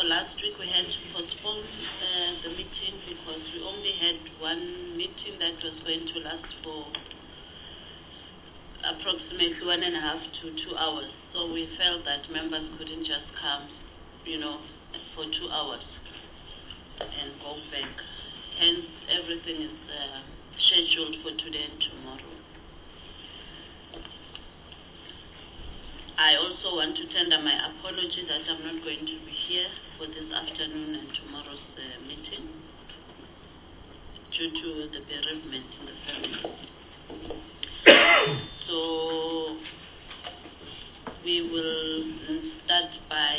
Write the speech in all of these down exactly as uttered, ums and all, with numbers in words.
for last week we had to postpone uh, the meeting because we only had one meeting that was going to last for approximately one and a half to two hours. So we felt that members couldn't just come, you know, for two hours and go back. Hence, everything is uh, scheduled for today and tomorrow. I also want to tender my apology that I'm not going to be here for this afternoon and tomorrow's uh, meeting due to the bereavement in the family. So we will start by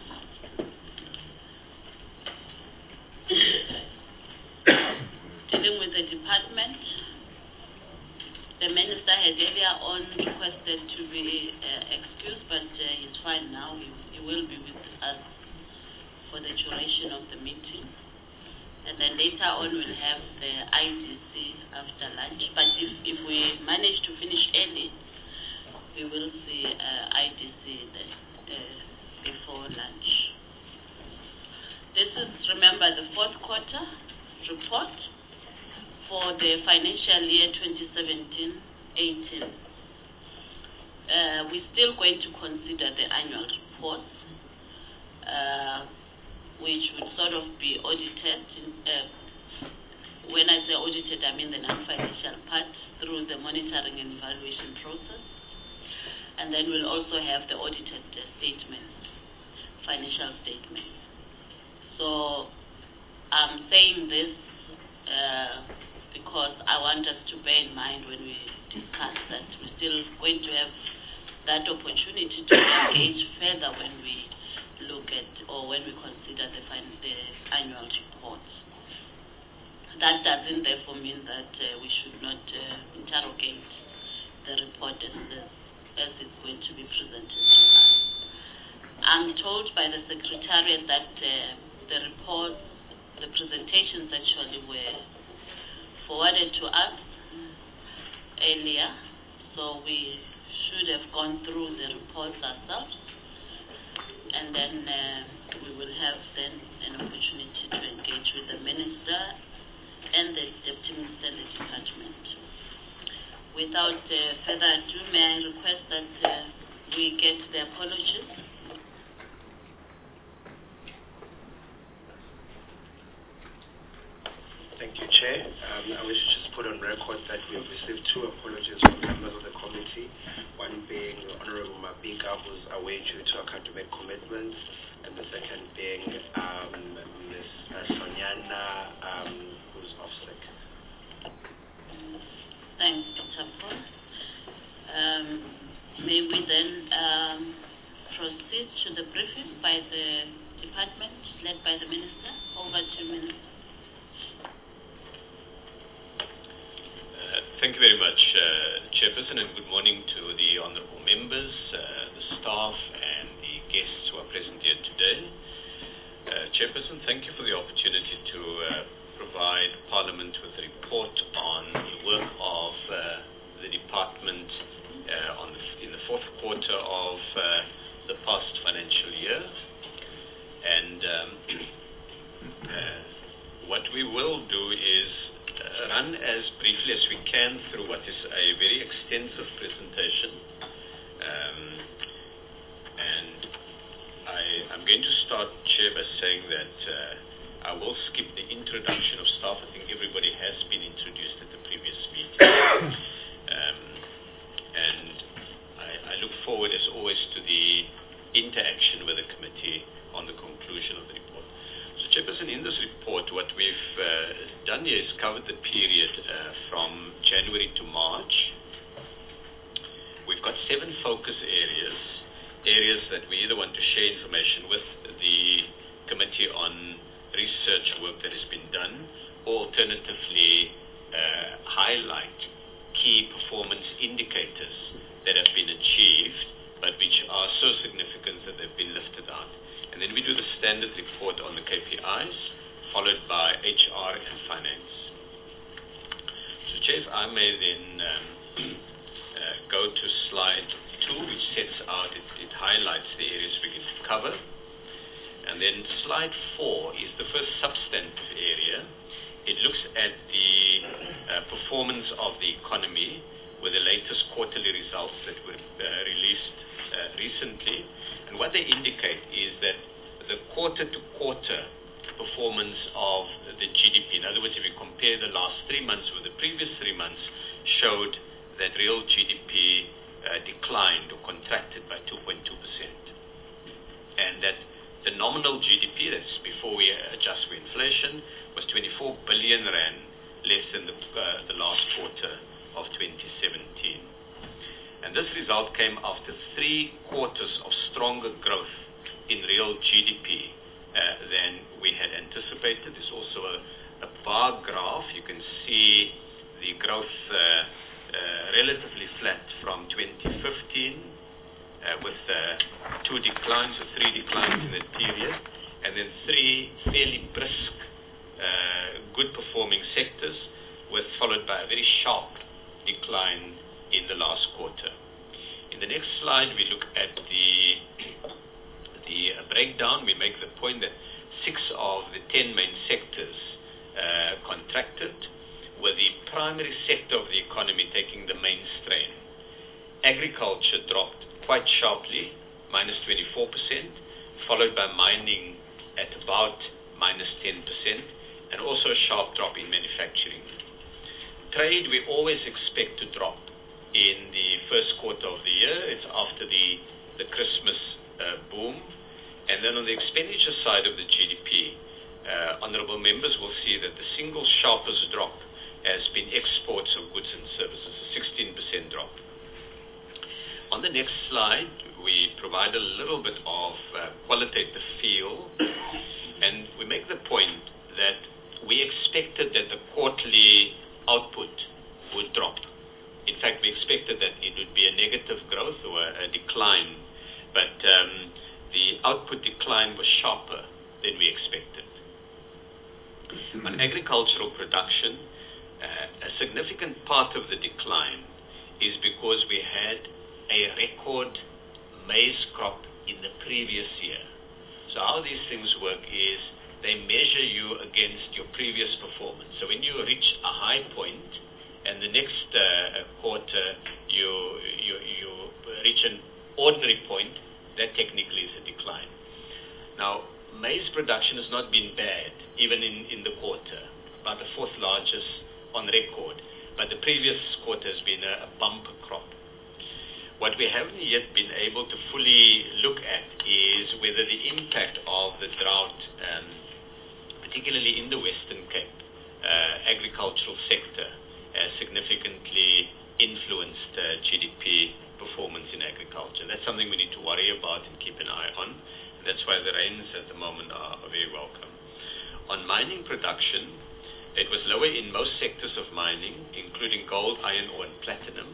dealing with the department. The minister had earlier on requested to be uh, excused, but uh, he's fine now. He, he will be with us for the duration of the meeting. And then later on we'll have the I D C after lunch. But if, if we manage to finish early, we will see uh, I D C the, uh, before lunch. This is, remember, the fourth quarter report for the financial year twenty seventeen eighteen. Uh, we're still going to consider the annual report, uh, which would sort of be audited. In, uh, when I say audited, I mean the non-financial part through the monitoring and evaluation process. And then we'll also have the audited uh, statements, financial statements. So I'm saying this uh, because I want us to bear in mind when we discuss that we're still going to have that opportunity to engage further when we look at or when we consider the, fin- the annual reports. That doesn't therefore mean that uh, we should not uh, interrogate the report as, as it's going to be presented to us. I'm told by the Secretariat that uh, the reports, the presentations actually were forwarded to us earlier, so we should have gone through the reports ourselves, and then uh, we will have then an opportunity to engage with the minister and the deputy minister and the department. Without uh, further ado, may I request that uh, we get the apologies. Thank you, Chair. Um, I wish to just put on record that we have received two apologies from members of the committee, one being Honorable Mabika, who's away due to academic commitments, and the second being um, Miz Sonyana, um, who's off sick. Thanks, Doctor Paul. Um, may we then um, proceed to the briefing by the department led by the Minister? Over to Minister. Thank you very much, uh, Chairperson, and good morning to the honourable members, uh, the staff, and the guests who are present here today. Uh, Chairperson, thank you for the opportunity to uh, provide Parliament with a report on the work of uh, the department uh, on the, in the fourth quarter of uh, the past financial year. And um, uh, what we will do is run as briefly as we can through what is a very extensive presentation. Um, and I, I'm going to start, Chair, by saying that uh, I will skip the introduction of staff. I think everybody has been introduced at the previous meeting. um, and I, I look forward, as always, to the interaction with the committee on the conclusion of the report. So, Chairperson, in this report, what we've uh, done here is covered the period uh, from January to March. We've got seven focus areas, areas that we either want to share information with the committee on research work that has been done, or alternatively uh, highlight key performance indicators that have been achieved, but which are so significant that they've been lifted out. And then we do the standard report on the K P Is, followed by H R and finance. So, Chair, if I may then um, uh, go to slide two, which sets out, it, it highlights the areas we're going to cover. And then slide four is the first substantive area. It looks at the uh, performance of the economy with the latest quarterly results that were uh, released uh, recently. And what they indicate is that the quarter-to-quarter performance of the G D P, in other words, if you compare the last three months with the previous three months, showed that real G D P uh, declined or contracted by two point two percent. And that the nominal G D P, that's before we adjust for inflation, was twenty-four billion rand less than the, uh, the last quarter of twenty seventeen. And this result came after three quarters of stronger growth in real G D P uh, than we had anticipated. There's also a, a bar graph. You can see the growth uh, uh, relatively flat from twenty fifteen uh, with uh, two declines or three declines in that period, and then three fairly brisk, uh, good performing sectors, with followed by a very sharp decline in the last quarter. In the next slide, we look at the the uh, breakdown. We make the point that six of the ten main sectors uh, contracted, with the primary sector of the economy taking the main strain. Agriculture dropped quite sharply, minus twenty-four percent, followed by mining at about minus ten percent, and also a sharp drop in manufacturing. Trade, we always expect to drop in the first quarter of the year. It's after the, the Christmas uh, boom. And then on the expenditure side of the G D P, uh, honorable members will see that the single sharpest drop has been exports of goods and services, a sixteen percent drop. On the next slide, we provide a little bit of uh, qualitative feel, and we make the point that we expected that the quarterly output would drop. In fact, we expected that it would be a negative growth or a, a decline, but um, the output decline was sharper than we expected. Mm-hmm. On agricultural production, uh, a significant part of the decline is because we had a record maize crop in the previous year. So how these things work is they measure you against your previous performance. So when you reach a high point and the next uh, quarter you, you, you reach an ordinary point, that technically is a decline. Now, maize production has not been bad, even in, in the quarter, about the fourth largest on record, but the previous quarter has been a, a bumper crop. What we haven't yet been able to fully look at is whether the impact of the drought, um, particularly in the Western Cape, uh, agricultural sector, has significantly influenced uh, G D P performance in agriculture. That's something we need to worry about and keep an eye on. And that's why the rains at the moment are, are very welcome. On mining production, it was lower in most sectors of mining, including gold, iron ore, and platinum.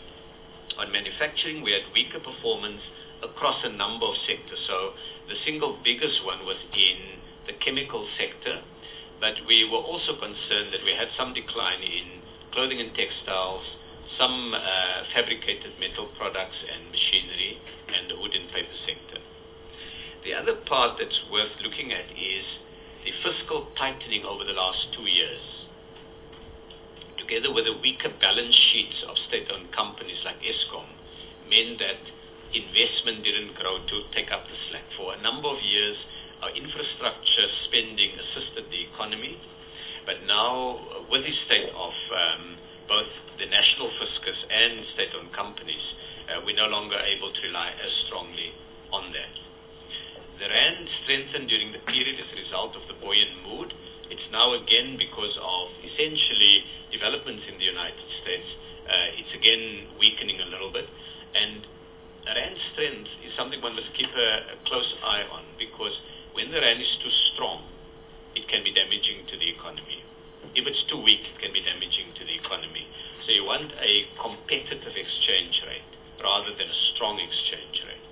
On manufacturing, we had weaker performance across a number of sectors. So the single biggest one was in the chemical sector, but we were also concerned that we had some decline in clothing and textiles, some uh, fabricated metal products and machinery, and the wood and paper sector. The other part that's worth looking at is the fiscal tightening over the last two years, together with the weaker balance sheets of state-owned companies like Eskom, meant that investment didn't grow to take up the slack. For a number of years, our infrastructure spending assisted the economy, but now with the state of um, both the national fiscus and state-owned companies, uh, we're no longer able to rely as strongly on that. The rand strengthened during the period as a result of the buoyant mood. It's now again because of essentially developments in the United States. Uh, it's again weakening a little bit. And rand strength is something one must keep a, a close eye on, because when the rand is too strong, it can be damaging to the economy. If it's too weak, it can be damaging to the economy. So you want a competitive exchange rate rather than a strong exchange rate.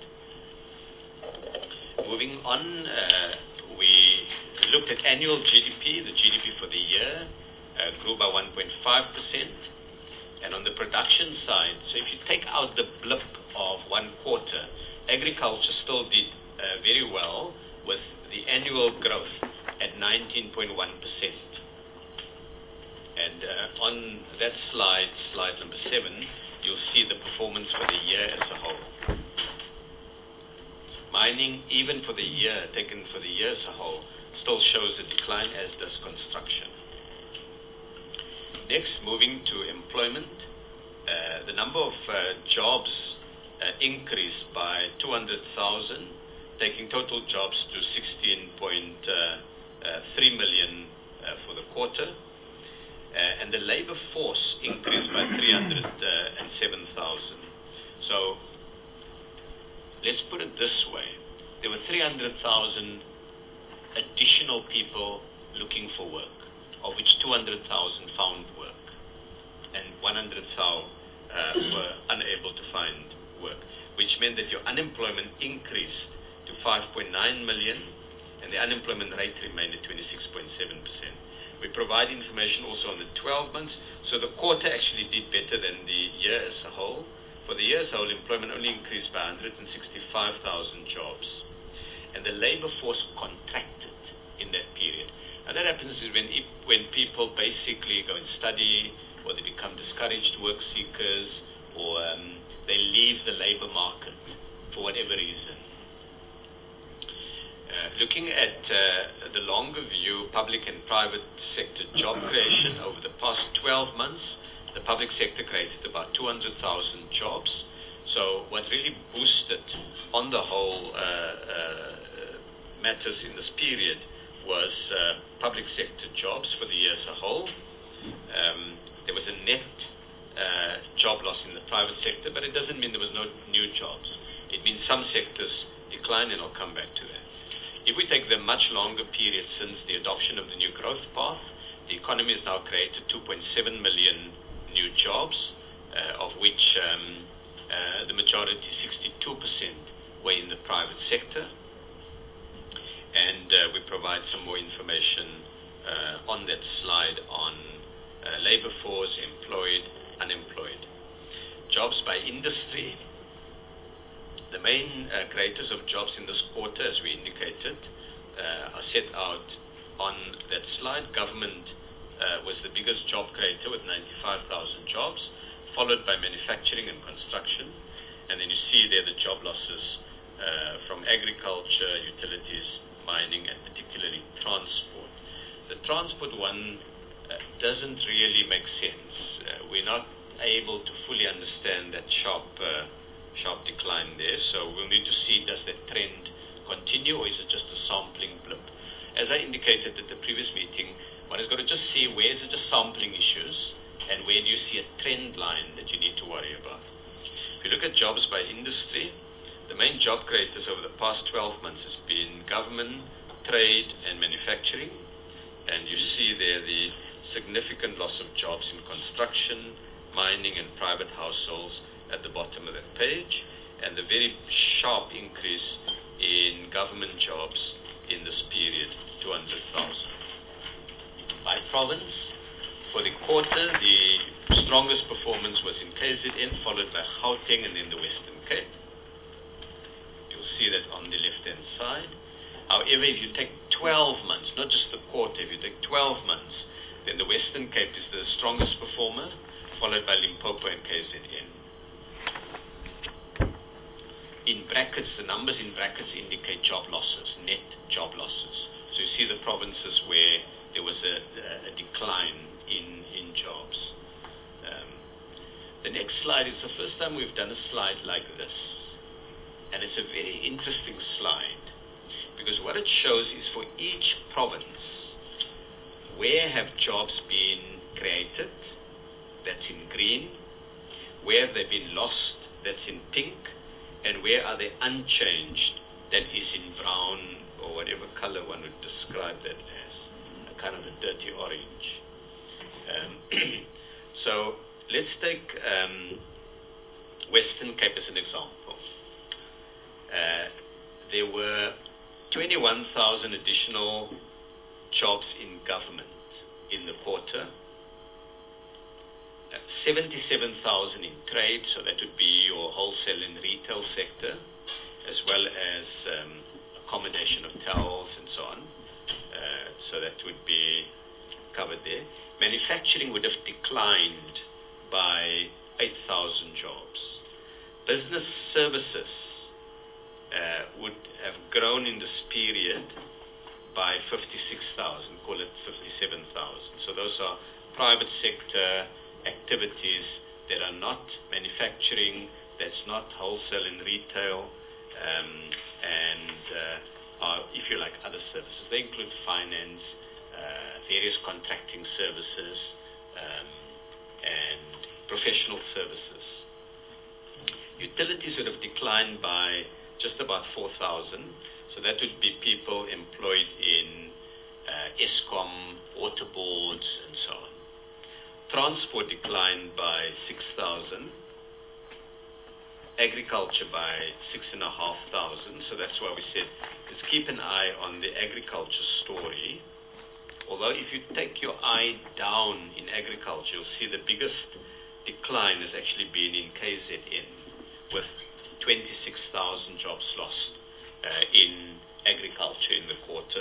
Moving on, uh, we looked at annual G D P. The G D P for the year uh, grew by one point five percent. And on the production side, so if you take out the blip of one quarter, agriculture still did uh, very well, with the annual growth at nineteen point one percent. And uh, on that slide, slide number seven, you'll see the performance for the year as a whole. Mining, even for the year, taken for the year as a whole, still shows a decline, as does construction. Next, moving to employment, uh, the number of uh, jobs uh, increased by two hundred thousand, taking total jobs to sixteen point three million uh, for the quarter. Uh, and the labor force increased by three hundred seven thousand. So let's put it this way. There were three hundred thousand additional people looking for work, of which two hundred thousand found work, and one hundred thousand uh, were unable to find work, which meant that your unemployment increased to five point nine million, and the unemployment rate remained at twenty-six point seven percent. We provide information also on the twelve months, so the quarter actually did better than the year as a whole. For the year as a whole, employment only increased by one hundred sixty-five thousand jobs, and the labor force contracted in that period. And that happens is when, when people basically go and study, or they become discouraged work seekers, or um, they leave the labor market for whatever reason. Uh, looking at uh, the longer view, public and private sector job creation over the past twelve months, the public sector created about two hundred thousand jobs. So what really boosted on the whole uh, uh, matters in this period was uh, public sector jobs for the year as a whole. Um, there was a net uh, job loss in the private sector, but it doesn't mean there was no new jobs. It means some sectors declined, and I'll come back to that. If we take the much longer period since the adoption of the new growth path, the economy has now created two point seven million new jobs, uh, of which um, uh, the majority, sixty-two percent, were in the private sector. And uh, we provide some more information uh, on that slide on uh, labor force, employed, unemployed. Jobs by industry. The main uh, creators of jobs in this quarter, as we indicated, uh, are set out on that slide. Government uh, was the biggest job creator with ninety-five thousand jobs, followed by manufacturing and construction. And then you see there the job losses uh, from agriculture, utilities, mining, and particularly transport. The transport one uh, doesn't really make sense. Uh, we're not able to fully understand that sharp uh, sharp decline there, so we'll need to see, does that trend continue, or is it just a sampling blip? As I indicated at the previous meeting, one has got to just see where is it just sampling issues, and where do you see a trend line that you need to worry about. If you look at jobs by industry, the main job creators over the past twelve months has been government, trade, and manufacturing, and you see there the significant loss of jobs in construction, mining, and private households at the bottom of that page, and the very sharp increase in government jobs in this period, two hundred thousand. By province, for the quarter, the strongest performance was in K Z N, followed by Gauteng and then the Western Cape. You'll see that on the left-hand side. However, if you take twelve months, not just the quarter, if you take twelve months, then the Western Cape is the strongest performer, followed by Limpopo and K Z N. In brackets, the numbers in brackets indicate job losses, net job losses. So you see the provinces where there was a, a decline in, in jobs. Um, the next slide is the first time we've done a slide like this. And it's a very interesting slide, because what it shows is for each province, where have jobs been created, that's in green, where have they been lost, that's in pink, and where are they unchanged, that is in brown, or whatever color one would describe that as, a kind of a dirty orange. Um, so let's take um, Western Cape as an example. Uh, there were twenty-one thousand additional jobs in government in the quarter, seventy-seven thousand in trade, so that would be your wholesale and retail sector, as well as um, accommodation hotels and so on. Uh, so that would be covered there. Manufacturing would have declined by eight thousand jobs. Business services uh, would have grown in this period by fifty-six thousand, call it fifty-seven thousand. So those are private sector activities that are not manufacturing, that's not wholesale and retail, um, and uh, are, if you like, other services. They include finance, uh, various contracting services, um, and professional services. Utilities would have declined by just about four thousand. So that would be people employed in uh, Eskom, water boards, and so on. Transport declined by six thousand. Agriculture by six and a half thousand. So that's why we said, let's keep an eye on the agriculture story. Although if you take your eye down in agriculture, you'll see the biggest decline has actually been in K Z N, with twenty-six thousand jobs lost uh, in agriculture in the quarter.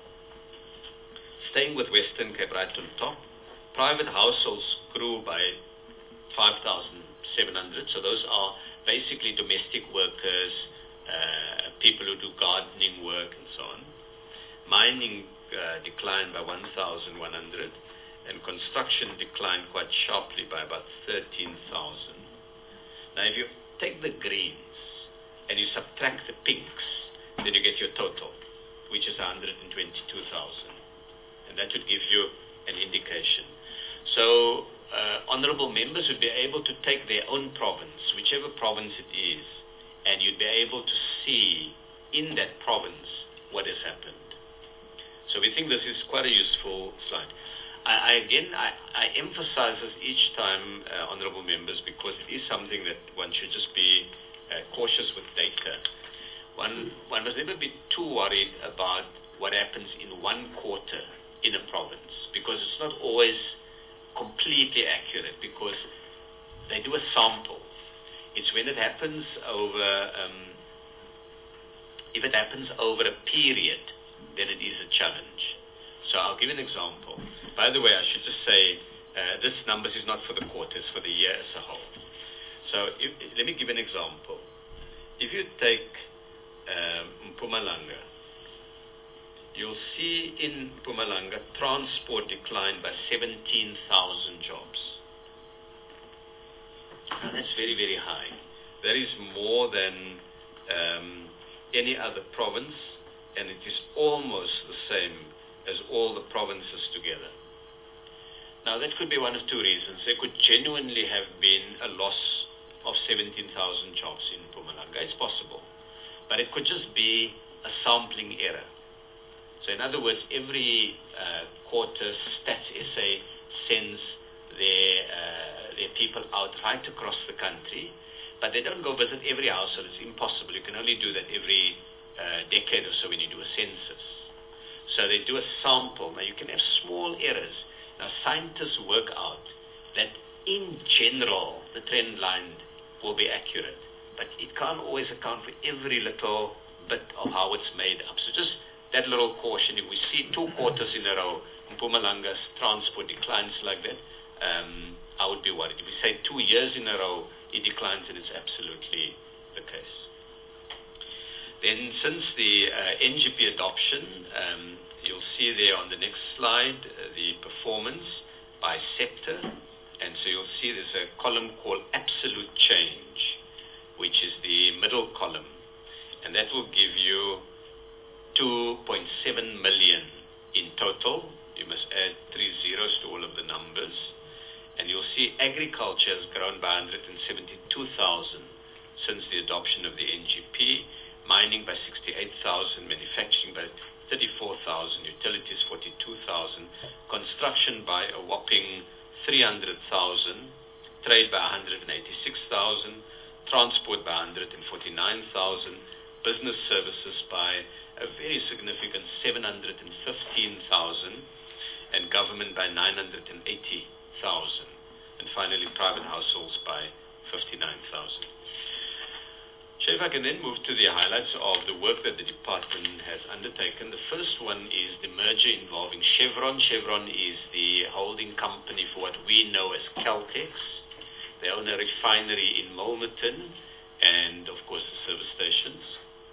Staying with Western Cape right on top, private households grew by five thousand seven hundred. So those are basically domestic workers, uh, people who do gardening work and so on. Mining uh, declined by one thousand one hundred, and construction declined quite sharply by about thirteen thousand. Now if you take the greens and you subtract the pinks, then you get your total, which is one hundred twenty-two thousand. And that would give you an indication. So uh, honorable members would be able to take their own province, whichever province it is, and you'd be able to see in that province what has happened. So we think this is quite a useful slide. I, I again, I, I emphasize this each time, uh, honorable members, because it is something that one should just be uh, cautious with data. One, one must never be too worried about what happens in one quarter in a province, because it's not always completely accurate, because they do a sample. It's when it happens over, um, if it happens over a period, then it is a challenge. So I'll give an example. By the way, I should just say, uh, this numbers is not for the quarter, it's for the year as a whole. So if, let me give an example. If you take um, Mpumalanga, you'll see in Mpumalanga, transport declined by seventeen thousand jobs. Now that's very, very high. That is more than um, any other province, and it is almost the same as all the provinces together. Now that could be one of two reasons. There could genuinely have been a loss of seventeen thousand jobs in Mpumalanga. It's possible. But it could just be a sampling error. So in other words, every uh, quarter Stats S A sends their, uh, their people out right across the country, but they don't go visit every household. It's impossible. You can only do that every uh, decade or so when you do a census. So they do a sample. Now you can have small errors. Now scientists work out that in general the trend line will be accurate, but it can't always account for every little bit of how it's made up. So just that little caution. If we see two quarters in a row, Mpumalanga's transport declines like that, um, I would be worried. If we say two years in a row it declines, and it's absolutely the case. Then since the uh, N G P adoption, um, you'll see there on the next slide uh, the performance by sector, and so you'll see there's a column called absolute change, which is the middle column, and that will give you two point seven million in total. You must add three zeros to all of the numbers, and you'll see agriculture has grown by one hundred seventy-two thousand since the adoption of the N G P, mining by sixty-eight thousand, manufacturing by thirty-four thousand, utilities forty-two thousand, construction by a whopping three hundred thousand, trade by one hundred eighty-six thousand, transport by one hundred forty-nine thousand, business services by a very significant seven hundred fifteen thousand, and government by nine hundred eighty thousand, and finally private households by fifty-nine thousand. So if I can then move to the highlights of the work that the department has undertaken. The first one is the merger involving Chevron. Chevron is the holding company for what we know as Caltex. They own a refinery in Milnerton and, of course, the service stations.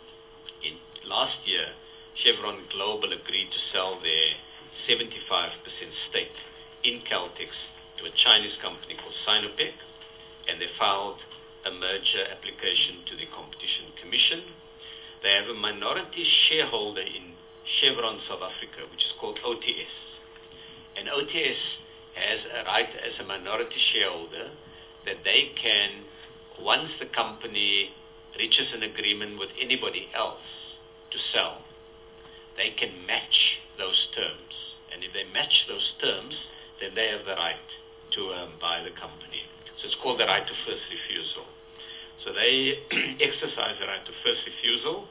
In last year, Chevron Global agreed to sell their seventy-five percent stake in Caltex to a Chinese company called Sinopec, and they filed a merger application to the Competition Commission. They have a minority shareholder in Chevron South Africa, which is called O T S. And O T S has a right as a minority shareholder that they can, once the company reaches an agreement with anybody else to sell, they can match those terms. And if they match those terms, then they have the right to um, buy the company. So it's called the right to first refusal. So they exercise the right to first refusal,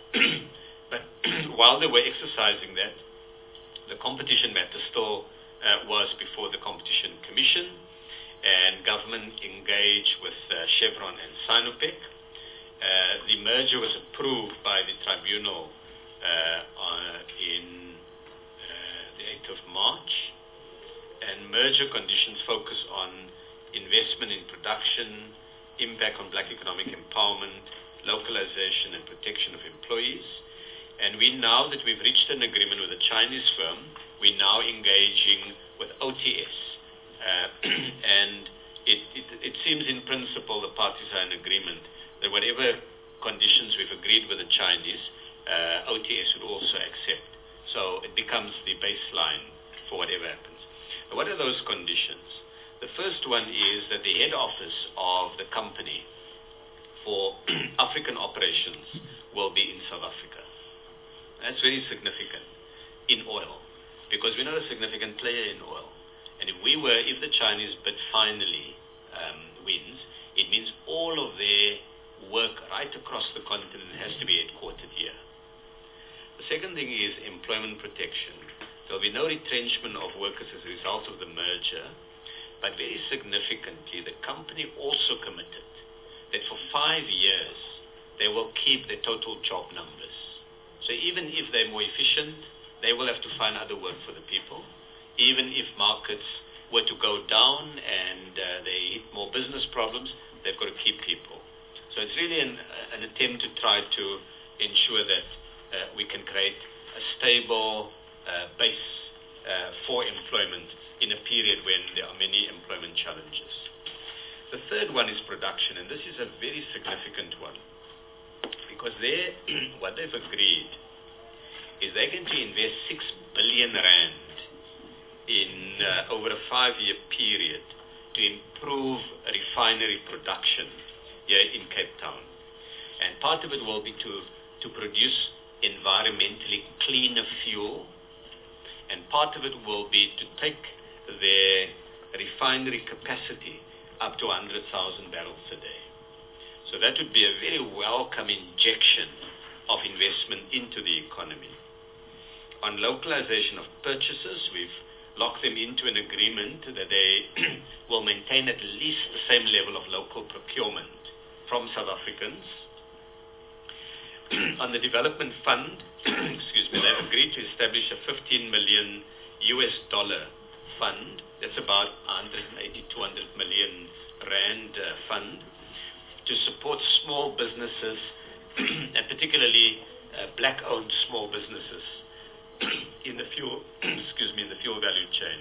but while they were exercising that, the competition matter still uh, was before the Competition Commission, and government engaged with uh, Chevron and Sinopec. Uh, the merger was approved by the tribunal uh, on, in uh, the eighth of March, and merger conditions focus on investment in production, impact on black economic empowerment, localization and protection of employees. And we, now that we've reached an agreement with a Chinese firm, we're now engaging with O T S. Uh, and it, it, it seems in principle the parties are in agreement that whatever conditions we've agreed with the Chinese, uh, O T S would also accept. So it becomes the baseline for whatever happens. Now, what are those conditions? The first one is that the head office of the company for African operations will be in South Africa. That's very significant in oil, because we're not a significant player in oil. And if we were, if the Chinese bid finally um, wins, it means all of their work right across the continent has to be headquartered here. The second thing is employment protection. There'll be no retrenchment of workers as a result of the merger. But very significantly, the company also committed that for five years, they will keep the total job numbers. So even if they're more efficient, they will have to find other work for the people. Even if markets were to go down and uh, they hit more business problems, they've got to keep people. So it's really an, an attempt to try to ensure that uh, we can create a stable uh, base uh, for employment in a period when there are many employment challenges. The third one is production, and this is a very significant one, because they, what they've agreed is they're going to invest six billion rand in uh, over a five-year period to improve refinery production here in Cape Town. And part of it will be to, to produce environmentally cleaner fuel, and part of it will be to take their refinery capacity up to one hundred thousand barrels a day. So that would be a very welcome injection of investment into the economy. On localization of purchases, we've locked them into an agreement that they will maintain at least the same level of local procurement from South Africans. On the development fund, excuse me, they've agreed to establish a fifteen million U S dollar fund. That's about one hundred eighty, two hundred million rand uh, fund to support small businesses and particularly uh, black-owned small businesses in the fuel, excuse me, in the fuel value chain.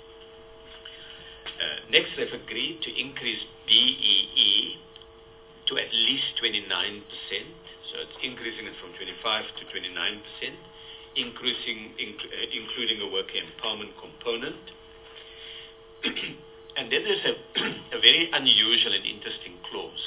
Uh, next, they've agreed to increase B E E to at least twenty-nine percent. So it's increasing it from twenty-five to twenty-nine percent, increasing, inc- uh, including a worker empowerment component. And then there's a, a very unusual and interesting clause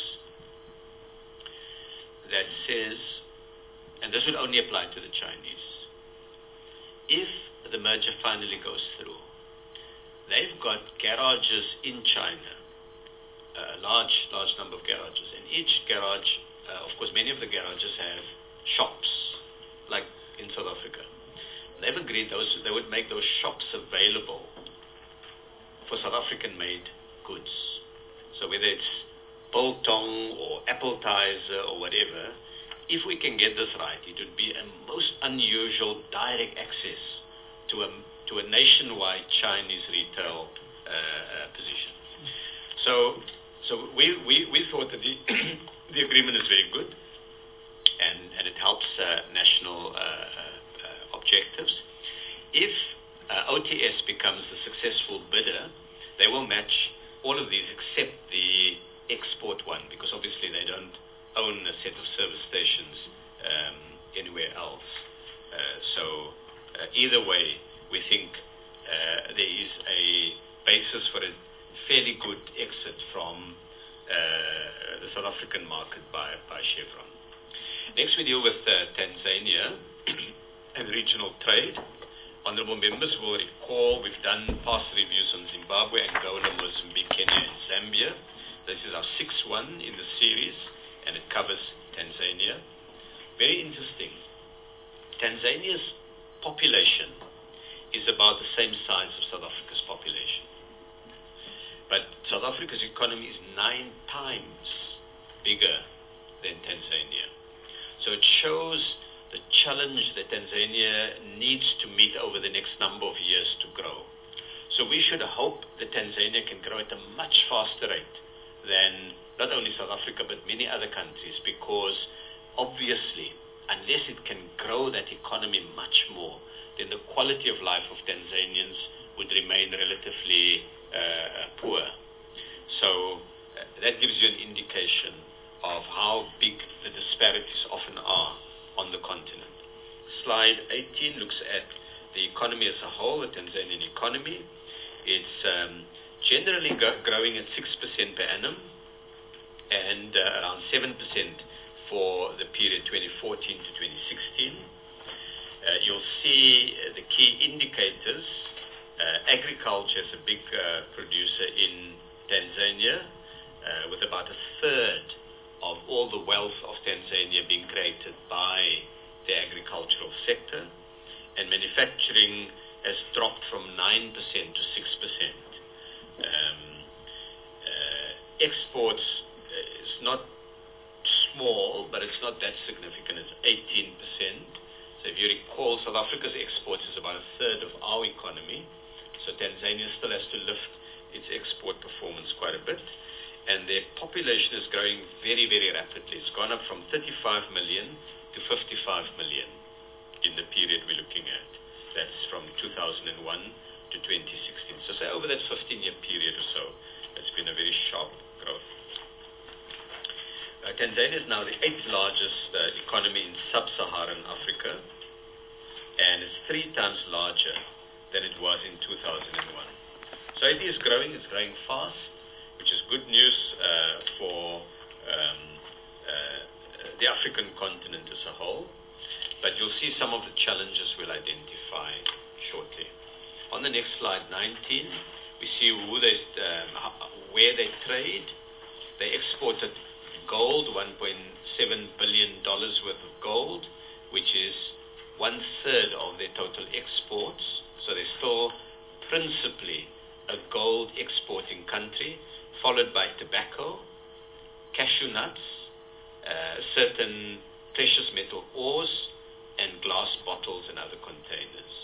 that says, and this would only apply to the Chinese, if the merger finally goes through, they've got garages in China, a large, large number of garages, and each garage, uh, of course, many of the garages have shops, like in South Africa. They've agreed those they would make those shops available for South African-made goods. So whether it's biltong or appetizer or whatever, if we can get this right, it would be a most unusual direct access to a, to a nationwide Chinese retail uh, uh, position. So, so we, we, we thought that the, the agreement is very good, and, and it helps uh, national uh, uh, objectives. If uh, O T S becomes the successful bidder, they will match all of these except the export one, because obviously they don't own a set of service stations um, anywhere else. Uh, so uh, either way, we think uh, there is a basis for a fairly good exit from uh, the South African market by, by Chevron. Next, we deal with uh, Tanzania and regional trade. Honorable members will recall we've done past reviews on Zimbabwe, Angola, Mozambique, Kenya, and Zambia. This is our sixth one in the series, and it covers Tanzania. Very interesting. Tanzania's population is about the same size of South Africa's population. But South Africa's economy is nine times bigger than Tanzania. So it shows the challenge that Tanzania needs to meet over the next number of years to grow. So we should hope that Tanzania can grow at a much faster rate than not only South Africa but many other countries, because obviously unless it can grow that economy much more, then the quality of life of Tanzanians would remain relatively uh, poor. So uh, that gives you an indication of how big the disparities often are on the continent. Slide eighteen looks at the economy as a whole, the Tanzanian economy. It's um, generally go- growing at six percent per annum and uh, around seven percent for the period twenty fourteen to twenty sixteen. Uh, you'll see uh, the key indicators. Uh, agriculture is a big uh, producer in Tanzania, uh, with about a third of all the wealth of Tanzania being created by the agricultural sector, and manufacturing has dropped from nine percent to six percent. Um, uh, exports uh, is not small, but it's not that significant. It's eighteen percent. So if you recall, South Africa's exports is about a third of our economy. So Tanzania still has to lift its export performance quite a bit. And their population is growing very, very rapidly. It's gone up from thirty-five million to fifty-five million in the period we're looking at. That's from two thousand one to twenty sixteen. So say over that fifteen-year period or so, it's been a very sharp growth. Uh, Tanzania is now the eighth largest uh, economy in sub-Saharan Africa, and it's three times larger than it was in two thousand one. So it is growing, it's growing fast, which is good news uh, for um, uh, the African continent as a whole. But you'll see some of the challenges we'll identify shortly. On the next slide, nineteen, we see who they, um, where they trade. They exported gold, one point seven billion dollars worth of gold, which is one third of their total exports. So they're still principally a gold exporting country, followed by tobacco, cashew nuts, uh, certain precious metal ores, and glass bottles and other containers.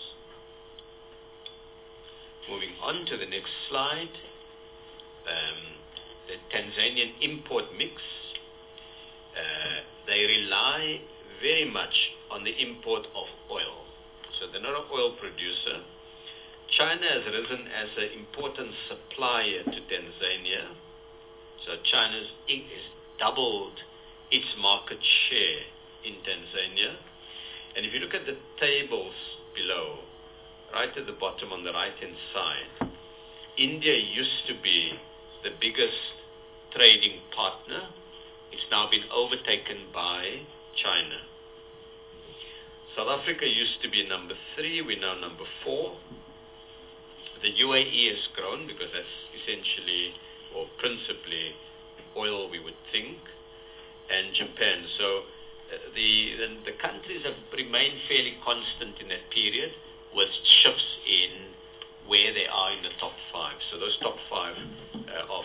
Moving on to the next slide, um, the Tanzanian import mix. Uh, they rely very much on the import of oil. So they're not an oil producer. China has risen as an important supplier to Tanzania. So China's has doubled its market share in Tanzania. And if you look at the tables below, right at the bottom on the right-hand side, India used to be the biggest trading partner. It's now been overtaken by China. South Africa used to be number three, we're now number four. The U A E has grown because that's essentially or principally oil, we would think, and Japan. So uh, the, the the countries have remained fairly constant in that period, with shifts in where they are in the top five. So those top five uh, of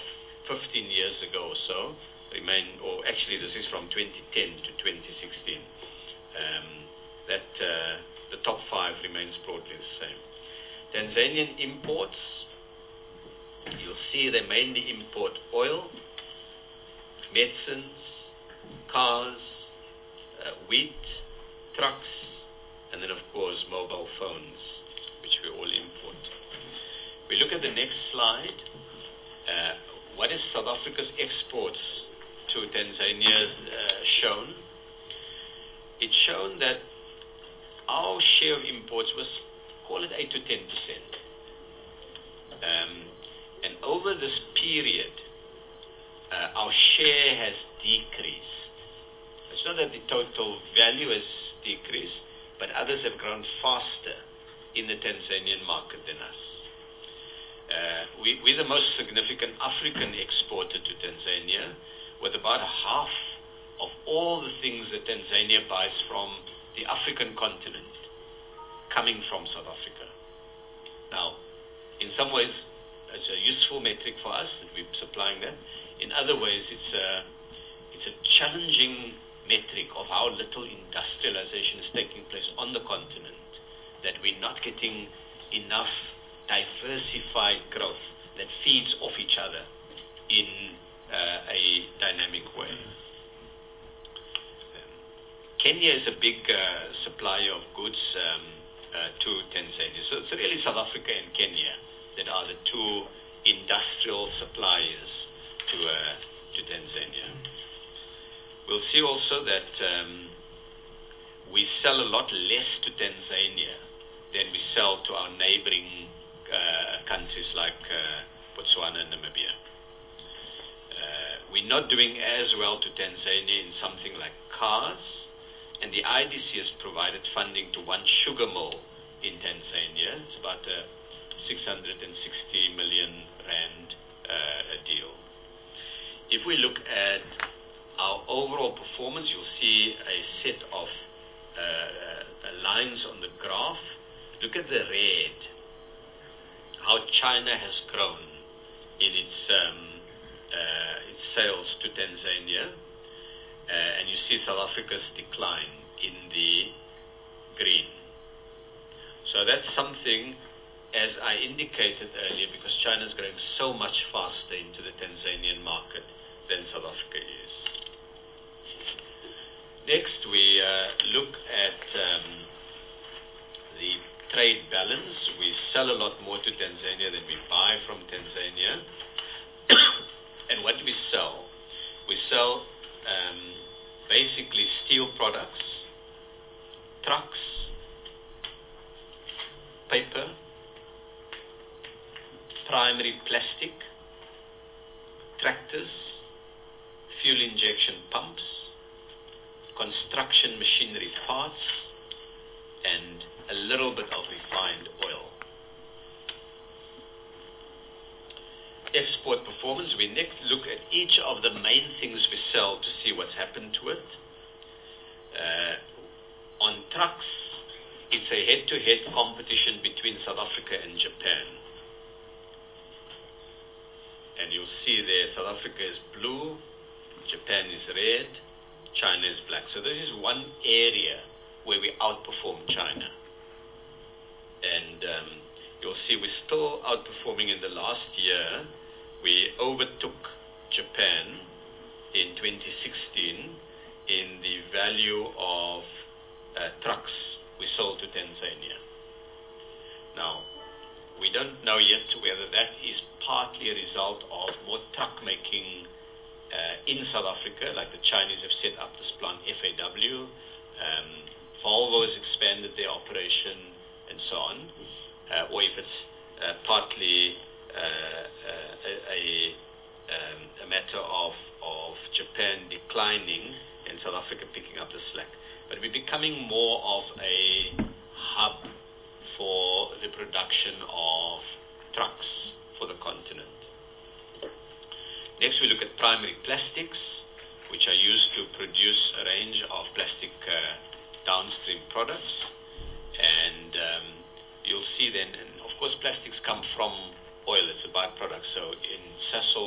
fifteen years ago or so remain, or actually this is from twenty ten to twenty sixteen. Um, that uh, the top five remains broadly the same. Tanzanian imports, you'll see they mainly import oil, medicines, cars, uh, wheat, trucks, and then of course mobile phones, which we all import. We look at the next slide. Uh, what is South Africa's exports to Tanzania uh, shown? It's shown that our share of imports was, call it eight to ten percent. Um, and over this period, uh, our share has decreased. It's not that the total value has decreased, but others have grown faster in the Tanzanian market than us. Uh, we, we're the most significant African exporter to Tanzania, with about half of all the things that Tanzania buys from the African continent coming from South Africa. Now, in some ways, it's a useful metric for us that we're supplying that. In other ways, it's a, it's a challenging metric of how little industrialization is taking place on the continent, that we're not getting enough diversified growth that feeds off each other in uh, a dynamic way. Um, Kenya is a big uh, supplier of goods um, uh, to Tanzania. So it's really South Africa and Kenya that are the two industrial suppliers to, uh, to Tanzania. We'll see also that um, we sell a lot less to Tanzania than we sell to our neighboring uh, countries like uh, Botswana and Namibia. Uh, we're not doing as well to Tanzania in something like cars, and the I D C has provided funding to one sugar mill in Tanzania. It's about a six hundred sixty million rand uh, a deal. If we look at our overall performance, you'll see a set of uh, lines on the graph. Look at the red, how China has grown in its, um, uh, its sales to Tanzania, uh, and you see South Africa's decline in the green. So that's something, as I indicated earlier, because China is growing so much faster into the Tanzanian market than South Africa is. Next, we uh, look at um, the trade balance. We sell a lot more to Tanzania than we buy from Tanzania. And what do we sell? We sell um, basically steel products, trucks, paper, primary plastic, tractors, fuel injection pumps, construction machinery parts, and a little bit of refined oil. Export performance, we next look at each of the main things we sell to see what's happened to it. Uh, on trucks, it's a head-to-head competition between South Africa and Japan. And you'll see there, South Africa is blue, Japan is red, China is black. So this is one area where we outperform China. And um, you'll see we're still outperforming. In the last year, we overtook Japan in twenty sixteen in the value of uh, trucks we sold to Tanzania. Now, we don't know yet whether that is partly a result of more truck making uh, in South Africa, like the Chinese have set up this plant F A W, um, Volvo has expanded their operation, and so on, uh, or if it's uh, partly uh, uh, a, a, um, a matter of, of Japan declining and South Africa picking up the slack. But we're becoming more of a hub for the production of trucks for the continent. Next, we look at primary plastics, which are used to produce a range of plastic uh, downstream products. And um, you'll see then, and of course plastics come from oil, it's a byproduct. So in Sasol,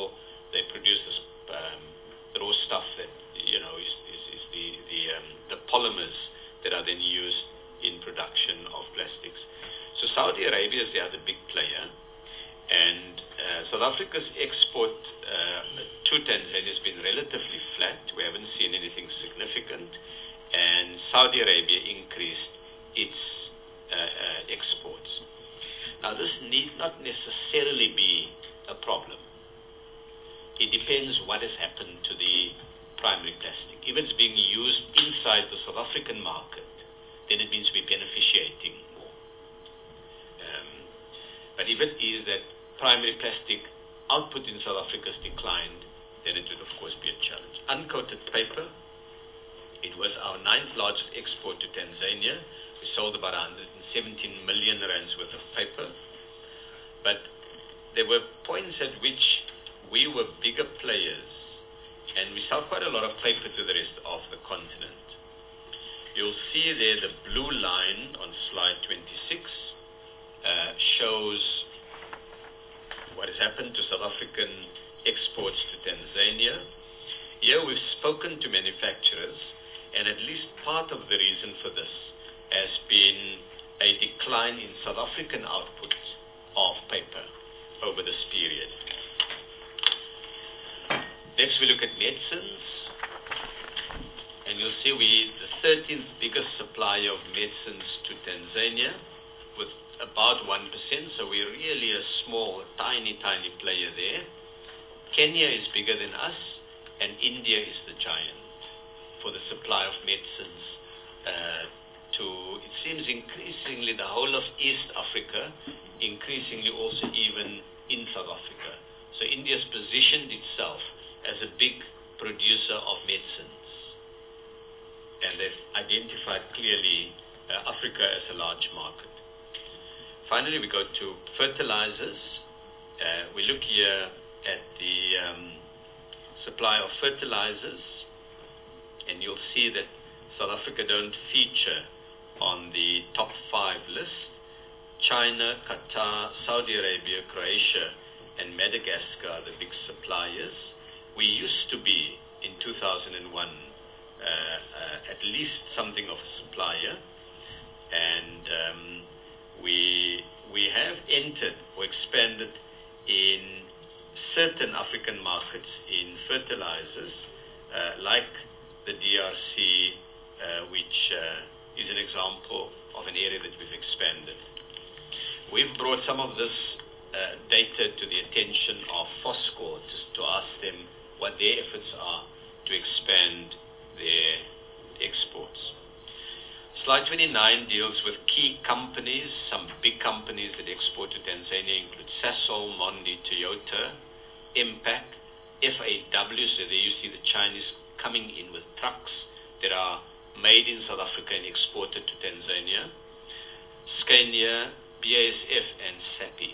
they produce this um, the raw stuff that you know is, is, is the the, um, the polymers that are then used in production of plastics. So Saudi Arabia is the other big player, and uh, South Africa's export uh, to Tanzania has been relatively flat. We haven't seen anything significant, and Saudi Arabia increased its uh, uh, exports. Now, this need not necessarily be a problem. It depends what has happened to the primary plastic. If it's being used inside the South African market, then it means we're beneficiating more. Um, but if it is that primary plastic output in South Africa has declined, then it would of course be a challenge. Uncoated paper, it was our ninth largest export to Tanzania. We sold about one hundred seventeen million rands worth of paper. But there were points at which we were bigger players, and we sold quite a lot of paper to the rest of the continent. You'll see there the blue line on slide twenty-six uh, shows what has happened to South African exports to Tanzania. Here we've spoken to manufacturers, and at least part of the reason for this has been a decline in South African output of paper over this period. Next we look at medicines, and you'll see we the thirteenth biggest supplier of medicines to Tanzania with about one percent, so we're really a small, tiny, tiny player there. Kenya is bigger than us, and India is the giant for the supply of medicines uh, to, it seems, increasingly the whole of East Africa, increasingly also even in South Africa. So India's positioned itself as a big producer of medicines, and they've identified clearly uh, Africa as a large market. Finally, we go to fertilizers. Uh, we look here at the um, supply of fertilizers, and you'll see that South Africa don't feature on the top five list. China, Qatar, Saudi Arabia, Croatia, and Madagascar are the big suppliers. We used to be, in two thousand one, uh, uh, at least something of a supplier, and um, we we have entered or expanded in certain African markets in fertilizers, uh, like the D R C, uh, which uh, is an example of an area that we've expanded. We've brought some of this uh, data to the attention of Foscor to, to ask them what their efforts are to expand their exports. Slide twenty-nine deals with key companies. Some big companies that export to Tanzania include Sasol, Mondi, Toyota, Impact, F A W, so there you see the Chinese coming in with trucks that are made in South Africa and exported to Tanzania, Scania, B A S F, and SAPI.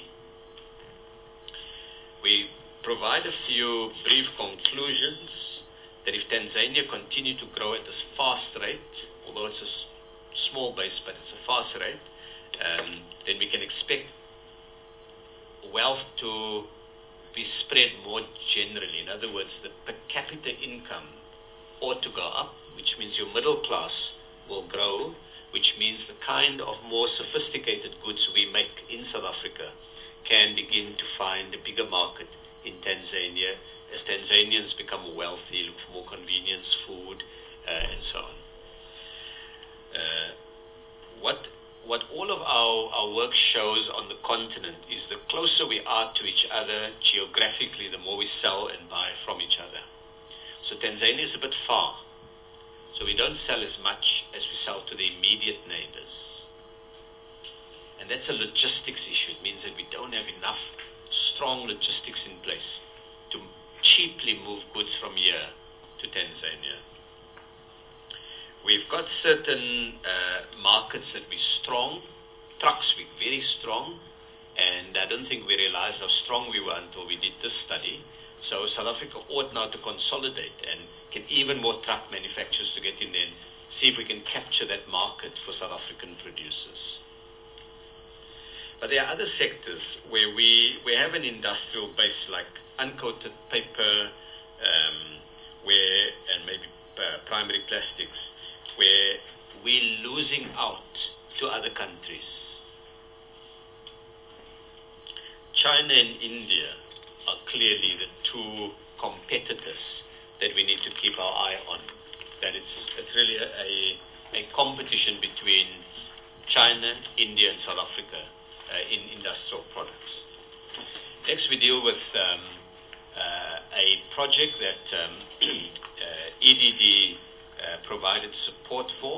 We provide a few brief conclusions that if Tanzania continue to grow at this fast rate, although it's a small base, but it's a fast rate, um, then we can expect wealth to be spread more generally. In other words, the per capita income ought to go up, which means your middle class will grow, which means the kind of more sophisticated goods we make in South Africa can begin to find a bigger market in Tanzania as Tanzanians become wealthy, look for more convenience, food, uh, and so on. Uh, what what all of our, our work shows on the continent is the closer we are to each other geographically, the more we sell and buy from each other. So Tanzania is a bit far, so we don't sell as much as we sell to the immediate neighbors. And that's a logistics issue. It means that we don't have enough strong logistics in place to cheaply move goods from here to Tanzania. We've got certain uh, markets that we're strong. Trucks, we're very strong. And I don't think we realized how strong we were until we did this study. So South Africa ought now to consolidate and get even more truck manufacturers to get in there and see if we can capture that market for South African producers. But there are other sectors where we, we have an industrial base like uncoated paper, um, where, and maybe uh, primary plastics, where we're losing out to other countries. China and India are clearly the two competitors that we need to keep our eye on. That it's, it's really a, a, a competition between China, India, and South Africa uh, in industrial products. Next, we deal with um, uh, a project that um, uh, E D D uh, provided support for.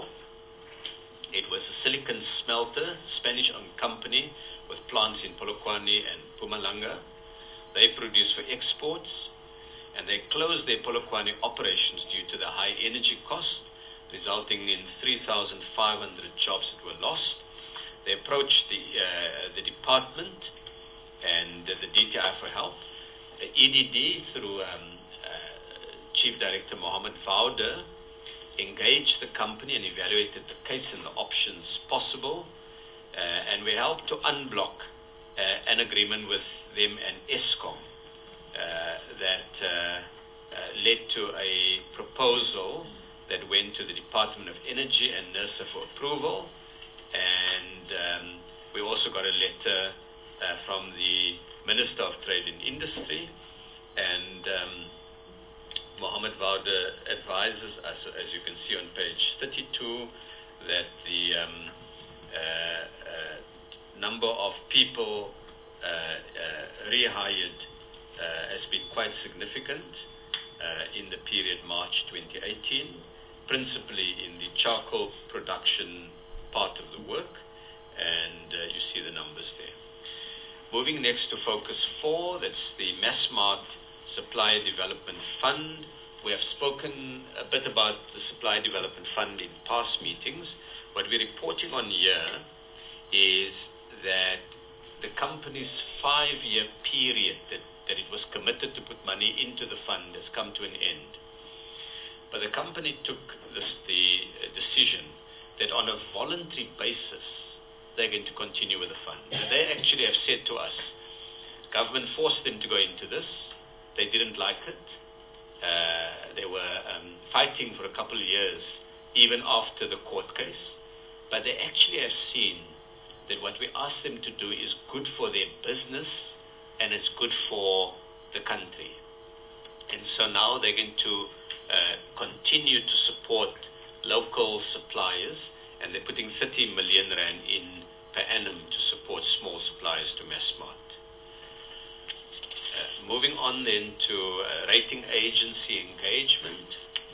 It was a silicon smelter, Spanish-owned company with plants in Polokwane and Mpumalanga. They produce for exports, and they closed their Polokwane operations due to the high energy cost, resulting in three thousand five hundred jobs that were lost. They approached the, uh, the department and uh, the D T I for help. The E D D, through um, uh, Chief Director Mohammed Vauder, engaged the company and evaluated the case and the options possible, uh, and we helped to unblock uh, an agreement with them and Eskom uh, that uh, uh, led to a proposal that went to the Department of Energy and NERSA for approval, and um, we also got a letter uh, from the Minister of Trade and Industry, and um, Mohammed Vauder advises us, as you can see on page thirty-two, that the um, uh, uh, number of people uh, uh, rehired uh, has been quite significant uh, in the period March twenty eighteen, principally in the charcoal production part of the work, and uh, you see the numbers there. Moving next to focus four, that's the Massmart Supply Development Fund. We have spoken a bit about the Supply Development Fund in past meetings. What we're reporting on here is that the company's five-year period that, that it was committed to put money into the fund has come to an end. But the company took this, the decision that on a voluntary basis, they're going to continue with the fund. And they actually have said to us, government forced them to go into this. They didn't like it. Uh, they were um, fighting for a couple of years, even after the court case. But they actually have seen that what we asked them to do is good for their business and it's good for the country. And so now they're going to uh, continue to support local suppliers, and they're putting thirty million rand in per annum to support small suppliers to Massmart. Uh, moving on then to uh, rating agency engagement.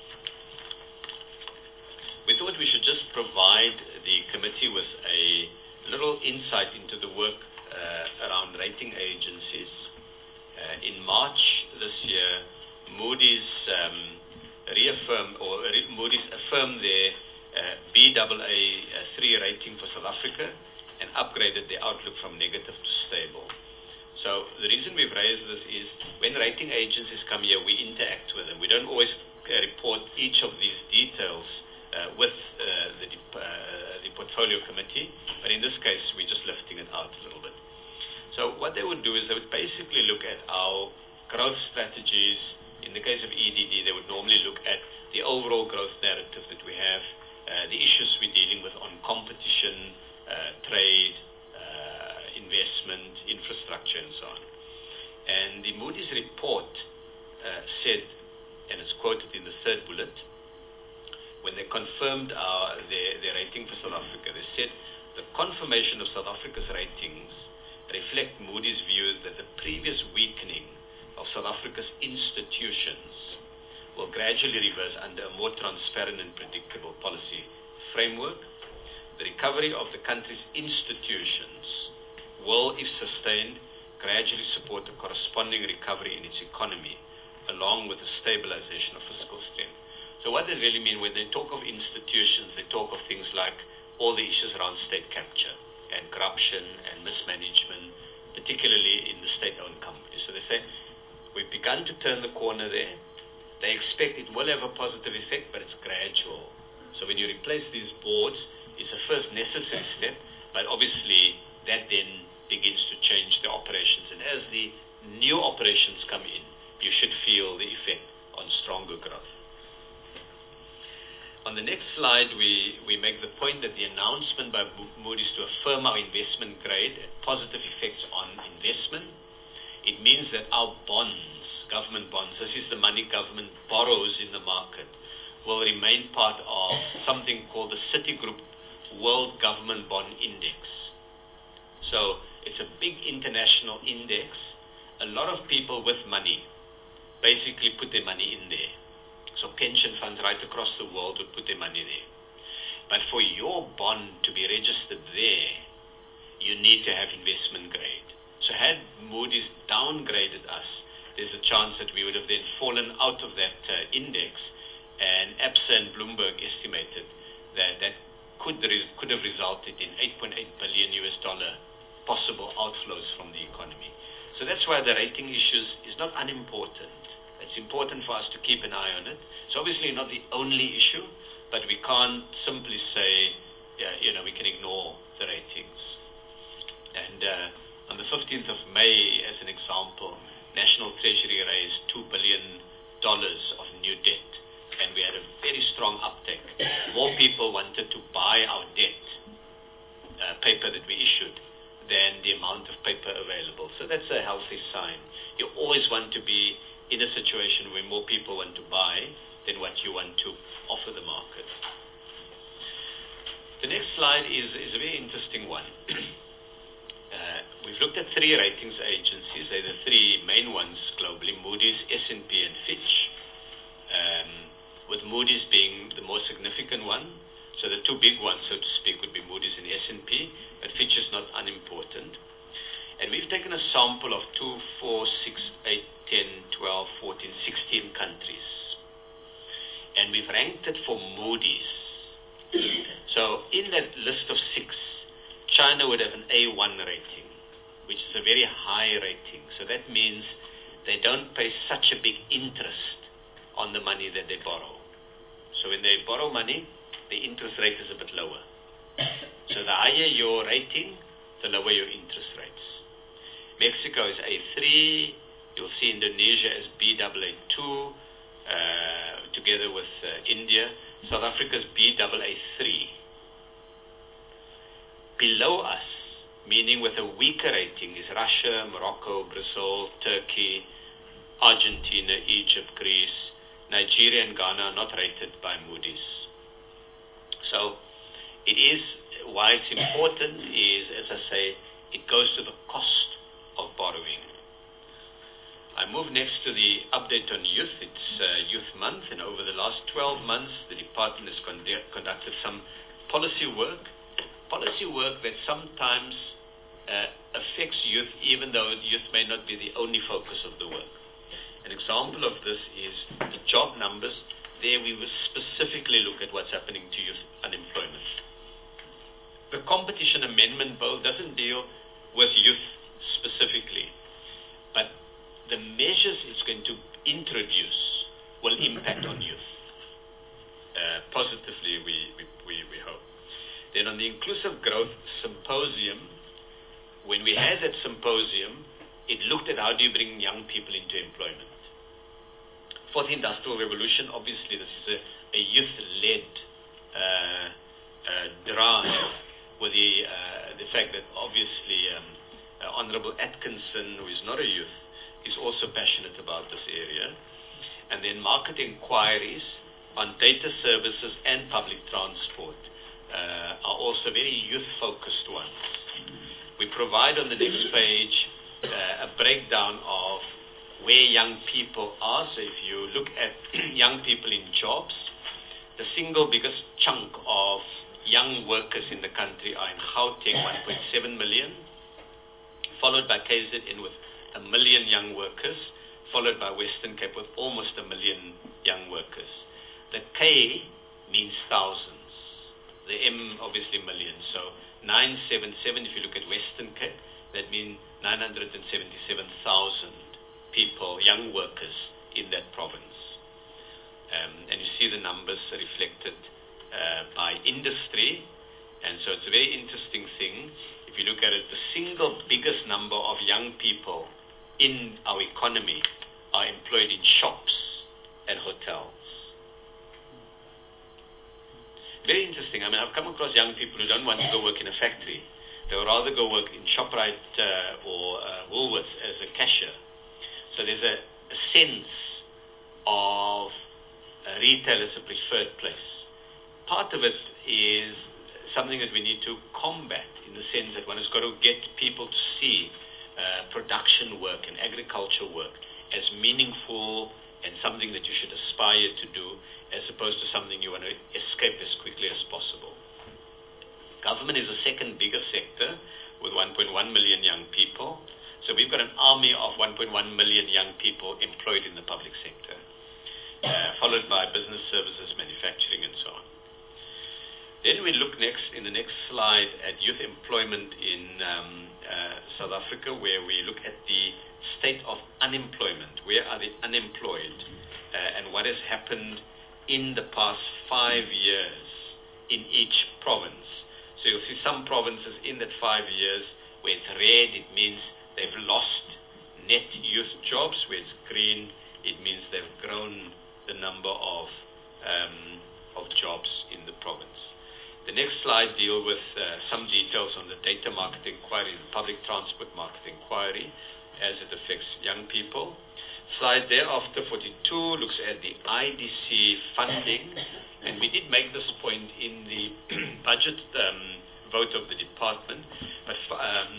We thought we should just provide the committee with a little insight into the work uh, around rating agencies. Uh, in March this year, Moody's um, reaffirmed, or re- Moody's affirmed their uh, B A A three rating for South Africa and upgraded the outlook from negative to stable. So the reason we've raised this is when rating agencies come here, we interact with them. We don't always uh, report each of these details uh, with uh, the, uh, the portfolio committee, but in this case, we're just lifting it out a little bit. So what they would do is they would basically look at our growth strategies. In the case of E D D, they would normally look at the overall growth narrative that we have, uh, the issues we're dealing with on competition, uh, trade, uh, investment, infrastructure, and so on. And the Moody's report uh, said, and it's quoted in the third bullet, when they confirmed our, their, their rating for South Africa, they said the confirmation of South Africa's ratings reflect Moody's view that the previous weakening of South Africa's institutions will gradually reverse under a more transparent and predictable policy framework. The recovery of the country's institutions will, if sustained, gradually support a corresponding recovery in its economy, along with the stabilization of fiscal strength. So what does it really mean when they talk of institutions? They talk of things like all the issues around state capture and corruption and mismanagement, particularly in the state-owned companies. So they say, we've begun to turn the corner there. They expect it will have a positive effect, but it's gradual. So when you replace these boards, it's a first necessary step, but obviously that then begins to change the operations. And as the new operations come in, you should feel the effect on stronger growth. On the next slide, we, we make the point that the announcement by Moody's to affirm our investment grade had positive effects on investment. It means that our bonds, government bonds, this is the money government borrows in the market, will remain part of something called the Citigroup World Government Bond Index. So it's a big international index. A lot of people with money basically put their money in there. So pension funds right across the world would put their money there. But for your bond to be registered there, you need to have investment grade. So had Moody's downgraded us, there's a chance that we would have then fallen out of that uh, index, and Absa and Bloomberg estimated that that could, re- could have resulted in eight point eight billion U S dollar possible outflows from the economy. So that's why the rating issues is not unimportant. It's important for us to keep an eye on it. It's obviously not the only issue, but we can't simply say, yeah, you know, we can ignore the ratings. And uh, on the fifteenth of May, as an example, National Treasury raised two billion dollars of new debt, and we had a very strong uptake. More people wanted to buy our debt, uh, paper that we issued, than the amount of paper available. So that's a healthy sign. You always want to be in a situation where more people want to buy than what you want to offer the market. The next slide is, is a very interesting one. uh, we've looked at three ratings agencies. They're the three main ones globally, Moody's, S and P, and Fitch, um, with Moody's being the most significant one. So the two big ones, so to speak, would be Moody's and S and P, but Fitch is not unimportant. And we've taken a sample of two, four, six, eight, ten, twelve, fourteen, sixteen countries. And we've ranked it for Moody's. So in that list of six, China would have an A one rating, which is a very high rating. So that means they don't pay such a big interest on the money that they borrow. So when they borrow money, the interest rate is a bit lower. So the higher your rating, the lower your interest rates. Mexico is A three, you'll see Indonesia as B A A two, uh, together with uh, India. South Africa is B A A three. Below us, meaning with a weaker rating, is Russia, Morocco, Brazil, Turkey, Argentina, Egypt, Greece, Nigeria and Ghana are not rated by Moody's. So it is, why it's important is, as I say, it goes to the cost of borrowing. I move next to the update on youth. It's uh, Youth Month, and over the last twelve months, the department has con- conducted some policy work, policy work that sometimes uh, affects youth, even though youth may not be the only focus of the work. An example of this is the job numbers. There we will specifically look at what's happening to youth unemployment. The Competition Amendment Bill doesn't deal with youth specifically, but the measures it's going to introduce will impact on youth uh, positively, we, we, we, we hope. Then on the Inclusive Growth Symposium, when we had that symposium, it looked at how do you bring young people into employment. Fourth Industrial Revolution, obviously this is a, a youth-led uh, uh, drive, with the, uh, the fact that obviously um, uh, Honorable Atkinson, who is not a youth, is also passionate about this area. And then market inquiries on data services and public transport uh, are also very youth-focused ones. We provide on the next page uh, a breakdown of where young people are. So if you look at young people in jobs, the single biggest chunk of young workers in the country are in Gauteng, one point seven million, followed by K Z N with a million young workers, followed by Western Cape with almost a million young workers. The K means thousands. The M, obviously, millions. So nine seventy-seven, if you look at Western Cape, that means nine hundred seventy-seven thousand people, young workers, in that province. Um, and you see the numbers reflected uh, by industry. And so it's a very interesting thing. If you look at it, the single biggest number of young people in our economy are employed in shops and hotels. Very interesting. I mean, I've come across young people who don't want to go work in a factory. They would rather go work in ShopRite uh, or uh, Woolworths as a cashier. So there's a, a sense of uh, retail as a preferred place. Part of it is something that we need to combat, in the sense that one has got to get people to see uh, production work and agriculture work as meaningful and something that you should aspire to do, as opposed to something you want to escape as quickly as possible. Government is the second biggest sector with one point one million young people. So we've got an army of one point one million young people employed in the public sector, uh, followed by business services, manufacturing, and so on. Then we look next, in the next slide, at youth employment in um, uh, South Africa, where we look at the state of unemployment. Where are the unemployed, uh, and what has happened in the past five years in each province. So you'll see some provinces in that five years where it's red, it means they've lost net youth jobs. Where it's green, it means they've grown the number of um, of jobs in the province. The next slide deal with uh, some details on the data market inquiry, the public transport market inquiry, as it affects young people. Slide thereafter, forty-two, looks at the I D C funding, and we did make this point in the budget um, vote of the department, but um,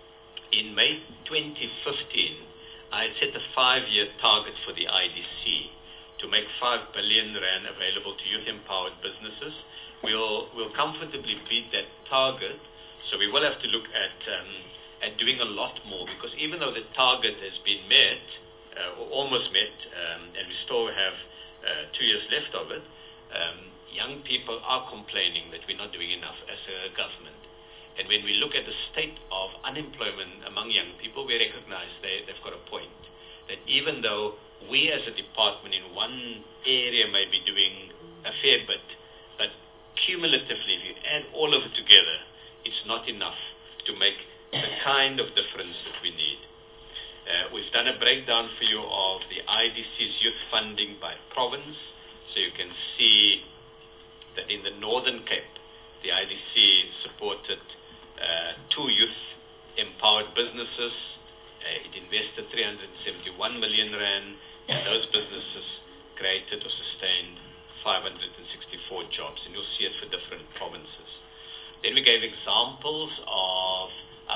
in May twenty fifteen, I had set a five-year target for the I D C to make five billion rand available to youth-empowered businesses. We'll, we'll comfortably beat that target, so we will have to look at, um, at doing a lot more, because even though the target has been met, Uh, or almost met, um, and we still have uh, two years left of it, um, young people are complaining that we're not doing enough as a government. And when we look at the state of unemployment among young people, we recognize they, they've got a point. That even though we as a department in one area may be doing a fair bit, but cumulatively, if you add all of it together, it's not enough to make the kind of difference that we need. Uh, we've done a breakdown for you of the I D C's youth funding by province. So you can see that in the Northern Cape, the I D C supported uh, two youth-empowered businesses. Uh, it invested three hundred seventy-one million rand, and those businesses created or sustained five hundred sixty-four jobs. And you'll see it for different provinces. Then we gave examples of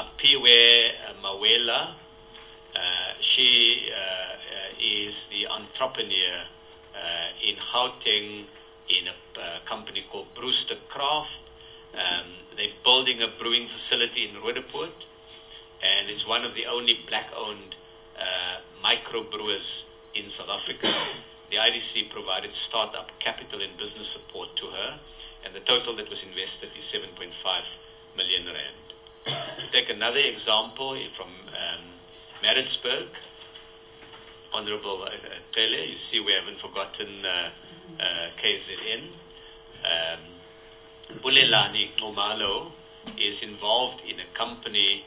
Apiwe Mawela. Uh, she uh, uh, is the entrepreneur uh, in Gauteng in a uh, company called Brewster Craft. Um, they're building a brewing facility in Roodepoort, and it's one of the only black-owned uh, microbrewers in South Africa. The I D C provided startup capital and business support to her, and the total that was invested is seven point five million rand. To take another example from um, Maritzburg, Honorable uh, Tele, you see we haven't forgotten uh, uh, K Z N. Um, Bulelani Nomalo is involved in a company,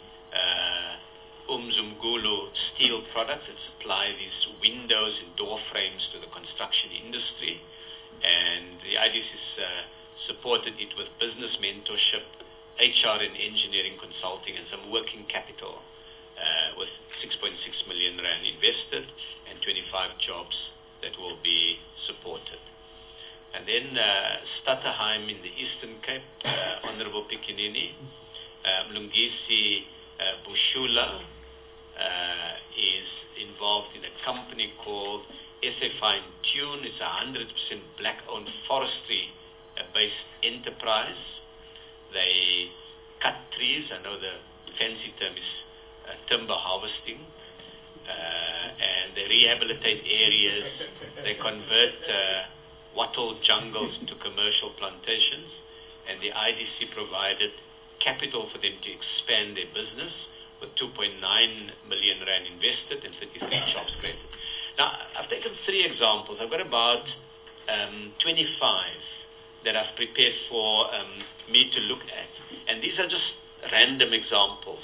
uh, Umzumgulu Steel Products, that supply these windows and door frames to the construction industry. And the I D C has uh, supported it with business mentorship, H R and engineering consulting, and some working capital. Uh, with six point six million rand invested and twenty-five jobs that will be supported. And then uh, Stutterheim in the Eastern Cape, uh, Honorable Pikinini, uh, Mlungisi uh, Bushula uh, is involved in a company called S A Fine Tune. It's a one hundred percent black-owned forestry-based uh, enterprise. They cut trees. I know the fancy term is Uh, timber harvesting, uh, and they rehabilitate areas, they convert uh, wattle jungles into commercial plantations, and the I D C provided capital for them to expand their business with two point nine million rand invested and thirty-three jobs created. Now, I've taken three examples. I've got about um, twenty-five that I've prepared for um, me to look at, and these are just random examples.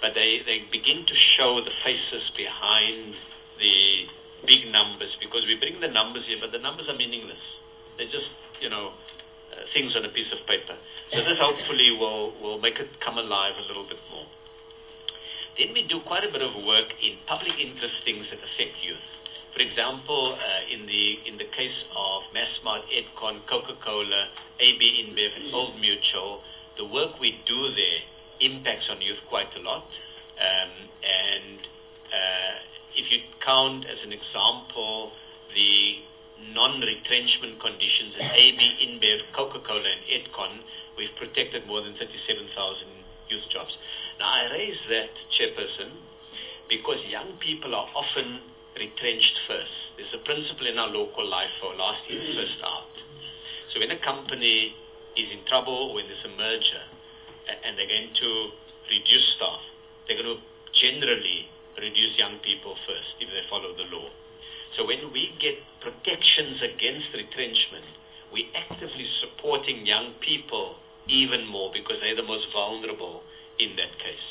but they, they begin to show the faces behind the big numbers, because we bring the numbers here, but the numbers are meaningless. They're just, you know, uh, things on a piece of paper. So this hopefully will, will make it come alive a little bit more. Then we do quite a bit of work in public interest things that affect youth. For example, uh, in the in the case of Massmart, Edcon, Coca-Cola, A B InBev, and Old Mutual, the work we do there impacts on youth quite a lot. Um, and uh, if you count as an example the non-retrenchment conditions at A B InBev, Coca-Cola, and Edcon, we've protected more than thirty-seven thousand youth jobs. Now, I raise that, Chairperson, because young people are often retrenched first. There's a principle in our local life for last in, first out. So when a company is in trouble, when there's a merger, and they're going to reduce staff, they're going to generally reduce young people first if they follow the law. So when we get protections against retrenchment, we're actively supporting young people even more, because they're the most vulnerable in that case.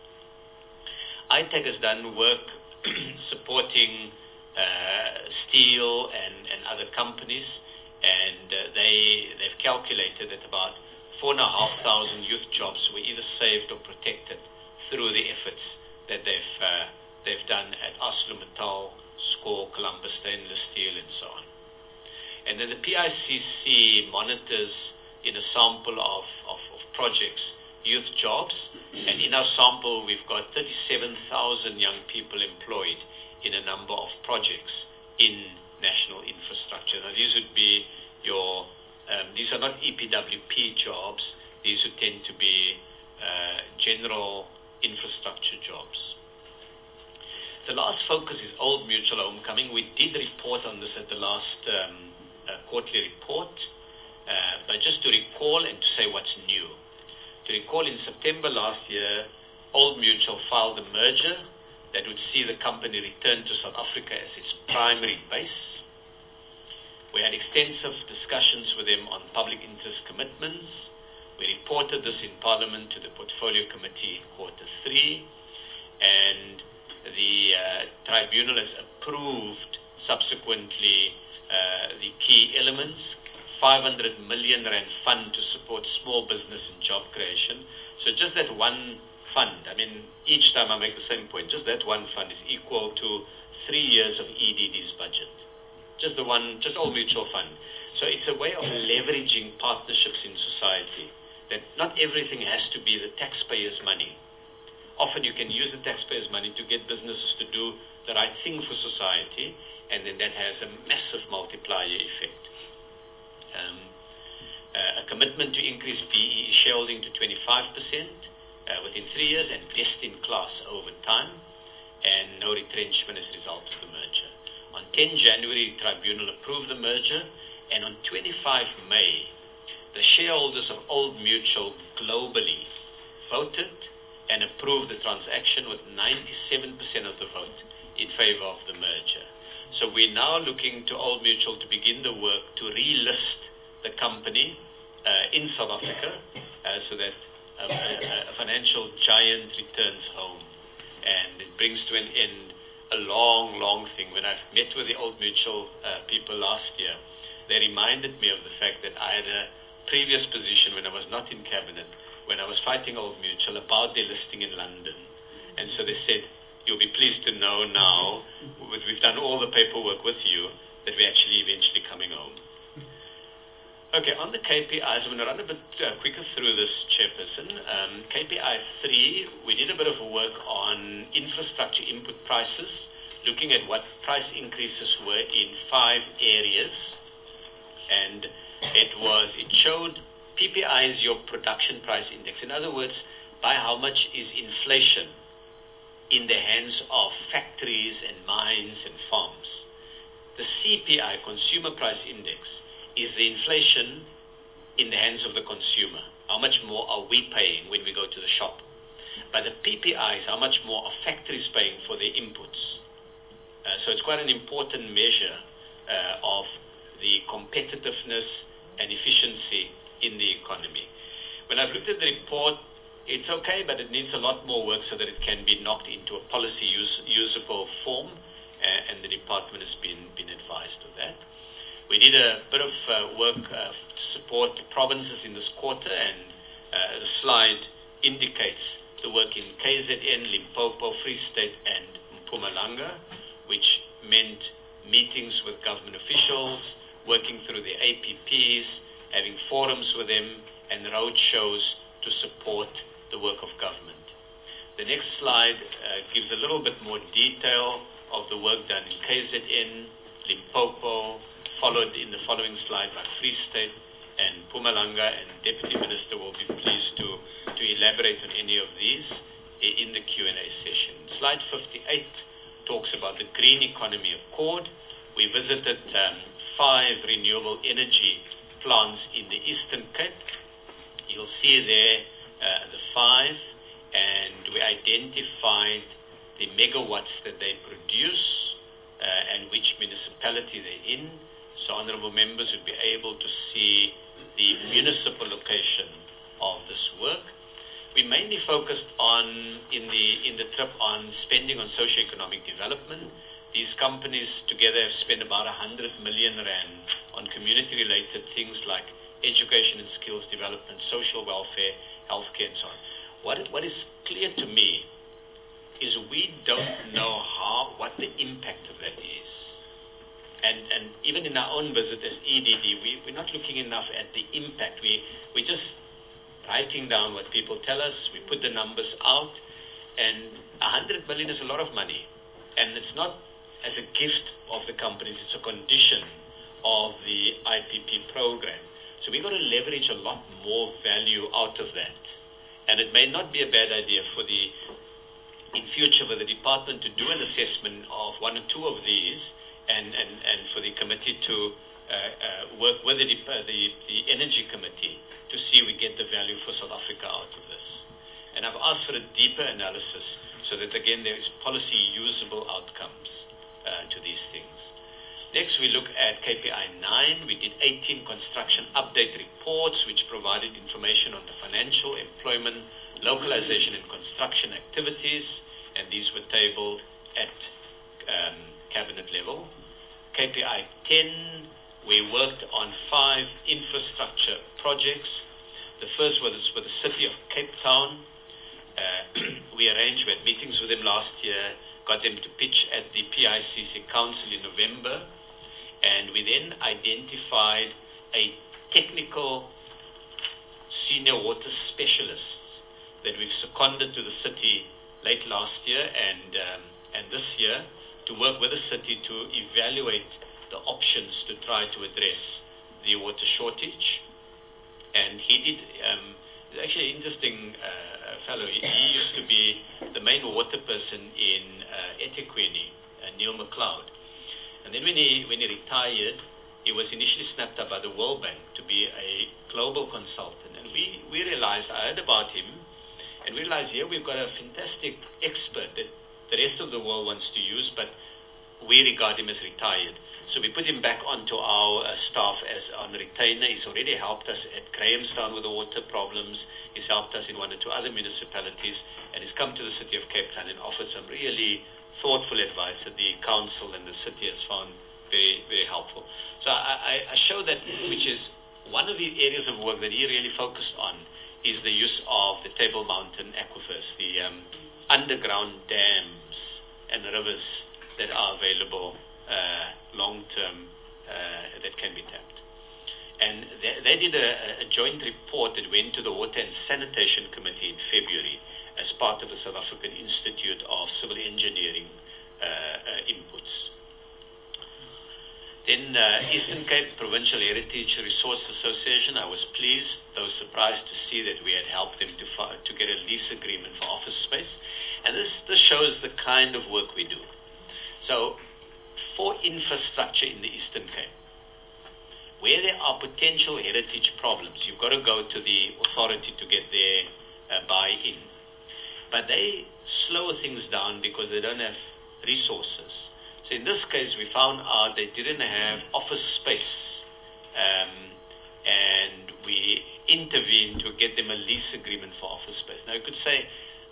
I TAG has done work supporting uh, steel and, and other companies, and uh, they, they've calculated that about four and a half thousand youth jobs were either saved or protected through the efforts that they've, uh, they've done at ArcelorMittal, SCOR, Columbus Stainless Steel, and so on. And then the P I C C monitors in a sample of, of, of projects youth jobs, and in our sample we've got thirty-seven thousand young people employed in a number of projects in national infrastructure. Now these would be your, um, these are not E P W P jobs, these would tend to be uh, general infrastructure jobs. The last focus is Old Mutual Homecoming. We did report on this at the last um, uh, quarterly report, uh, but just to recall and to say what's new. To recall, in September last year, Old Mutual filed a merger that would see the company return to South Africa as its primary base. We had extensive discussions with them on public interest commitments. We reported this in Parliament to the Portfolio Committee in quarter three, and the uh, tribunal has approved subsequently uh, the key elements. five hundred million rand fund to support small business and job creation. So just that one fund, I mean, each time I make the same point, just that one fund is equal to three years of E D D's budget. Just the one, just Old Mutual Fund. So it's a way of leveraging partnerships in society, that not everything has to be the taxpayers' money. Often you can use the taxpayers' money to get businesses to do the right thing for society, and then that has a massive multiplier effect. Um, uh, a commitment to increase B E E shareholding to twenty-five percent uh, within three years and best in class over time, and no retrenchment as a result of the merger. On tenth January, the tribunal approved the merger, and on twenty-fifth May, the shareholders of Old Mutual globally voted and approved the transaction with ninety-seven percent of the vote in favor of the merger. So we're now looking to Old Mutual to begin the work to relist the company uh, in South Africa uh, so that um, a, a financial giant returns home. And it brings to an end a long, long thing. When I've met with the Old Mutual uh, people last year, they reminded me of the fact that I had a previous position when I was not in cabinet, when I was fighting Old Mutual about their listing in London. And so they said, you'll be pleased to know now, we've done all the paperwork with you, that we're actually eventually coming home. Okay, on the K P Is, I'm going to run a bit uh, quicker through this, Chairperson. Um, K P I three, we did a bit of work on infrastructure input prices, looking at what price increases were in five areas. And it was, it showed P P I is your production price index. In other words, by how much is inflation in the hands of factories and mines and farms. The C P I, Consumer Price Index, is the inflation in the hands of the consumer. How much more are we paying when we go to the shop? But the P P I is how much more are factories paying for their inputs. Uh, so it's quite an important measure uh, of the competitiveness and efficiency in the economy. When I've looked at the report, it's okay, but it needs a lot more work so that it can be knocked into a policy use, usable form, uh, and the department has been, been advised of that. We did a bit of uh, work uh, to support the provinces in this quarter, and uh, the slide indicates the work in K Z N, Limpopo, Free State, and Mpumalanga, which meant meetings with government officials, working through the A P Ps, having forums with them, and road shows to support the work of government. The next slide uh, gives a little bit more detail of the work done in K Z N, Limpopo, followed in the following slide by Free State and Mpumalanga, and Deputy Minister will be pleased to, to elaborate on any of these in the Q and A session. Slide fifty-eight talks about the green economy accord. We visited um, five renewable energy plants in the Eastern Cape. You'll see there uh, the five, and we identified the megawatts that they produce uh, and which municipality they're in. So honorable members would be able to see the municipal location of this work. We mainly focused on, in the in the trip, on spending on socio-economic development. These companies together have spent about one hundred million rand on community-related things like education and skills development, social welfare, healthcare, and so on. What, what is clear to me is we don't know how, what the impact of that is. And, and even in our own visit as E D D, we, we're not looking enough at the impact. We, we're just writing down what people tell us. We put the numbers out, and one hundred million is a lot of money. And it's not as a gift of the companies, it's a condition of the I P P program. So we've got to leverage a lot more value out of that. And it may not be a bad idea for the, in future, for the department to do an assessment of one or two of these, and, and, and for the committee to uh, uh, work with the, uh, the, the Energy Committee to see we get the value for South Africa out of this. And I've asked for a deeper analysis so that, again, there is policy usable outcomes uh, to these things. Next, we look at K P I nine. We did eighteen construction update reports, which provided information on the financial, employment, localization, and construction activities, and these were tabled at um, cabinet level. K P I ten, we worked on five infrastructure projects. The first was with the city of Cape Town. Uh, we arranged, we had meetings with them last year, got them to pitch at the P I C C Council in November, and we then identified a technical senior water specialist that we've seconded to the city late last year and, um, and this year to work with the city to evaluate the options to try to address the water shortage. And he did, um, actually an interesting uh, fellow. He, he used to be the main water person in uh, eThekwini, uh, Neil McLeod. And then when he, when he retired, he was initially snapped up by the World Bank to be a global consultant. And we, we realized, I heard about him, and we realized here we've got a fantastic expert that the rest of the world wants to use, but we regard him as retired. So we put him back onto our uh, staff as on retainer. He's already helped us at Grahamstown with the water problems. He's helped us in one or two other municipalities, and he's come to the city of Cape Town and offered some really thoughtful advice that the council and the city has found very, very helpful. So I, I show that, which is one of the areas of work that he really focused on, is the use of the Table Mountain aquifers, the um, underground dams and rivers that are available uh, long-term uh, that can be tapped. And they, they did a, a joint report that went to the Water and Sanitation Committee in February as part of the South African Institute of Civil Engineering uh, uh, inputs. Then uh, Eastern Cape Provincial Heritage Resource Association, I was pleased, though surprised to see that we had helped them to, to get a lease agreement for office space. And this, this shows the kind of work we do. So, for infrastructure in the Eastern Cape, where there are potential heritage problems, you've got to go to the authority to get their uh, buy-in. But they slow things down because they don't have resources. So in this case, we found out they didn't have office space, um, and we intervene to get them a lease agreement for office space. Now, you could say,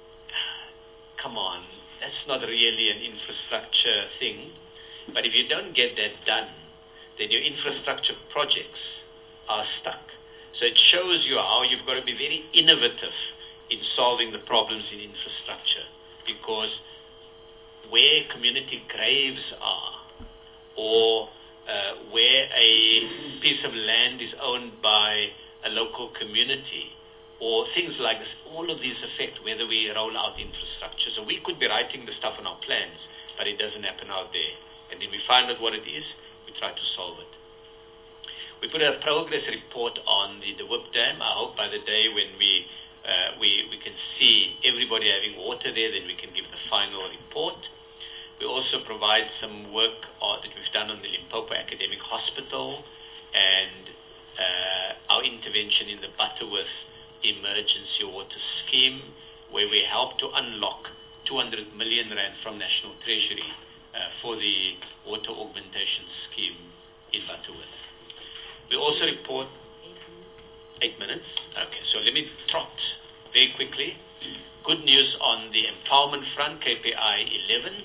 come on, that's not really an infrastructure thing. But if you don't get that done, then your infrastructure projects are stuck. So it shows you how you've got to be very innovative in solving the problems in infrastructure. Because where community graves are, or uh, where a piece of land is owned by a local community, or things like this, all of these affect whether we roll out infrastructure. So we could be writing the stuff on our plans, but it doesn't happen out there. And then we find out what it is, we try to solve it. We put a progress report on the, the Whip Dam. I hope by the day when we, uh, we, we can see everybody having water there, then we can give the final report. We also provide some work uh, that we've done on the Limpopo Academic Hospital and uh, our intervention in the Butterworth Emergency Water Scheme, where we help to unlock two hundred million rand from National Treasury uh, for the water augmentation scheme in Butterworth. We also report eight minutes. Okay, so let me trot very quickly. Good news on the empowerment front, K P I eleven.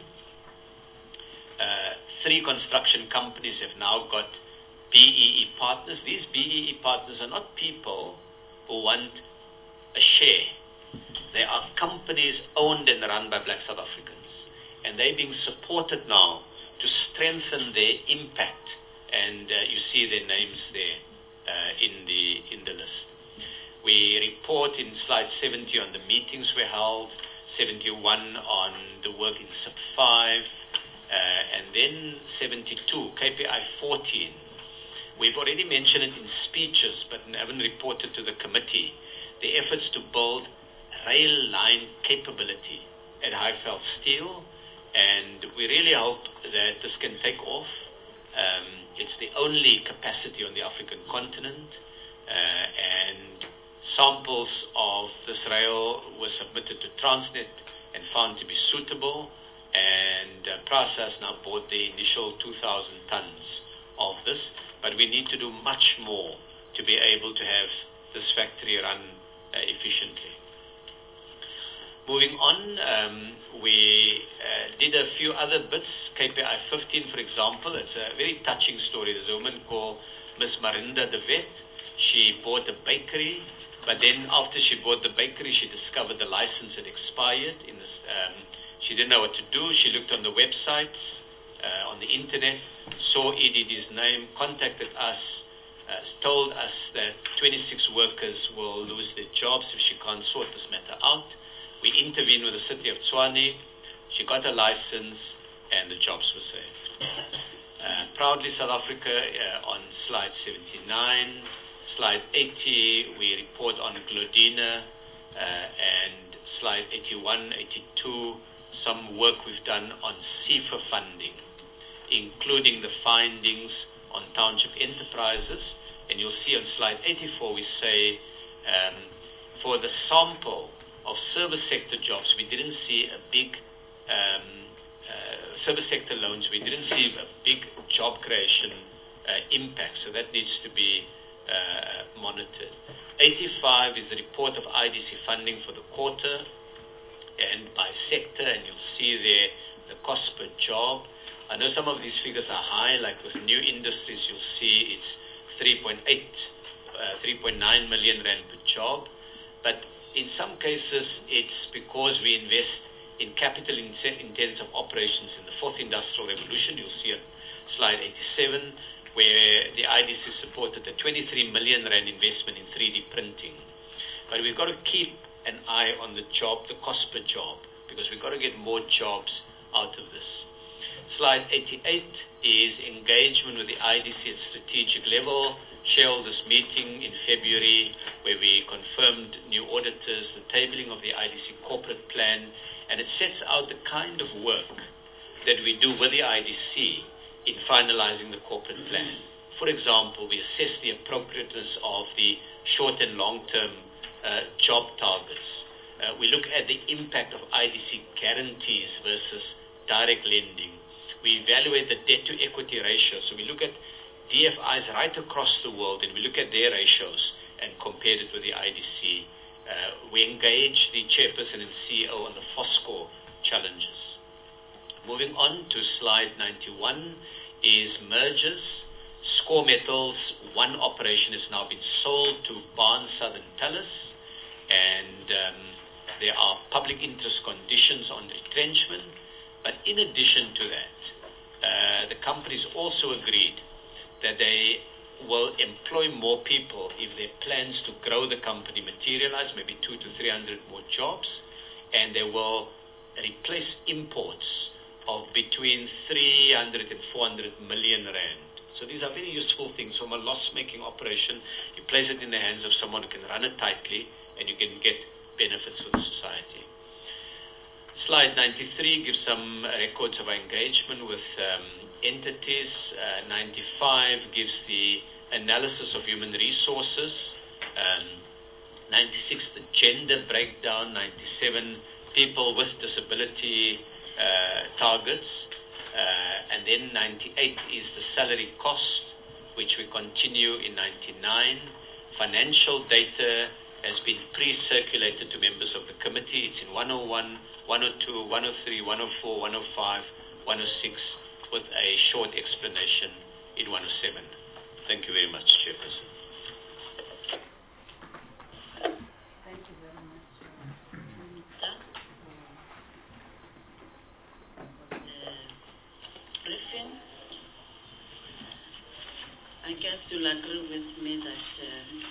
Uh, three construction companies have now got B E E partners. These B E E partners are not people who want a share. They are companies owned and run by Black South Africans. And they're being supported now to strengthen their impact. And uh, you see their names there uh, in the in the list. We report in slide seventy on the meetings we held, seventy-one on the work in S I P five, uh, and then seventy-two, K P I fourteen. We've already mentioned it in speeches, but haven't reported to the committee, the efforts to build rail line capability at Highveld Steel, and we really hope that this can take off. Um, it's the only capacity on the African continent, uh, and samples of this rail were submitted to Transnet and found to be suitable, and uh, PRASA has now bought the initial two thousand tons of this, but we need to do much more to be able to have this factory run uh, efficiently. Moving on, um, we uh, did a few other bits. K P I fifteen, for example, it's a very touching story. There's a woman called Miss Marinda de Wet. She bought a bakery, but then after she bought the bakery, she discovered the license had expired. In this, um, she didn't know what to do. She looked on the websites, uh, on the internet, saw E D D's name, contacted us, uh, told us that twenty-six workers will lose their jobs if she can't sort this matter out. We intervened with the city of Tshwane. She got a license, and the jobs were saved. Uh, proudly South Africa uh, on slide seventy-nine. Slide eighty, we report on Glodina, uh, and slide eighty-one, eighty-two, some work we've done on C I F A funding, including the findings on township enterprises. And you'll see on slide eighty-four, we say um, for the sample of service sector jobs, we didn't see a big um, uh, service sector loans, we didn't see a big job creation uh, impact, so that needs to be uh, monitored. eighty-five is the report of I D C funding for the quarter and by sector, and you'll see there the cost per job. I know some of these figures are high, like with new industries, you'll see it's three point eight, uh, three point nine million rand per job, but in some cases, it's because we invest in capital-intensive operations in the fourth industrial revolution. You'll see on slide eighty-seven, where the I D C supported a twenty-three million rand investment in three D printing. But we've got to keep an eye on the job, the cost per job, because we've got to get more jobs out of this. Slide eighty-eight is engagement with the I D C at strategic level. Shareholders meeting in February, where we confirmed new auditors, the tabling of the I D C corporate plan, and it sets out the kind of work that we do with the I D C in finalizing the corporate plan. For example, we assess the appropriateness of the short and long-term uh, job targets. Uh, we look at the impact of I D C guarantees versus direct lending. We evaluate the debt-to-equity ratio. So we look at D F Is right across the world, and we look at their ratios and compared it with the I D C. Uh, we engaged the chairperson and C E O on the FOSCOR challenges. Moving on to slide ninety-one is mergers. Score Metals, one operation has now been sold to Barnes Southern Tellus, and um, there are public interest conditions on retrenchment. But in addition to that, uh, the companies also agreed that they will employ more people if their plans to grow the company materialize, maybe two to three hundred more jobs, and they will replace imports of between three hundred and four hundred million rand. So these are very useful things. From a loss-making operation, you place it in the hands of someone who can run it tightly, and you can get benefits for the society. Slide ninety-three gives some records of our engagement with um, entities. Uh, ninety-five gives the analysis of human resources. Um, ninety-six, the gender breakdown. ninety-seven, people with disability uh, targets. Uh, and then ninety-eight is the salary cost, which we continue in ninety-nine. Financial data has been pre-circulated to members of the committee. It's in one oh one, one oh two, one oh three, one oh four, one oh five, one oh six, with a short explanation in one oh seven. Thank you very much, Chairperson. Thank you very much, Minister, for the briefing. I guess you'll agree with me that uh,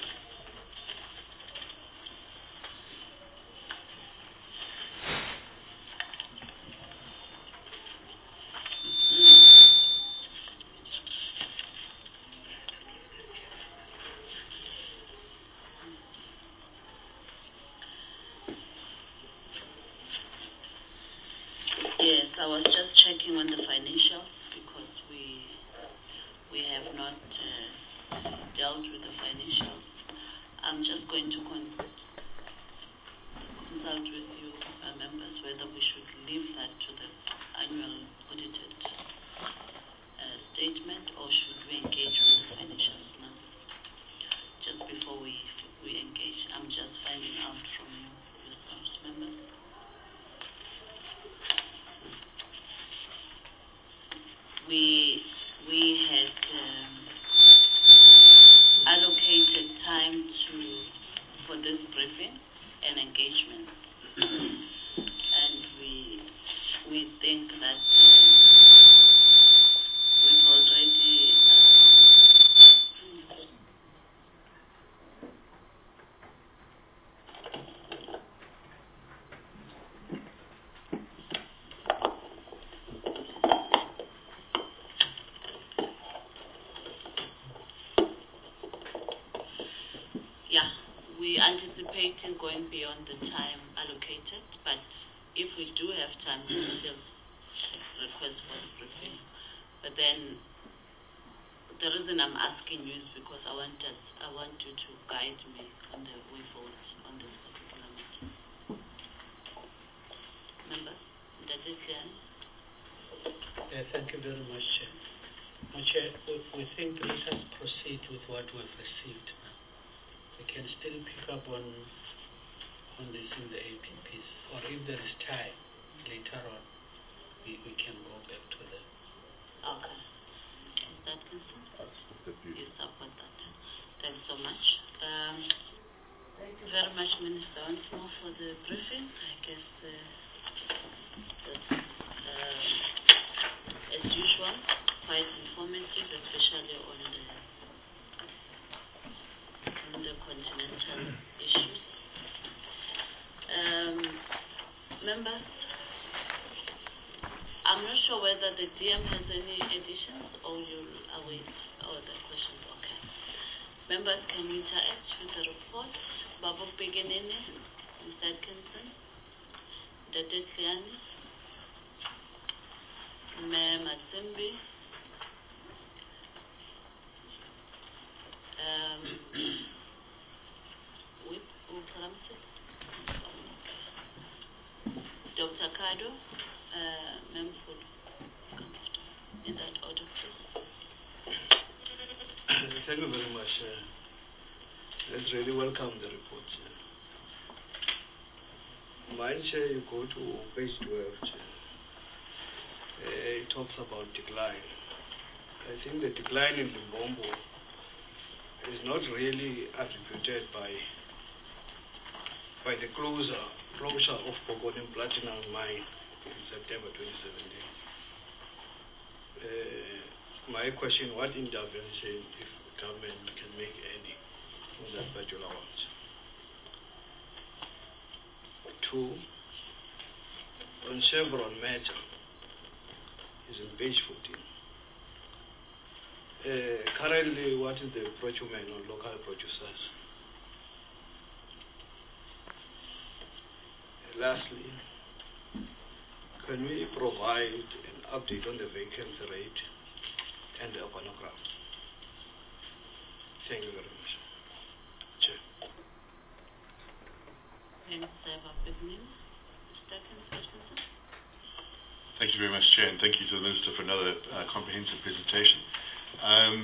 yes, I was just checking on the financials because we we have not uh, dealt with the financials. I'm just going to con consult with you, uh, members, whether we should leave that to the annual audited uh, statement, or should we engage with the financials now? Just before we we engage, I'm just finding out from you yourselves, members. We we had um, allocated time to for this briefing and engagement, and we we think that um, we've already uh, yeah, we anticipating going beyond the time allocated, but if we do have time, we will still request for the briefing. But then the reason I'm asking you is because I want us, I want you to guide me on the way forward on this particular matter. Members, that is clear? Uh, thank you very much, Chair. Uh, Chair, we, we think let us proceed with what we've received now. We can still pick up on on this in the A P Ps, or if there is time later on, we, we can go back to the... Okay. Is that consent? You support that. Thanks so much. Um, thank you very much, Minister, once more for the briefing. I guess uh, that's, uh, as usual, quite informative, especially on the on the continental issues. Um, members, I'm not sure whether the D M has any additions or you'll await all the questions. Okay. Members can interact with the report. Babu Beginini, Mister Atkinson, Dede Kliani, Mayor Matsimbi, um, Whip Upramsit, Doctor Kado, uh, Memfood, in that order, please. Thank you very much, uh, let's really welcome the report. Chair. Mine, Chair, you go to page twelve, Chair. Uh, it talks about decline. I think the decline in Limbombo is not really attributed by by the closure, closure of Bokoni Platinum Mine in September twenty seventeen. Uh, my question, what intervention, if government can make any, on that particular one? Two, on Chevron matter, is in page fourteen. Uh, currently, what is the procurement on local producers? Lastly, can we provide an update on the vacancy rate and the organogram? Thank you very much. Chair. Thanks, Abednego. Second question, sir. Thank you very much, Chair, and thank you to the Minister for another uh, comprehensive presentation. Um,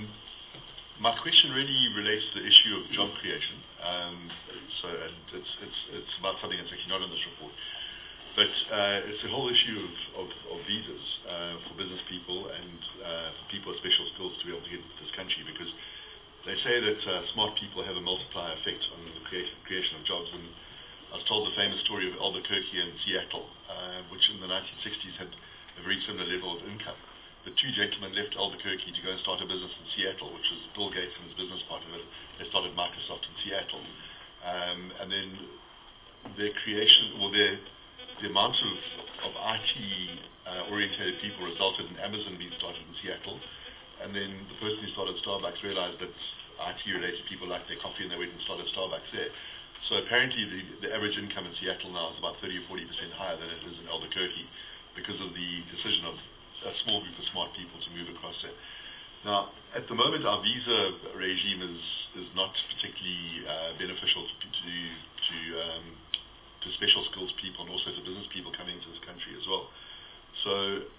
my question really relates to the issue of job creation. Um, so, and it's, it's, it's about something that's actually not in this report. But uh, it's the whole issue of, of, of visas uh, for business people and uh, for people with special skills to be able to get into this country, because they say that uh, smart people have a multiplier effect on the creation, creation of jobs. And I was told the famous story of Albuquerque and Seattle, uh, which in the nineteen sixties had a very similar level of income. The two gentlemen left Albuquerque to go and start a business in Seattle, which was Bill Gates and his business partner. They started Microsoft in Seattle. Um, and then their creation, well, their the amount of, of I T-orientated uh, people resulted in Amazon being started in Seattle. And then the person who started Starbucks realized that I T-related people liked their coffee, and they went and started Starbucks there. So apparently the, the average income in Seattle now is about thirty or forty percent higher than it is in Albuquerque because of the decision of a small group of smart people to move across there. Now, at the moment, our visa regime is, is not particularly uh, beneficial to, to, to um, to special skills people and also to business people coming into this country as well. So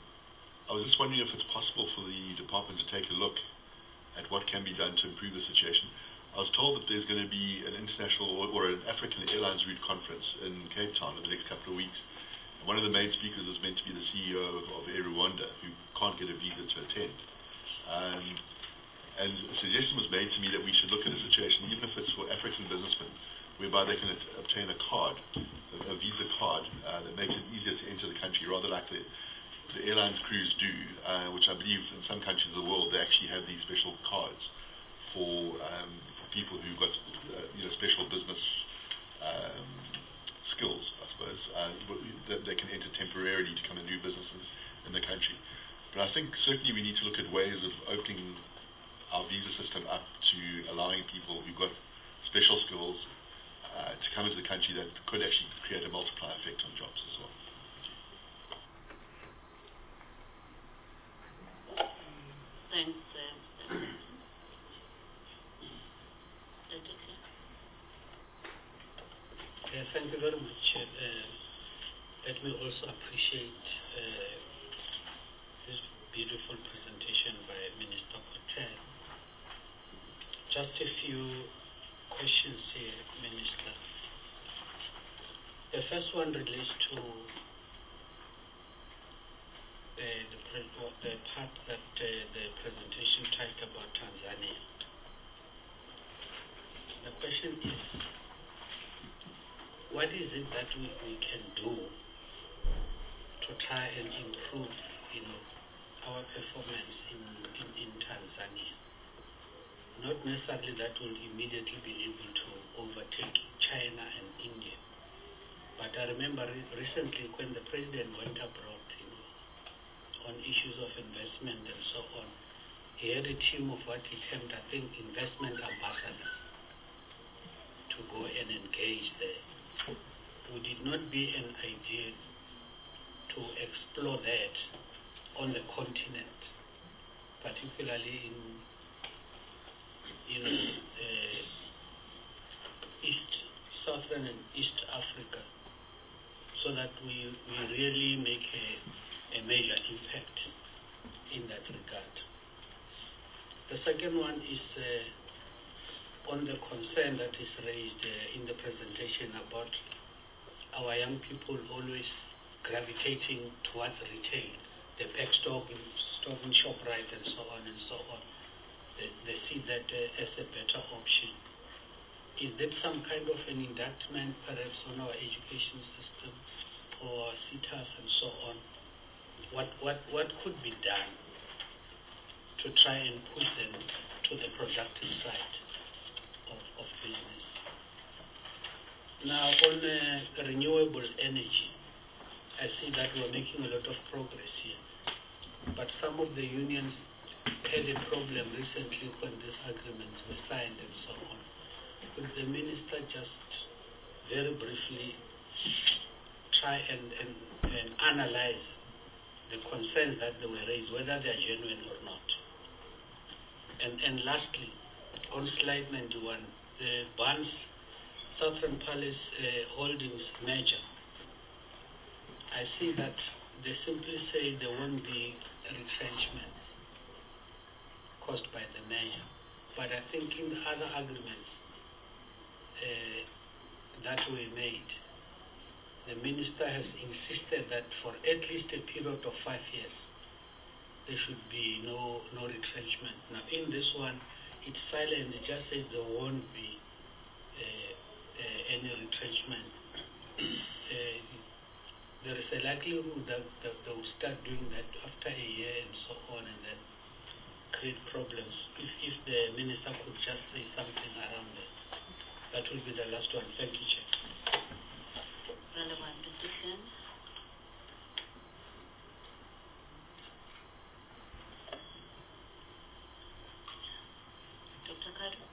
I was just wondering if it's possible for the department to take a look at what can be done to improve the situation. I was told that there's going to be an international or, or an African Airlines route conference in Cape Town in the next couple of weeks. And one of the main speakers is meant to be the C E O of, of Air Rwanda, who can't get a visa to attend. Um, and a suggestion was made to me that we should look at a situation, even if it's for African businessmen, whereby they can obtain a card, a, a visa card, uh, that makes it easier to enter the country, rather like the, the airlines crews do, uh, which I believe in some countries of the world they actually have these special cards for, um, for people who've got uh, you know, special business um, skills, I suppose, uh, that they can enter temporarily to come and do businesses in the country. But I think certainly we need to look at ways of opening our visa system up to allowing people who've got special skills Uh, to come into the country that could actually create a multiplier effect on jobs as well. Thanks. Uh, uh, thank you very much. Uh, let me also appreciate uh, this beautiful presentation by Minister Kotel. Just a few questions here, Minister. The first one relates to uh, the, pre the part that uh, the presentation talked about Tanzania. The question is, what is it that we, we can do to try and improve, you know, our performance in, in, in Tanzania? Not necessarily that will immediately be able to overtake China and India. But I remember re recently when the president went abroad, you know, on issues of investment and so on, he had a team of what he termed, I think, investment ambassadors to go and engage there. Would it not be an idea to explore that on the continent, particularly in in uh, East, Southern and East Africa, so that we, we really make a, a major impact in that regard. The second one is uh, on the concern that is raised uh, in the presentation about our young people always gravitating towards retail, the pack stock, stock in ShopRite and so on and so on. They, they see that uh, as a better option. Is that some kind of an indictment perhaps on our education system or C T A S and so on? What, what, what could be done to try and push them to the productive side of, of business? Now, on uh, renewable energy, I see that we're making a lot of progress here. But some of the unions had a problem recently when these agreements were signed and so on. Could the minister just very briefly try and, and, and analyze the concerns that they were raised, whether they are genuine or not? And, and lastly, on slide ninety-one, the Barnes Southern Palace uh, Holdings merger, I see that they simply say there won't be retrenchment caused by the merger. But I think in the other agreements uh, that were made, the minister has insisted that for at least a period of five years, there should be no, no retrenchment. Now, in this one, it's silent. It just says there won't be uh, uh, any retrenchment. uh, there is a likelihood that, that they will start doing that after a year and so on, and then create problems. If, if the minister could just say something around that, that will be the last one. Thank you, Chair. Relevant decision. Doctor Kadu.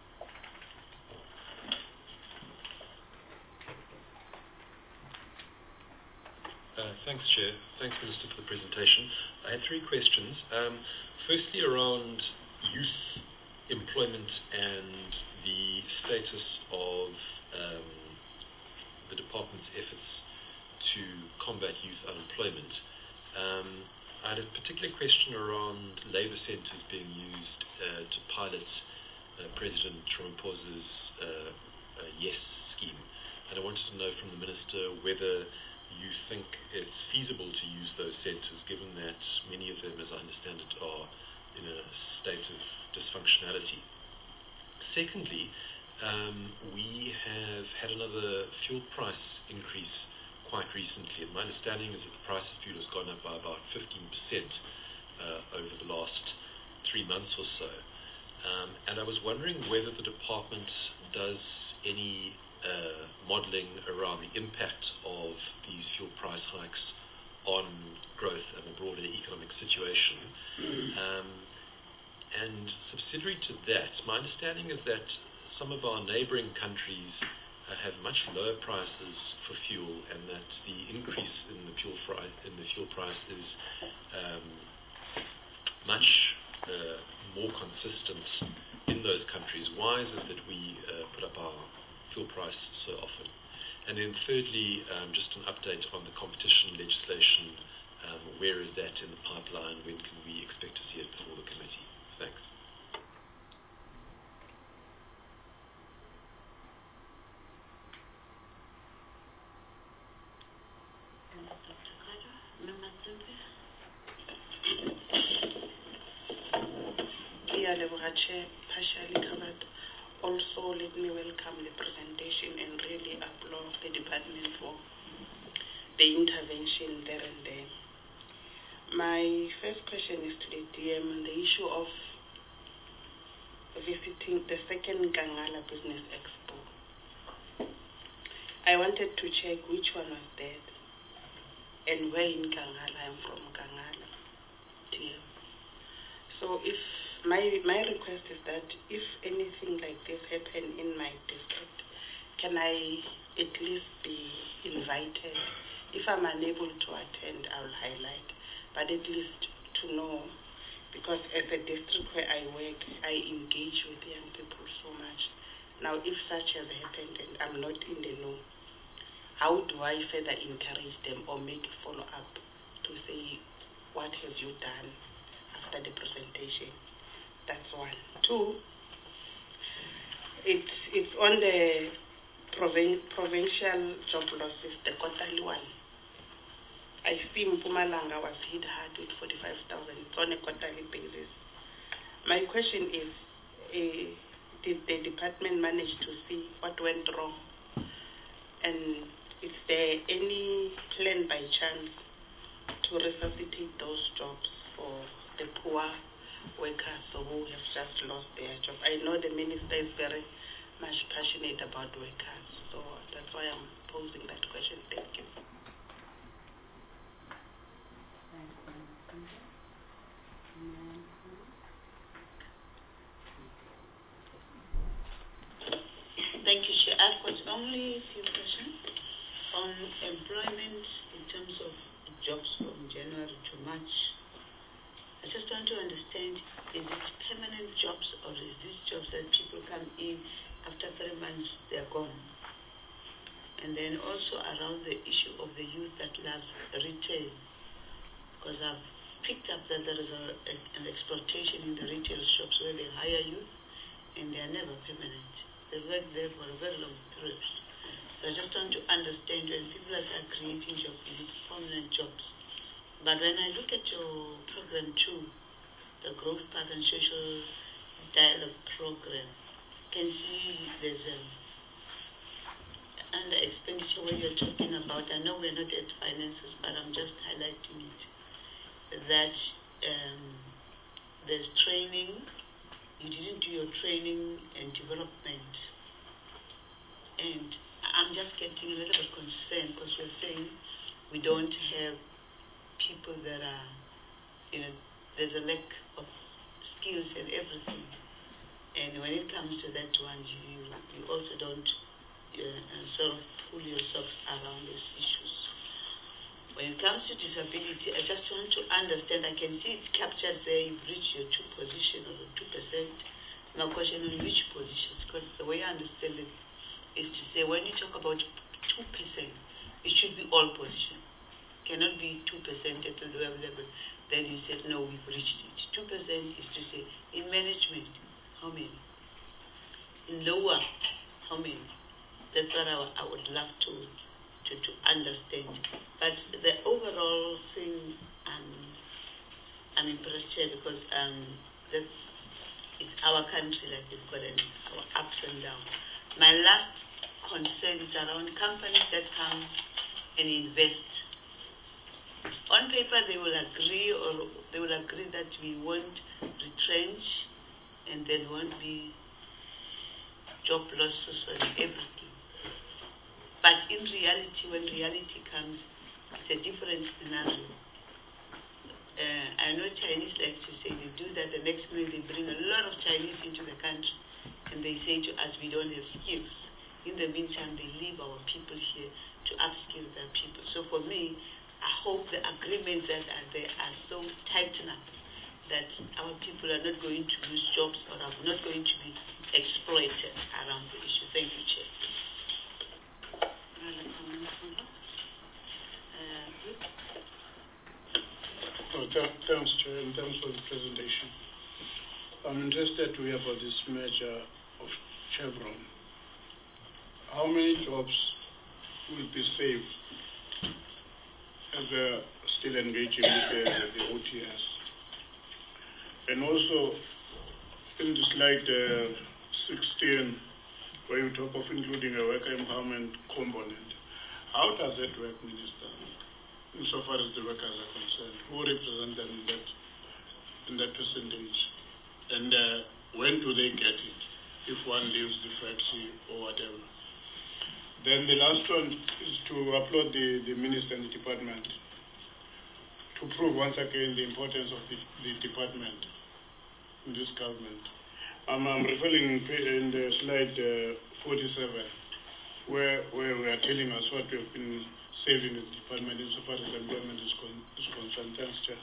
Uh, thanks, Chair. Thanks, Minister, for the presentation. I had three questions. Um, firstly, around youth employment and the status of um, the department's efforts to combat youth unemployment. Um, I had a particular question around labour centres being used uh, to pilot uh, President Ramaphosa's uh, uh, YES scheme. And I wanted to know from the Minister whether you think it's feasible to use those centres, given that many of them, as I understand it, are in a state of dysfunctionality. Secondly, um, we have had another fuel price increase quite recently, and my understanding is that the price of fuel has gone up by about fifteen percent uh, over the last three months or so. Um, and I was wondering whether the department does any Uh, modelling around the impact of these fuel price hikes on growth and the broader economic situation. Um, and subsidiary to that, my understanding is that some of our neighbouring countries uh, have much lower prices for fuel, and that the increase in the fuel, fri- in the fuel price is um, much uh, more consistent in those countries. Why is it that we uh, put up our fuel price so often? And then thirdly, um, just an update on the competition legislation. Um, where is that in the pipeline? When can we expect to see it before the committee? Thanks. Yeah, Chair, partially covered. Also, let me welcome the presentation and really applaud the department for the intervention there and then. My first question is to the D M on the issue of visiting the second Kangala Business Expo. I wanted to check which one was that and where in Kangala. I'm from Kangala, D M. So if My my request is that if anything like this happen in my district, can I at least be invited? If I'm unable to attend, I'll highlight, but at least to know, because as a district where I work, I engage with young people so much. Now, if such has happened and I'm not in the know, how do I further encourage them or make a follow-up to say, what have you done after the presentation? That's one. Two, it's it's on the provin- provincial job losses, the quarterly one. I see Mpumalanga was hit hard with forty-five thousand. It's on a quarterly basis. My question is, uh, did the department manage to see what went wrong? And is there any plan by chance to resuscitate those jobs for the poor workers who have just lost their job? I know the minister is very much passionate about workers, so that's why I'm posing that question. Thank you. Thank you, Chair. I've got only a few questions on employment in terms of jobs from January to March. I just want to understand, is it permanent jobs or is this jobs that people come in after three months, they're gone? And then also around the issue of the youth that loves retail, because I've picked up that there is a, a, an exploitation in the retail shops where they hire youth and they are never permanent. They work there for a very long period. So I just want to understand when people are creating jobs, is it permanent jobs? But when I look at your program two, the Growth Path and Social Dialogue Program, you can see there's a under expenditure where you're talking about, I know we're not at finances, but I'm just highlighting it, that um, there's training. You didn't do your training and development. And I'm just getting a little bit concerned because you're saying we don't have people that are, you know, there's a lack of skills and everything. And when it comes to that one, you, you also don't uh, sort of pull yourself around those issues. When it comes to disability, I just want to understand, I can see it's captured there, you've reached your two position or two percent. My question on which positions, because the way I understand it is to say when you talk about two percent, it should be all positions. Cannot be two percent at the lower level. Then you said, no, we've reached it. two percent is to say, in management, how many? In lower, how many? That's what I, I would love to To, to understand. But the overall thing, um, I'm impressed here because um, that's, it's our country that we've got an, our ups and downs. My last concern is around companies that come and invest. On paper, they will agree or they will agree that we won't retrench and there won't be job losses and everything. But in reality, when reality comes, it's a different scenario. Uh, I know Chinese like to say they do that, the next minute they bring a lot of Chinese into the country and they say to us, we don't have skills. In the meantime, they leave our people here to upskill their people. So for me, I hope the agreements that are there are so tightened up that our people are not going to lose jobs or are not going to be exploited around the issue. Thank you, Chair. Oh, th- thanks, Chair, and thanks for the presentation. I'm interested to hear about this merger of Chevron. How many jobs will be saved as they're still engaging with the, the O T S? And also, in the slide uh, sixteen, where you talk of including a worker empowerment component, how does that work, Minister, insofar as the workers are concerned? Who represent them in that, in that percentage? And uh, when do they get it, if one leaves the factory or whatever? Then the last one is to applaud the, the Minister and the department to prove once again the importance of the, the department in this government. Um, I'm referring in the slide uh, forty-seven, where where we are telling us what we have been saving the department insofar as employment is, con- is concerned. Thanks, Chair.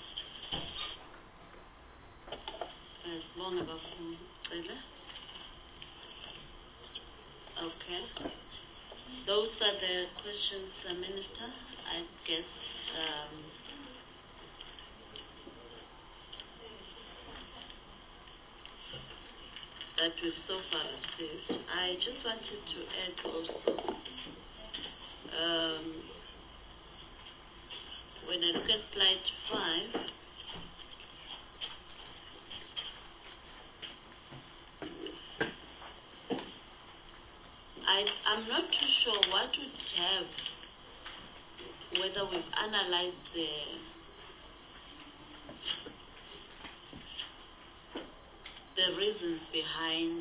Okay. Those are the questions, uh, Minister. I guess. Um, that we've so far received. I just wanted to add also, um, when I look at slide five, I, I'm not too sure what would have, whether we've analyzed the the reasons behind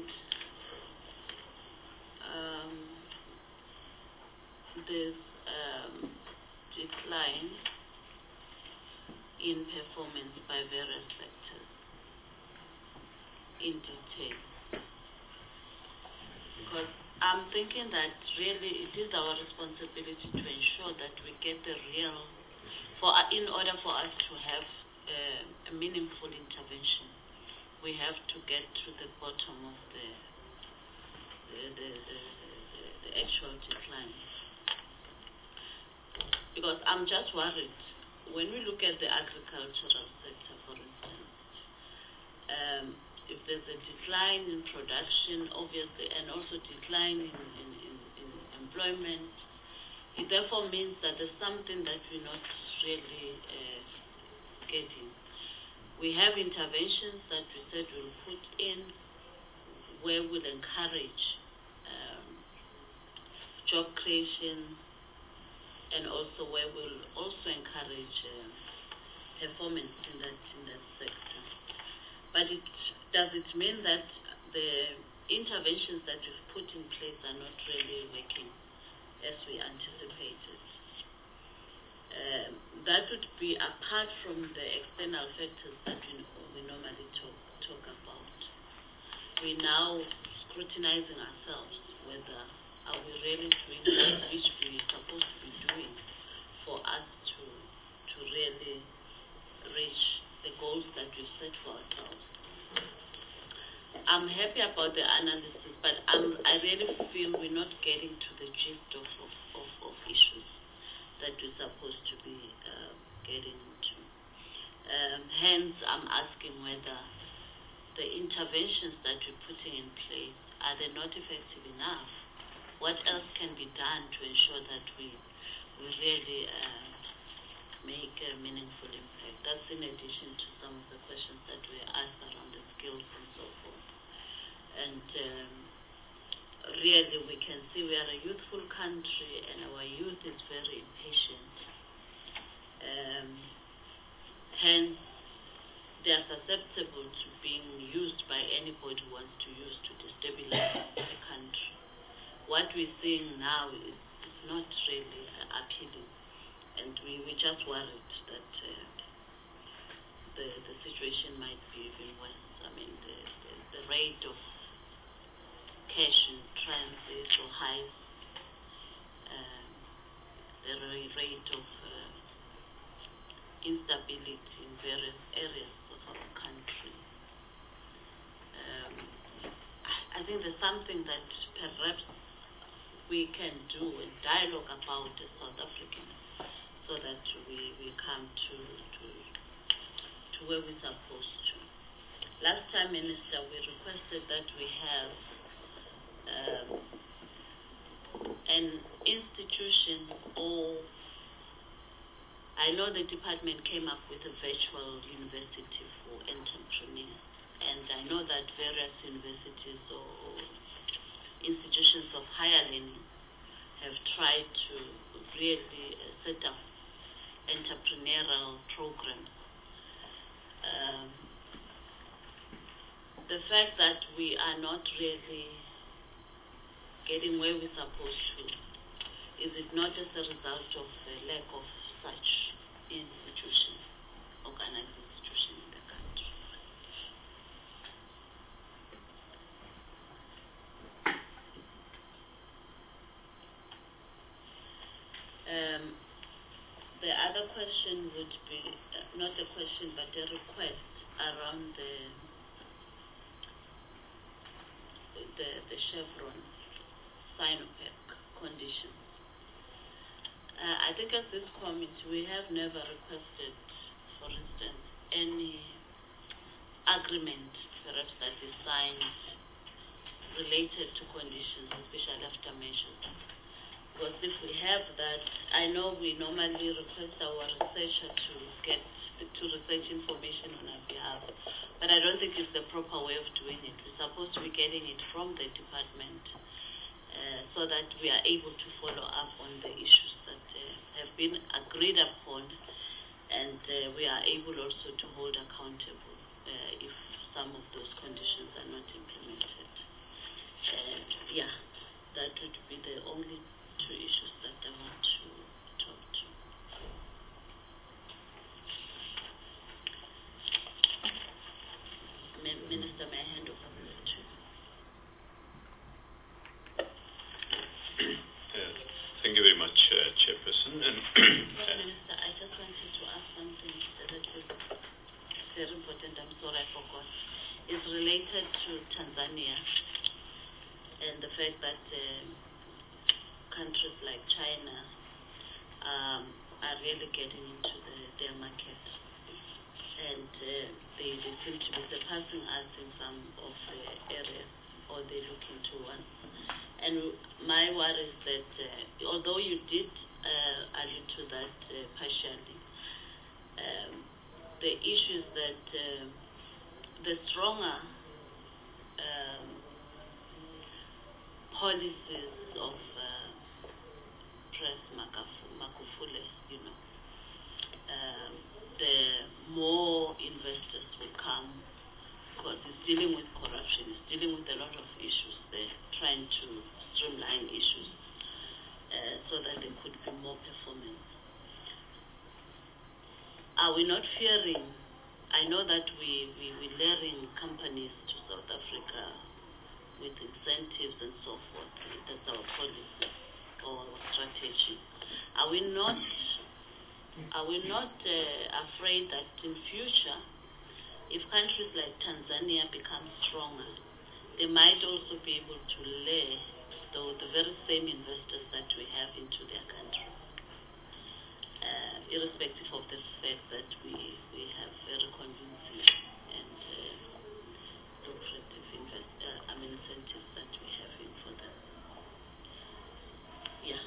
um, this um, decline in performance by various sectors in detail. Because I'm thinking that really it is our responsibility to ensure that we get the real, for in order for us to have uh, a meaningful intervention, we have to get to the bottom of the the, the, the, the, the actual decline. Because I'm just worried, when we look at the agricultural sector, for instance, um, if there's a decline in production, obviously, and also decline in, in, in, in employment, it therefore means that there's something that we're not really uh, getting. We have interventions that we said we'll put in where we'll encourage um, job creation, and also where we'll also encourage uh, performance in that in that sector. But it does it mean that the interventions that we've put in place are not really working as we anticipated? Uh, that would be apart from the external factors that we, we normally talk, talk about. We're now scrutinizing ourselves whether are we really doing that which we're supposed to be doing for us to, to really reach the goals that we set for ourselves. I'm happy about the analysis, but I'm, I really feel we're not getting to the gist of, of, of, of issues that we're supposed to be uh, getting into. Um, hence, I'm asking whether the interventions that we're putting in place, are they not effective enough? What else can be done to ensure that we, we really uh, make a meaningful impact? That's in addition to some of the questions that were asked around the skills and so forth. And um, really, we can see we are a youthful country, and our youth is very impatient. Um, hence, they are susceptible to being used by anybody who wants to use to destabilize the country. What we're seeing now is, is not really uh, appealing, and we, we're just worried that uh, the, the situation might be even worse. I mean, the, the, the rate of cash in transit or high, um, the rate of uh, instability in various areas of our country. Um, I, I think there's something that perhaps we can do a dialogue about as South Africans so that we, we come to, to, to where we're supposed to. Last time, Minister, we requested that we have Um, an institution, or I know the department came up with a virtual university for entrepreneurs, and I know that various universities or institutions of higher learning have tried to really uh, set up entrepreneurial programs. Um, the fact that we are not really getting where we're supposed to, is it not as a result of a lack of such institutions, organized institutions in the country? Um, the other question would be, uh, not a question, but a request around the the, the Chevron Sinopec conditions. Uh, I think as this committee, we have never requested, for instance, any agreement perhaps that is signed related to conditions, special after measures. Because if we have that, I know we normally request our researcher to get to research information on our behalf, but I don't think it's the proper way of doing it. We're supposed to be getting it from the department uh, so that we are able to follow up on the issues that uh, have been agreed upon, and uh, we are able also to hold accountable uh, if some of those conditions are not implemented. And yeah, that would be the only two issues that I want to talk to. Minister, may I hand over to you? Uh, thank you very much, uh, Chairperson. And well, Minister, I just wanted to ask something that is very important. I'm sorry I forgot. It's related to Tanzania and the fact that uh, countries like China um, are really getting into the, their market, and uh, they, they seem to be surpassing us in some of the areas, or they look into one. And my worry is that uh, although you did uh, allude to that uh, partially, um, the issue is that uh, the stronger um, policies of uh, Press Magufuli, you know, um, the more investors will come, because it's dealing with corruption, it's dealing with a lot of issues. They're trying to streamline issues uh, so that there could be more performance. Are we not fearing? I know that we, we, we're luring companies to South Africa with incentives and so forth. That's our policy or strategy. Are we not are we not uh, afraid that in future, if countries like Tanzania become stronger, they might also be able to lure the, the very same investors that we have into their country, uh, irrespective of the fact that we, we have very convincing and uh, lucrative invest, uh, I mean incentives that we have in for them. Yeah.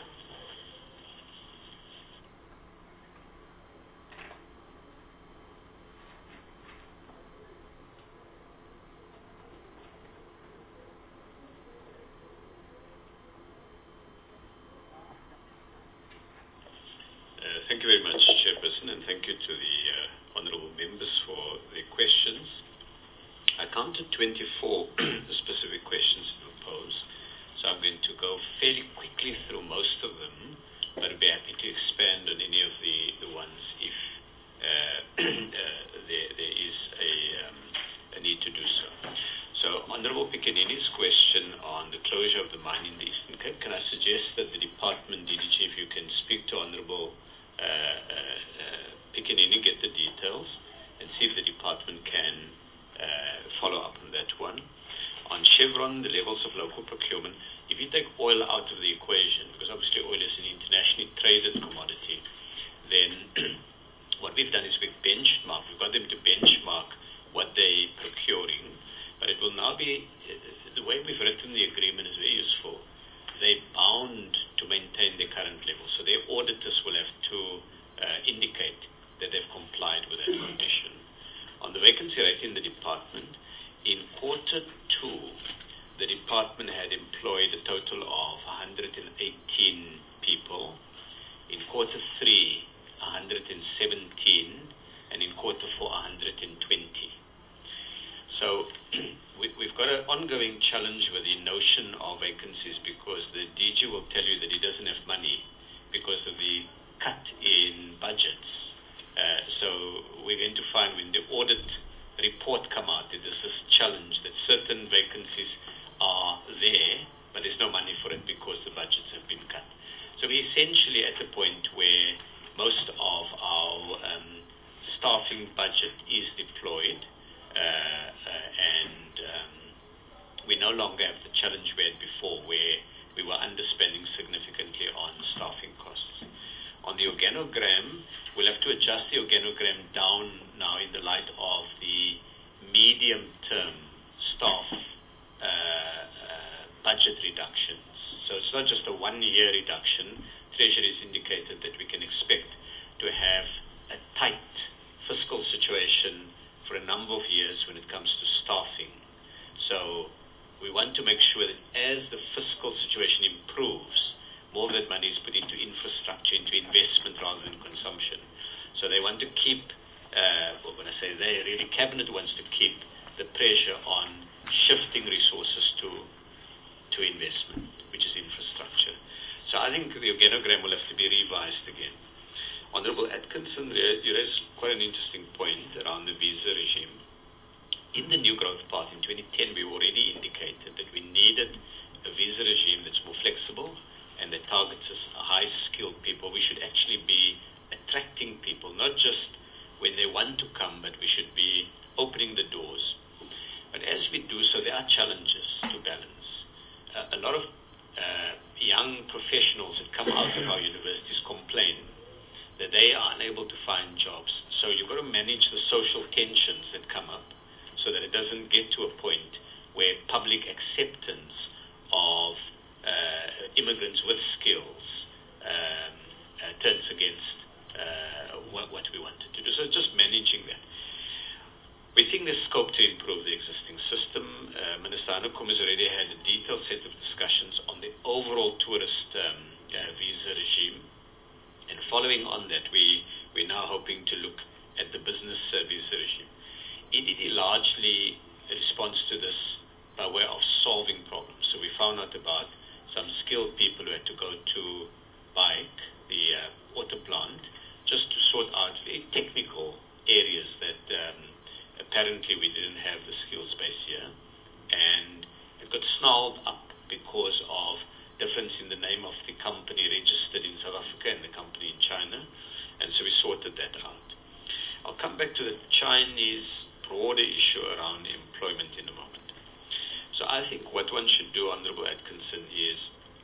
Thank you very much, Chairperson, and thank you to the uh, honourable members for their questions. I counted twenty-four specific questions proposed, so I'm going to go fairly quickly through most of them, but I'd be happy to expand on any of the, the ones if uh, uh, there, there is a, um, a need to do so. So, Honourable Picanini's question on the closure of the mine in the Eastern Cape, can I suggest that the department, D D G, if you can speak to Honourable Uh, uh, uh, Picanini, get the details and see if the department can uh, follow up on that one. On Chevron, the levels of local procurement, if you take oil out of the equation, because obviously oil is an internationally traded commodity, then what we've done is we've benchmarked, we've got them to benchmark what they're procuring, but it will now be, the way we've written the agreement is very useful. They're bound to maintain their current level. So their auditors will have to uh, indicate that they've complied with that condition. On the vacancy rate in the department, in quarter two, the department had employed a total of one hundred eighteen people. In quarter three, one hundred seventeen, and in quarter four, one hundred twenty. So we, we've got an ongoing challenge with the notion of vacancies, because the D G will tell you that he doesn't have money because of the cut in budgets. Uh, so we're going to find when the audit report come out that there's this challenge that certain vacancies are there, but there's no money for it because the budgets have been cut. So we're essentially at the point where most of our um, staffing budget is deployed. Uh, uh, and um, we no longer have the challenge we had before, where we were underspending significantly on staffing costs. On the organogram, we'll have to adjust the organogram down now in the light of the medium-term staff uh, budget reductions. So it's not just a one-year reduction. Treasury has indicated that we can expect to have a tight fiscal situation for a number of years when it comes to staffing. So we want to make sure that as the fiscal situation improves, more of that money is put into infrastructure, into investment rather than consumption. So they want to keep, uh, well, when I say they, really Cabinet wants to keep the pressure on shifting resources to to investment, which is infrastructure. So I think the organogram will have to be revised again. Honourable Atkinson, you raised quite an interesting point around the visa regime. In the New Growth Path in twenty ten, we already indicated that we needed a visa regime that's more flexible and that targets us high-skilled people. We should actually be attracting people, not just when they want to come, but we should be opening the doors. But as we do so, there are challenges to balance. Uh, a lot of uh, young professionals that come out of our universities complain that they are unable to find jobs. So you've got to manage the social tensions that come up so that it doesn't get to a point where public acceptance of uh, immigrants with skills um, uh, turns against uh, what, what we wanted to do. So just managing that. We think there's scope to improve the existing system. Uh, Minister Hanekom has already had a detailed set of discussions on the overall tourist um, uh, visa regime. And following on that, we, we're now hoping to look at the business uh, visa regime. E D D largely responds to this by way of solving problems. So we found out about some skilled people who had to go to BAIC, the uh, auto plant, just to sort out very technical areas that um, apparently we didn't have the skills base here. And it got snarled up because of difference in the name of the company registered in South Africa and the company in China. And so we sorted that out. I'll come back to the Chinese broader issue around employment in a moment. So I think what one should do, Honourable Atkinson, is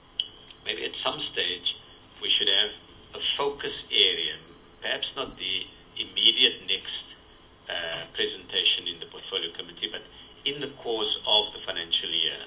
maybe at some stage we should have a focus area, perhaps not the immediate next uh, presentation in the portfolio committee, but in the course of the financial year,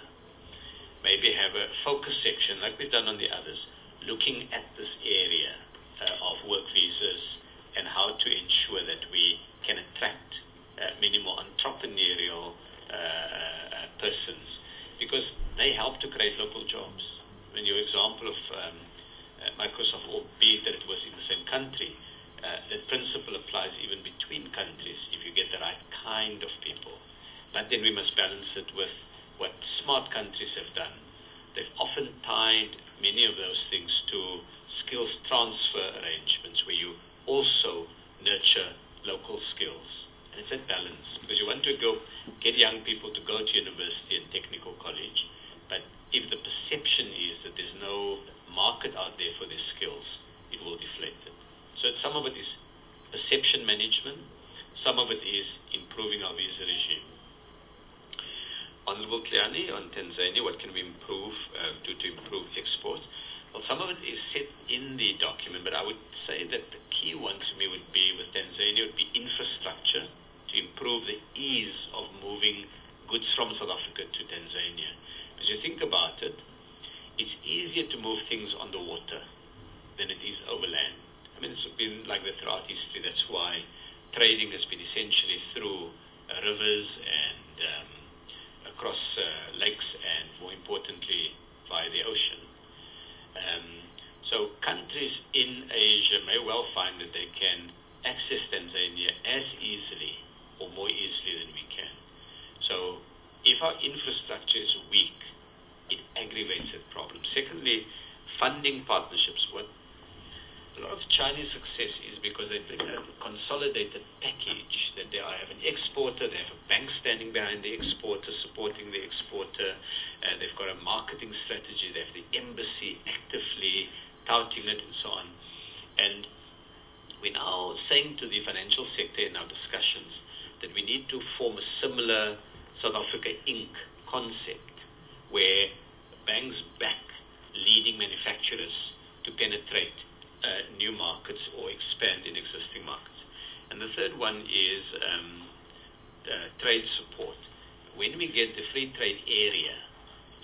maybe have a focus section like we've done on the others, looking at this area uh, of work visas and how to ensure that we can attract uh, many more entrepreneurial uh, uh, persons, because they help to create local jobs. I mean, your example of um, uh, Microsoft, albeit that it was in the same country, uh, that principle applies even between countries if you get the right kind of people. But then we must balance it with what smart countries have done. They've often tied many of those things to skills transfer arrangements where you also nurture local skills. And it's that balance, because you want to go get young people to go to university and technical college, but if the perception is that there's no market out there for these skills, it will deflate it. So some of it is perception management, some of it is improving our visa regime. Honourable Cleani, on Tanzania, what can we improve, uh, do to improve exports? Well, some of it is set in the document, but I would say that the key one to me would be, with Tanzania, would be infrastructure, to improve the ease of moving goods from South Africa to Tanzania. Because you think about it, it's easier to move things on the water than it is over land. I mean, it's been like that throughout history. That's why trading has been essentially through uh, rivers and um, across uh, lakes, and more importantly, via the ocean. Um, so countries in Asia may well find that they can access Tanzania as easily or more easily than we can. So if our infrastructure is weak, it aggravates that problem. Secondly, funding partnerships. What a lot of Chinese success is because they bring a consolidated package, that they have an exporter, they have a bank standing behind the exporter, supporting the exporter, uh, they've got a marketing strategy, they have the embassy actively touting it and so on. And we're now saying to the financial sector in our discussions that we need to form a similar South Africa Incorporated concept where banks back leading manufacturers to penetrate uh, new markets or expand in existing markets. And the third one is um, uh, trade support. When we get the free trade area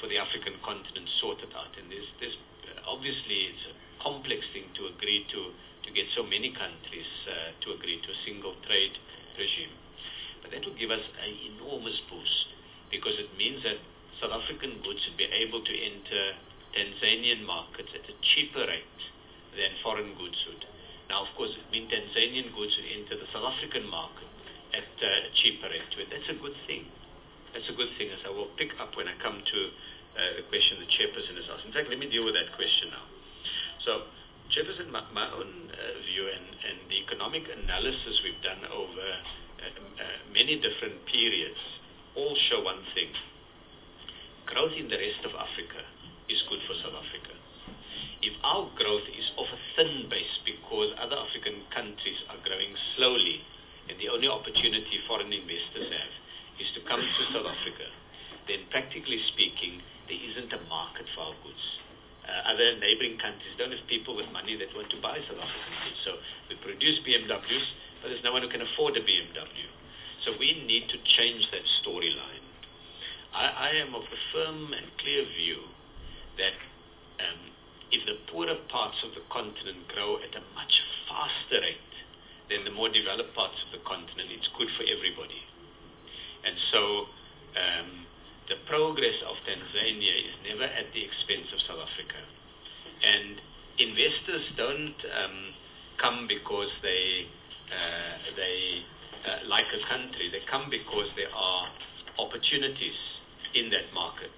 for the African continent sorted out. And there's, there's uh, obviously it's a complex thing to agree to, to get so many countries uh, to agree to a single trade regime. But that will give us an enormous boost, because it means that South African goods would be able to enter Tanzanian markets at a cheaper rate than foreign goods would. Now, of course, it means Tanzanian goods would enter the South African market at a cheaper rate. That's a good thing. That's a good thing, as I will pick up when I come to uh, the question the chairperson has asked. In fact, let me deal with that question now. So, chairperson, my, my own uh, view and, and the economic analysis we've done over uh, uh, many different periods all show one thing. Growth in the rest of Africa is good for South Africa. If our growth is off a thin base because other African countries are growing slowly and the only opportunity foreign investors have is to come to South Africa, then practically speaking, there isn't a market for our goods. Uh, other neighboring countries don't have people with money that want to buy South African goods. So we produce B M Ws, but there's no one who can afford a B M W. So we need to change that storyline. I, I am of the firm and clear view that um, if the poorer parts of the continent grow at a much faster rate than the more developed parts of the continent, it's good for everybody. And so um, the progress of Tanzania is never at the expense of South Africa. And investors don't um, come because they uh, they uh, like a country. They come because there are opportunities in that market.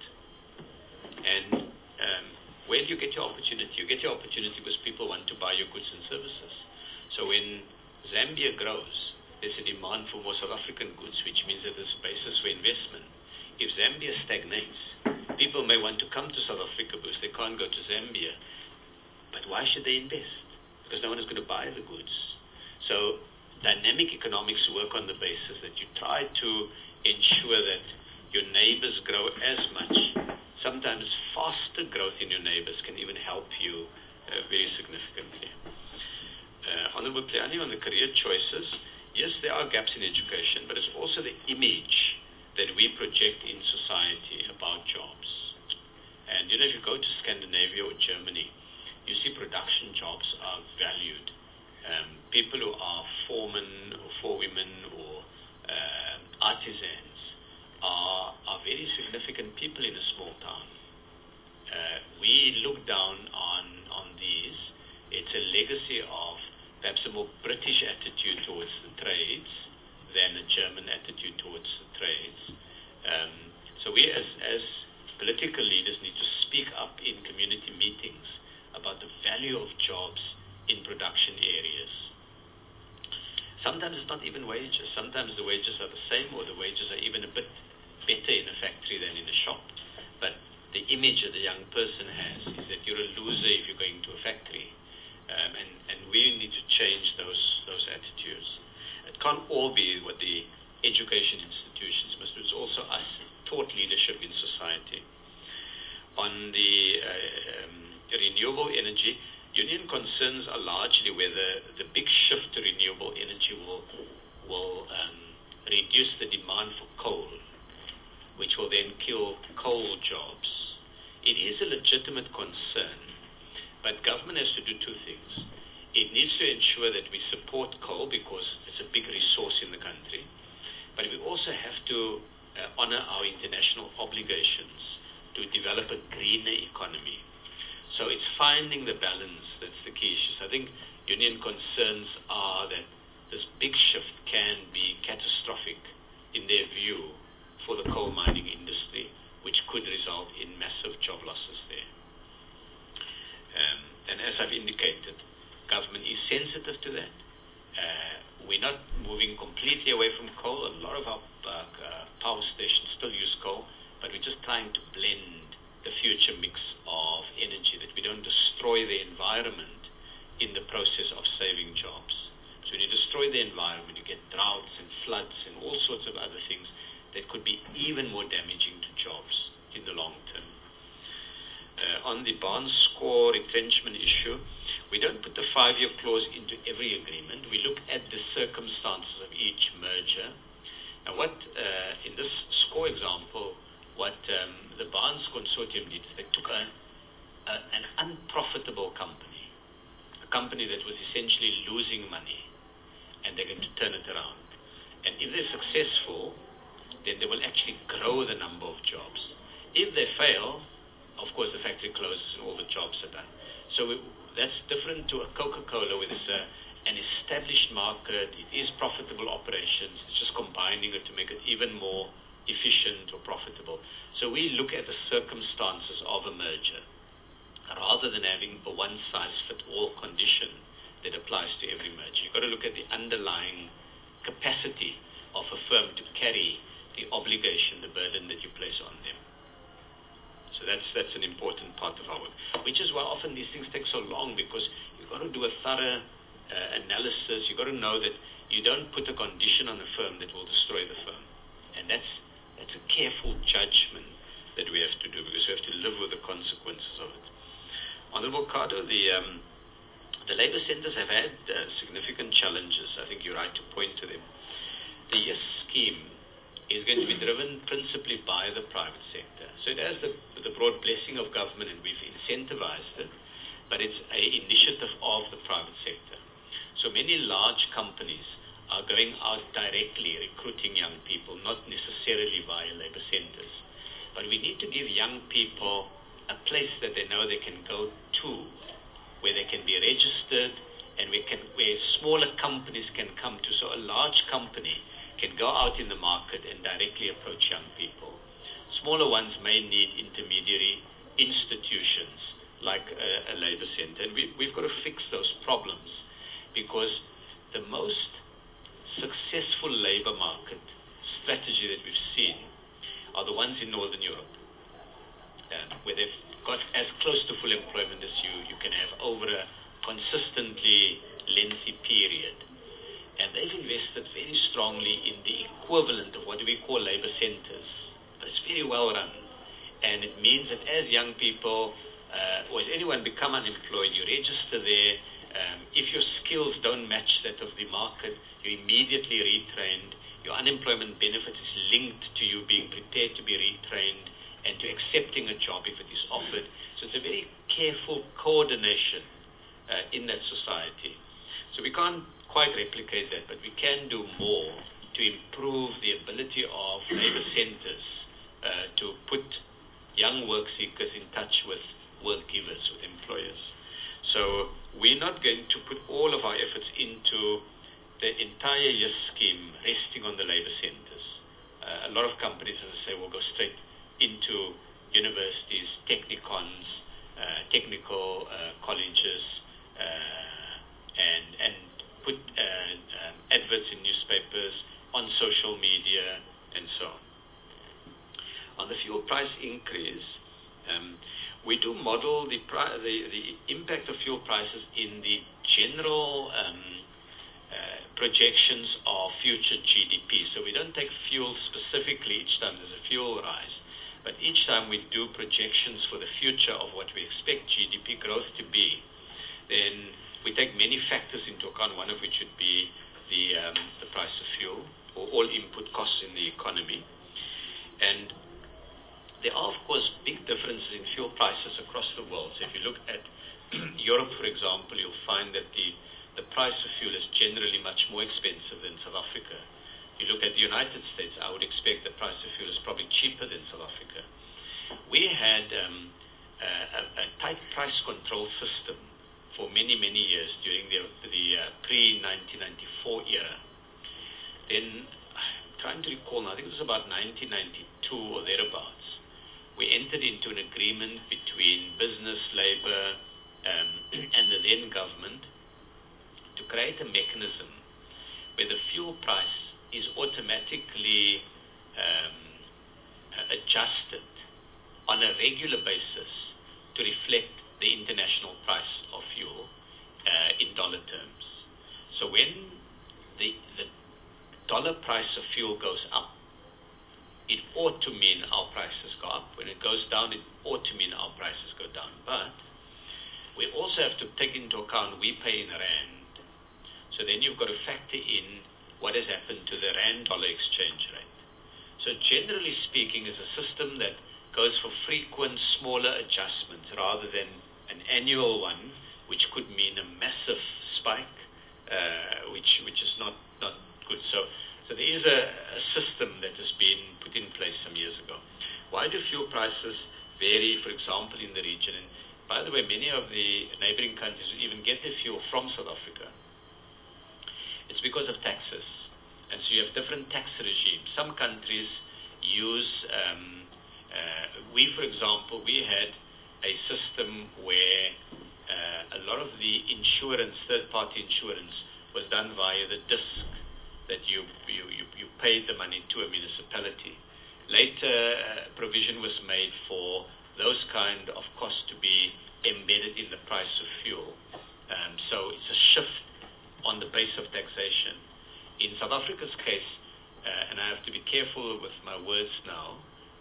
And um, where do you get your opportunity? You get your opportunity because people want to buy your goods and services. So when Zambia grows, there's a demand for more South African goods, which means that there's a basis for investment. If Zambia stagnates, people may want to come to South Africa because they can't go to Zambia. But why should they invest? Because no one is going to buy the goods. So dynamic economics work on the basis that you try to ensure that your neighbors grow as much. Sometimes faster growth in your neighbors can even help you uh, very significantly. Uh, Honorable Kleani, on the career choices, yes, there are gaps in education, but it's also the image that we project in society about jobs. And you know, if you go to Scandinavia or Germany, you see production jobs are valued. Um, people who are foremen or forewomen or uh, artisans are, are very significant people in a small town. Uh, we look down on, on these. It's a legacy of perhaps a more British attitude towards the trades than a German attitude towards the trades. Um, so we as, as political leaders need to speak up in community meetings about the value of jobs in production areas. Sometimes it's not even wages. Sometimes the wages are the same, or the wages are even a bit better in a factory than in a shop. But the image that the young person has is that you're a loser if you're going to a factory. Um, and, and we need to change those those attitudes. It can't all be what the education institutions must do. It's also us, thought leadership in society. On the uh, um, renewable energy, union concerns are largely whether the big shift to renewable energy will, will um, reduce the demand for coal, which will then kill coal jobs. It is a legitimate concern, but government has to do two things. It needs to ensure that we support coal because it's a big resource in the country, but we also have to uh, honor our international obligations to develop a greener economy. So it's finding the balance that's the key issue. So I think union concerns are that this big shift can be catastrophic in their view for the coal mining industry, which could result in massive job losses there. Um, and as I've indicated, government is sensitive to that. Uh, we're not moving completely away from coal. A lot of our uh, power stations still use coal, but we're just trying to blend the future mix of energy, that we don't destroy the environment in the process of saving jobs. So when you destroy the environment, you get droughts and floods and all sorts of other things that could be even more damaging to jobs in the long term. Uh, on the bond score retrenchment issue, we don't put the five-year clause into every agreement. We look at the circumstances of each merger. Now what, uh, in this score example, what um, the Barnes Consortium did is they took a, a, an unprofitable company, a company that was essentially losing money, and they're going to turn it around. And if they're successful, then they will actually grow the number of jobs. If they fail, of course the factory closes and all the jobs are done. So we, that's different to a Coca-Cola where there's a, an established market, it is profitable operations, it's just combining it to make it even more efficient or profitable. So we look at the circumstances of a merger rather than having a one-size-fits-all condition that applies to every merger. You've got to look at the underlying capacity of a firm to carry the obligation, the burden that you place on them. So that's that's an important part of our work, which is why often these things take so long, because you've got to do a thorough uh, analysis. You've got to know that you don't put a condition on a firm that will destroy the firm. And that's that's a careful judgment that we have to do, because we have to live with the consequences of it. Honorable Cardo, the um, the labour centres have had uh, significant challenges. I think you're right to point to them. The YES scheme is going to be driven principally by the private sector. So it has the, the broad blessing of government, and we've incentivized it, but it's an initiative of the private sector. So many large companies are going out directly recruiting young people, not necessarily via labour centres. But we need to give young people a place that they know they can go to, where they can be registered, and we can, where smaller companies can come to. So a large company can go out in the market and directly approach young people. Smaller ones may need intermediary institutions like a, a labour centre. And we, we've got to fix those problems, because the most successful labour market strategy that we've seen are the ones in Northern Europe, uh, where they've got as close to full employment as you, you can have over a consistently lengthy period. And they've invested very strongly in the equivalent of what we call labour centres. But it's very well run. And it means that as young people, uh, or as anyone become unemployed, you register there. Um, if your skills don't match that of the market, you're immediately retrained. Your unemployment benefit is linked to you being prepared to be retrained and to accepting a job if it is offered. So it's a very careful coordination uh, in that society. So we can't quite replicate that, but we can do more to improve the ability of labour centres uh, to put young work seekers in touch with work givers, with employers. So we're not going to put all of our efforts into the entire YES scheme resting on the labour centres. Uh, a lot of companies, as I say, will go straight into universities, technicons, uh, technical uh, colleges, uh, and and put uh, um, adverts in newspapers, on social media, and so on. On the fuel price increase, um, we do model the, pri- the the impact of fuel prices in the general um, uh, projections of future G D P. So we don't take fuel specifically each time there's a fuel rise, but each time we do projections for the future of what we expect G D P growth to be, then we take many factors into account, one of which would be the, um, the price of fuel, or all input costs in the economy. And there are, of course, big differences in fuel prices across the world. So if you look at Europe, for example, you'll find that the, the price of fuel is generally much more expensive than South Africa. You look at the United States, I would expect the price of fuel is probably cheaper than South Africa. We had um, a, a tight price control system for many, many years during the, the uh, pre nineteen ninety-four era. Then, I'm trying to recall now, I think it was about nineteen ninety-two or thereabouts, we entered into an agreement between business, labor, um, and the then government to create a mechanism where the fuel price is automatically um, adjusted on a regular basis to reflect the international price of fuel uh, in dollar terms. So when the, the dollar price of fuel goes up, it ought to mean our prices go up. When it goes down, it ought to mean our prices go down. But we also have to take into account we pay in rand. So then you've got to factor in what has happened to the rand-dollar exchange rate. So generally speaking, it's a system that goes for frequent, smaller adjustments rather than an annual one, which could mean a massive spike, uh, which which is not, not good. So, so there is a, a system that has been put in place some years ago. Why do fuel prices vary, for example, in the region? And by the way, many of the neighboring countries even get their fuel from South Africa. It's because of taxes. And so you have different tax regimes. Some countries use, um, uh, we, for example, we had a system where uh, a lot of the insurance, third-party insurance, was done via the disc that you, you, you, you paid the money to a municipality. Later, uh, provision was made for those kind of costs to be embedded in the price of fuel. Um, so it's a shift on the base of taxation. In South Africa's case, uh, and I have to be careful with my words now,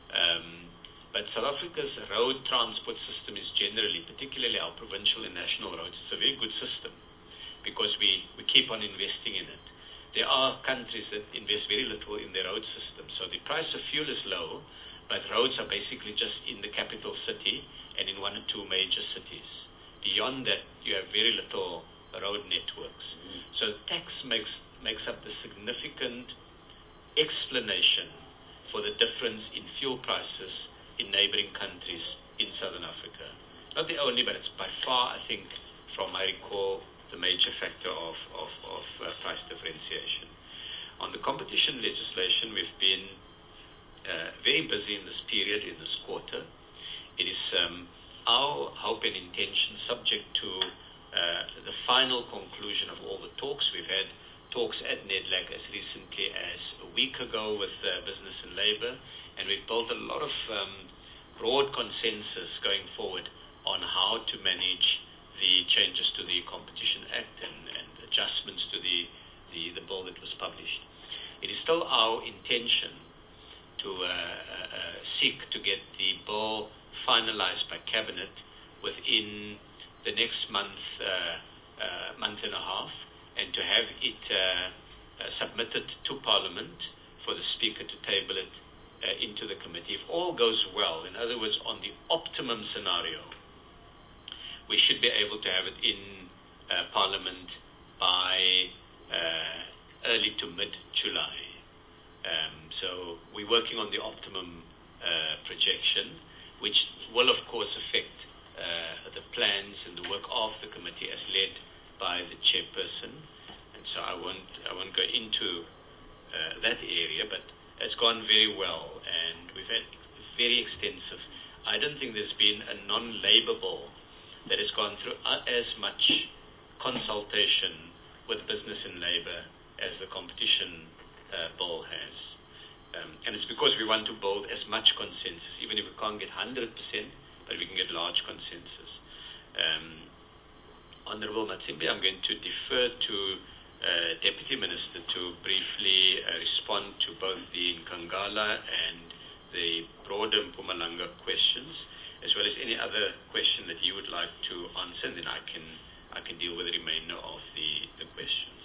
um, but South Africa's road transport system is generally, particularly our provincial and national roads, it's a very good system because we, we keep on investing in it. There are countries that invest very little in their road system. So the price of fuel is low, but roads are basically just in the capital city and in one or two major cities. Beyond that, you have very little road networks. Mm-hmm. So tax makes, makes up the significant explanation for the difference in fuel prices in neighboring countries in Southern Africa. Not the only, but it's by far, I think, from my recall, the major factor of, of, of uh, price differentiation. On the competition legislation, we've been uh, very busy in this period, in this quarter. It is um, our hope and intention, subject to uh, the final conclusion of all the talks. We've had talks at NEDLAC as recently as a week ago with uh, Business and Labour, and we've built a lot of um, broad consensus going forward on how to manage the changes to the Competition Act and, and adjustments to the, the, the bill that was published. It is still our intention to uh, uh, seek to get the bill finalized by Cabinet within the next month, uh, uh, month and a half, and to have it uh, uh, submitted to Parliament for the Speaker to table it uh, into the committee. If all goes well, in other words, on the optimum scenario, we should be able to have it in uh, Parliament by uh, early to mid-July. Um, so we're working on the optimum uh, projection, which will, of course, affect uh, the plans and the work of the committee as led by the chairperson. And so I won't, I won't go into uh, that area, but it's gone very well, and we've had very extensive. I don't think there's been a non-Labour bill that has gone through as much consultation with business and labour as the competition uh, bill has. Um, and it's because we want to build as much consensus, even if we can't get one hundred percent, but we can get large consensus. Um, Honourable Matsimbi, I'm going to defer to uh, Deputy Minister to briefly uh, respond to both the Nkangala and the broader Mpumalanga questions, as well as any other question that you would like to answer, and then I can I can deal with the remainder of the, the questions.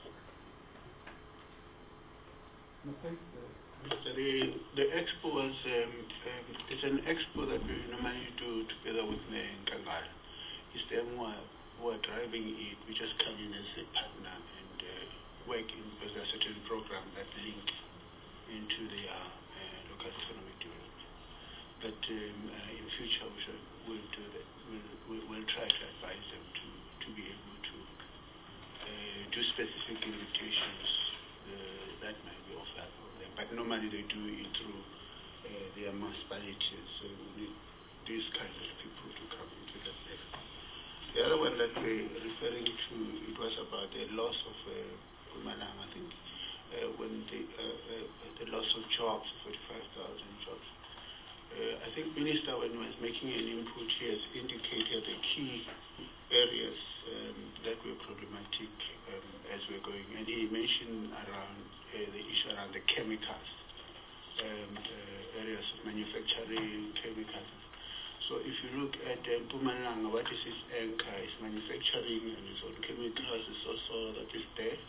Mister The, the expo was um, um, it's an expo that we normally do together with the Nkangala. It's them who are, who are driving it. We just come in as a partner and uh, work in, because there are certain programs that link into their uh, local economic development. But um, uh, in future we should, we'll do that. We'll, we'll, we'll try to advise them to, to be able to uh, do specific invitations uh, that might be offered for them. But normally they do it through uh, their municipalities. So we need these kinds of people to come into that level. The other one that we're referring to, it was about the loss of uh, Mpumalanga, I think, uh, when the, uh, uh, the loss of jobs, forty-five thousand jobs. Uh, I think Minister, when he was making an input, he has indicated the key areas um, that were problematic um, as we're going. And he mentioned around uh, the issue around the chemicals, um, uh, areas of manufacturing, chemicals. So if you look at uh, Mpumalanga, what is its anchor? It's manufacturing and its own chemicals is also that is there.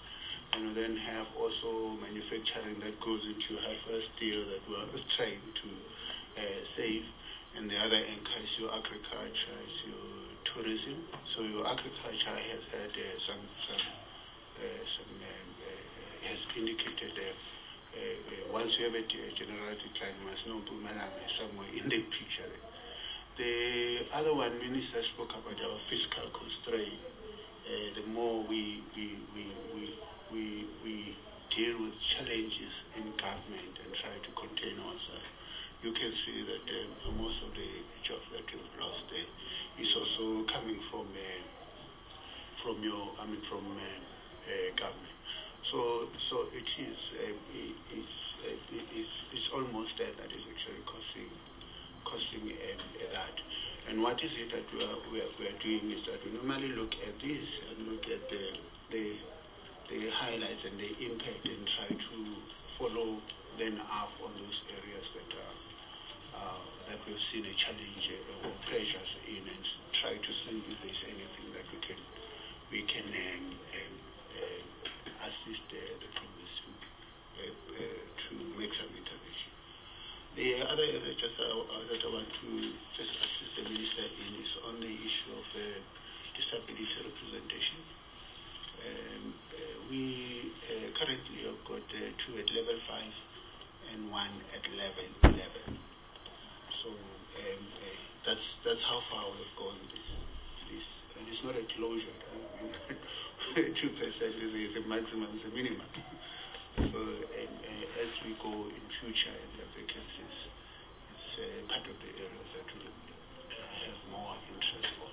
and then have also manufacturing that goes into high steel that we are trying to uh, save. And the other anchor is your agriculture, is your tourism. So your agriculture has had uh, some, some, uh, some um, uh, has indicated uh, uh, uh, once you have a, a general decline, you must know somewhere in the picture. The other one, Minister spoke about our fiscal constraint. Uh, the more we we, we, we, we we deal with challenges in government and try to contain ourselves, you can see that uh, most of the jobs that you've lost there is also coming from uh, from your, I mean, from uh, uh, government. So so it is uh, it, it's, uh, it, it's it's almost that that is actually costing costing um, that. And what is it that we are, we are we are doing is that we normally look at this and look at the the the highlights and the impact and try to follow then up on those areas that are uh, that we've seen a challenge uh, or pressures in, and try to see if there's anything that we can we can um, um, uh, assist uh, the province to uh, uh, to make some intervention. The other area just uh, that I want to just assist the minister in is on the issue of uh, disability representation. Um, uh, we uh, currently have got uh, two at level five and one at level eleven. So um, uh, that's that's how far we've gone. This, this, and it's not a closure. Two percent is the maximum, is the minimum. So um, uh, as we go in future and the vacancies, it's uh, part of the areas that we uh, have more interest for.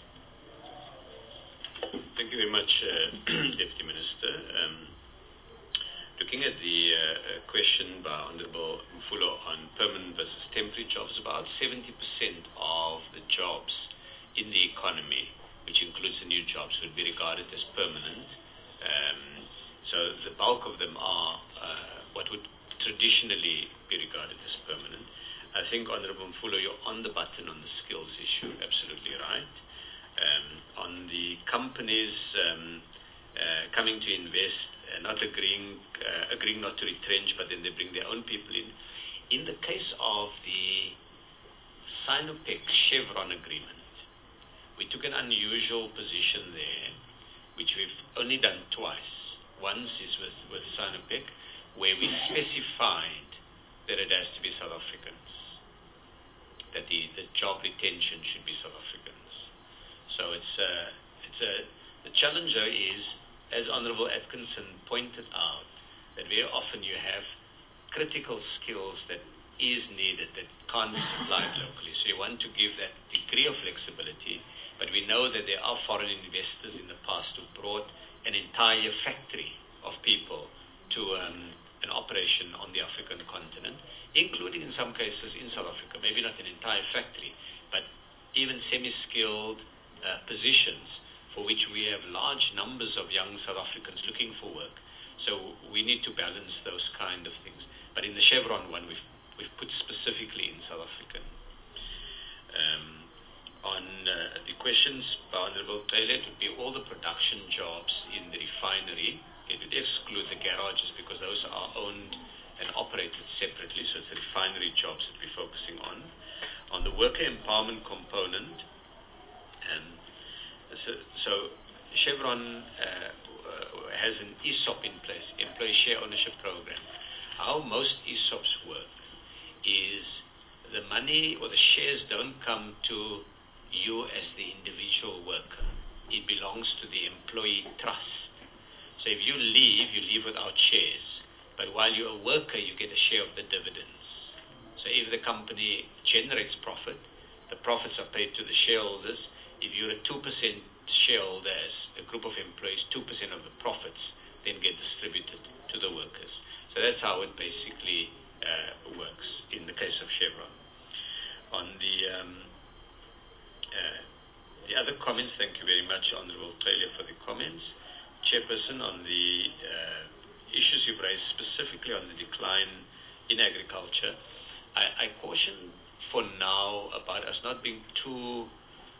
Thank you very much, uh, Deputy Minister. Um, looking at the uh, question by Honourable Mfulo on permanent versus temporary jobs, about seventy percent of the jobs in the economy, which includes the new jobs, would be regarded as permanent. Um, so the bulk of them are uh, what would traditionally be regarded as permanent. I think, Honourable Mfulo, you're on the button on the skills issue, absolutely right. Um, on the companies um, uh, coming to invest, uh, not agreeing, uh, agreeing not to retrench, but then they bring their own people in. In the case of the Sinopec Chevron agreement, we took an unusual position there, which we've only done twice. Once is with, with Sinopec, where we specified that it has to be South Africans, that the, the job retention should be South Africans. So it's a, it's a, the challenge is, as Honourable Atkinson pointed out, that very often you have critical skills that is needed that can't be supplied locally. So you want to give that degree of flexibility, but we know that there are foreign investors in the past who brought an entire factory of people to um, an operation on the African continent, including in some cases in South Africa, maybe not an entire factory, but even semi-skilled uh, positions for which we have large numbers of young South Africans looking for work. So we need to balance those kind of things. But in the Chevron one, we've, we've put specifically in South African. Um, on uh, the questions by Honourable Taylor, it would be all the production jobs in the refinery. It would exclude the garages because those are owned and operated separately, so it's the refinery jobs that we're focusing on. On the worker empowerment component, um, so, so Chevron uh, has an E S O P in place, Employee Share Ownership Program. How most E S O Ps work is the money or the shares don't come to you as the individual worker. It belongs to the employee trust. So if you leave, you leave without shares. But while you're a worker, you get a share of the dividends. So if the company generates profit, the profits are paid to the shareholders. If you're a two percent shareholder as a group of employees, two percent of the profits then get distributed to the workers. So that's how it basically uh, works in the case of Chevron. On the um, uh, the other comments, thank you very much, Honourable Taylor, for the comments. Chairperson, on the uh, issues you've raised specifically on the decline in agriculture, I, I caution for now about us not being too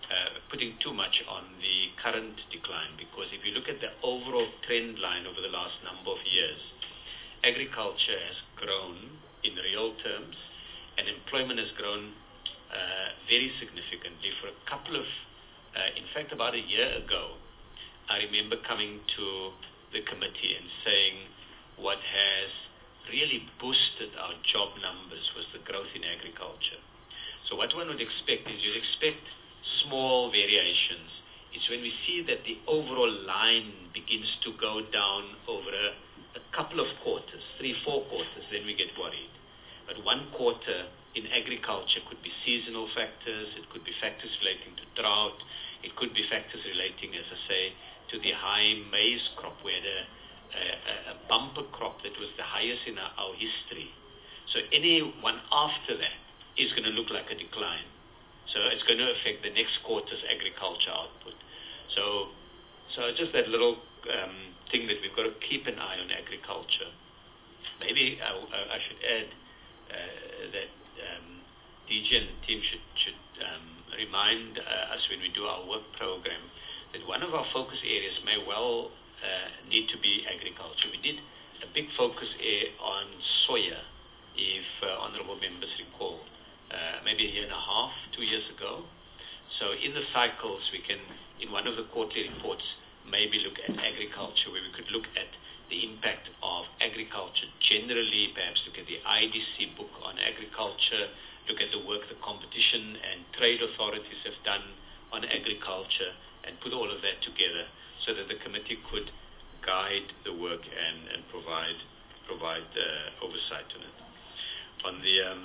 uh, putting too much on the current decline, because if you look at the overall trend line over the last number of years, agriculture has grown in real terms, and employment has grown uh, very significantly for a couple of, uh, in fact, about a year ago, I remember coming to the committee and saying what has really boosted our job numbers was the growth in agriculture. So what one would expect is you'd expect small variations. It's when we see that the overall line begins to go down over a, a couple of quarters, three, four quarters, then we get worried. But one quarter in agriculture could be seasonal factors, it could be factors relating to drought, it could be factors relating, as I say, to the high maize crop, where the a, a bumper crop that was the highest in our, our history. So any one after that is going to look like a decline. So it's going to affect the next quarter's agriculture output. So, so just that little um, thing that we've got to keep an eye on agriculture. Maybe I, I should add uh, that um, D G and the team should, should um, remind uh, us when we do our work program that one of our focus areas may well uh, need to be agriculture. We did a big focus area on soya, if uh, honorable members recall, uh, maybe a year and a half, two years ago. So in the cycles, we can, in one of the quarterly reports, maybe look at agriculture, where we could look at the impact of agriculture generally, perhaps look at the I D C book on agriculture, look at the work the competition and trade authorities have done on agriculture, and put all of that together so that the committee could guide the work and, and provide provide uh, oversight on it. On the um,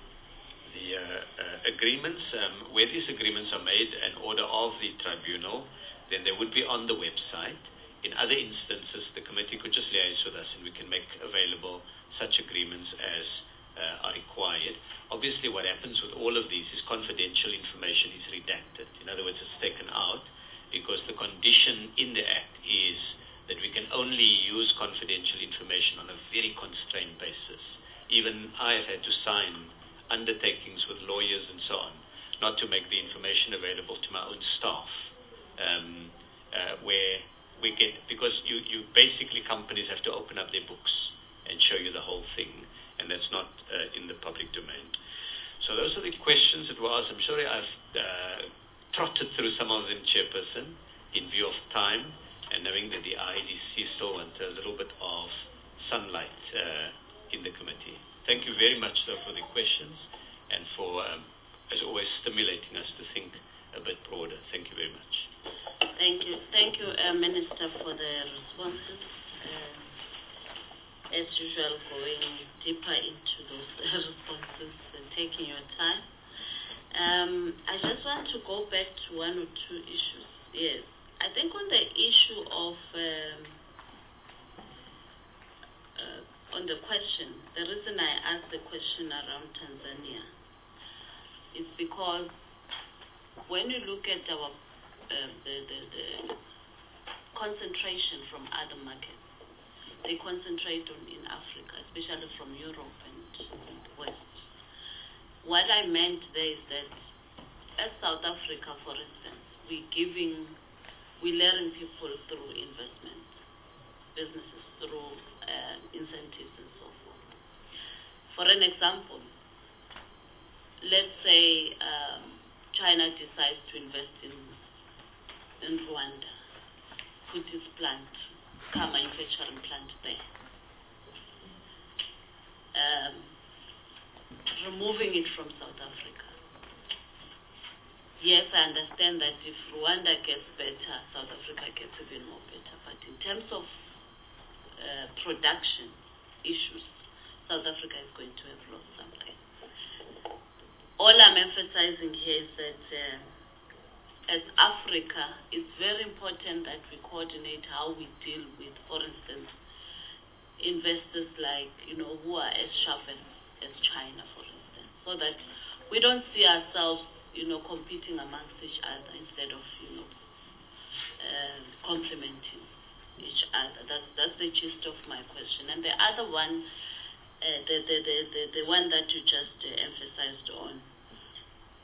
the uh, uh, agreements, um, where these agreements are made an order of the tribunal, then they would be on the website. In other instances, the committee could just liaise with us and we can make available such agreements as uh, are required. Obviously, what happens with all of these is confidential information is redacted. In other words, it's taken out because the condition in the Act is that we can only use confidential information on a very constrained basis. Even I have had to sign undertakings with lawyers and so on, not to make the information available to my own staff, um, uh, where we get, because you, you basically, companies have to open up their books and show you the whole thing, and that's not uh, in the public domain. So those are the questions that were asked. I'm sorry I've uh, trotted through some of them, Chairperson, in view of time, and knowing that the I D C still want a little bit of sunlight uh, in the committee. Thank you very much, though, for the questions and for, um, as always, stimulating us to think a bit broader. Thank you very much. Thank you. Thank you, uh, Minister, for the responses. Uh, as usual, going deeper into those responses and taking your time. Um, I just want to go back to one or two issues. Yes. I think on the issue of, um, uh, on the question, the reason I asked the question around Tanzania is because when you look at our uh, the, the, the concentration from other markets, they concentrate on in Africa, especially from Europe and the West. What I meant there is that as South Africa, for instance, we're giving We're letting people through investments, businesses through uh, incentives and so forth. For an example, let's say um, China decides to invest in, in Rwanda, put its plant, car manufacturing plant there, um, removing it from South Africa. Yes, I understand that if Rwanda gets better, South Africa gets even more better. But in terms of uh, production issues, South Africa is going to have lost something. All I'm emphasizing here is that uh, as Africa, it's very important that we coordinate how we deal with, for instance, investors like, you know, who are as sharp as, as China, for instance, so that we don't see ourselves you know, competing amongst each other instead of, you know, uh, complementing each other. That's, that's the gist of my question. And the other one, uh, the, the, the, the, the one that you just uh, emphasized on,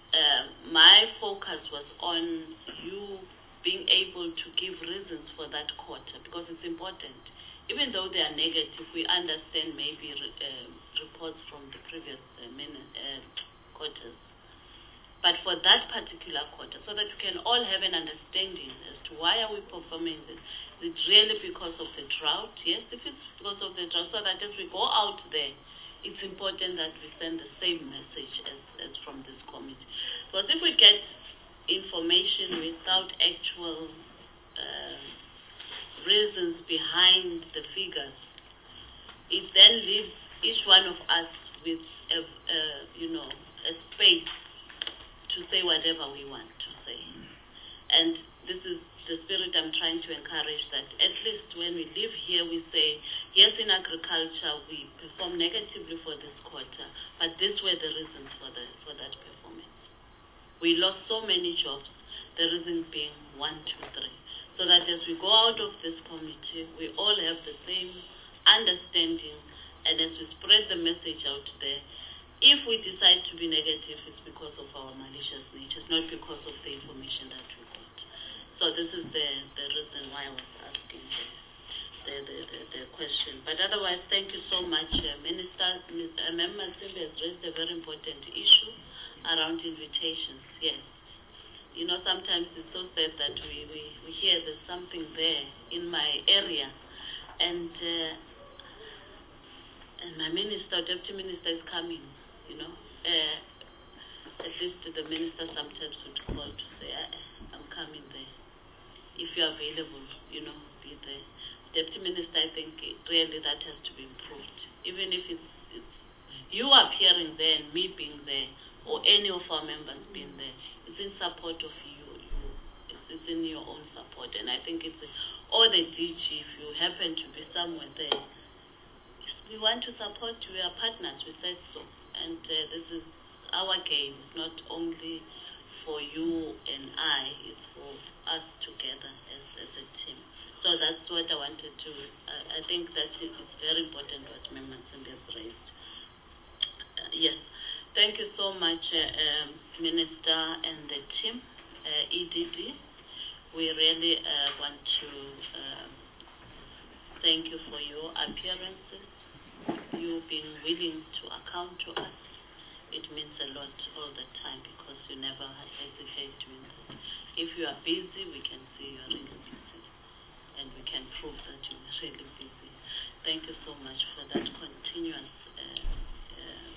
uh, my focus was on you being able to give reasons for that quarter, because it's important. Even though they are negative, we understand maybe re, uh, reports from the previous uh, min- uh, quarters. But for that particular quarter, so that we can all have an understanding as to why are we performing this. Is it really because of the drought? Yes, if it's because of the drought, so that as we go out there, it's important that we send the same message as, as from this committee. Because if we get information without actual uh, reasons behind the figures, it then leaves each one of us with a, a you know, a space to say whatever we want to say. And this is the spirit I'm trying to encourage, that at least when we live here, we say, yes, in agriculture, we perform negatively for this quarter, but these were the reasons for, the, for that performance. We lost so many jobs, the reason being one, two, three. So that as we go out of this committee, we all have the same understanding, and as we spread the message out there, if we decide to be negative, it's because of our malicious nature, not because of the information that we got. So this is the, the reason why I was asking the, the, the, the, the question. But otherwise, thank you so much, uh, Minister. Uh, Member Simbe has raised a very important issue around invitations. Yes. You know, sometimes it's so sad that we, we, we hear there's something there in my area, and uh, and my minister, deputy minister is coming, you know. Uh, at least the minister sometimes would call to say, I'm coming there. If you're available, you know, be there. Deputy minister, I think really that has to be improved. Even if it's, it's you appearing there and me being there, or any of our members being there, it's in support of you. you it's, it's in your own support. And I think it's, or the D G, if you happen to be somewhere there, we want to support you, we are partners, we said so. And uh, this is our game, it's not only for you and I, it's for us together as, as a team. So that's what I wanted to, uh, I think that it is very important what Member Simbe has raised. Uh, yes, thank you so much, uh, um, Minister and the team, uh, E D D. We really uh, want to uh, thank you for your appearances, you being willing to account to us. It means a lot all the time, because you never hesitate doing that. If you are busy, we can see you are really busy, and we can prove that you are really busy. Thank you so much for that continuous, uh, uh,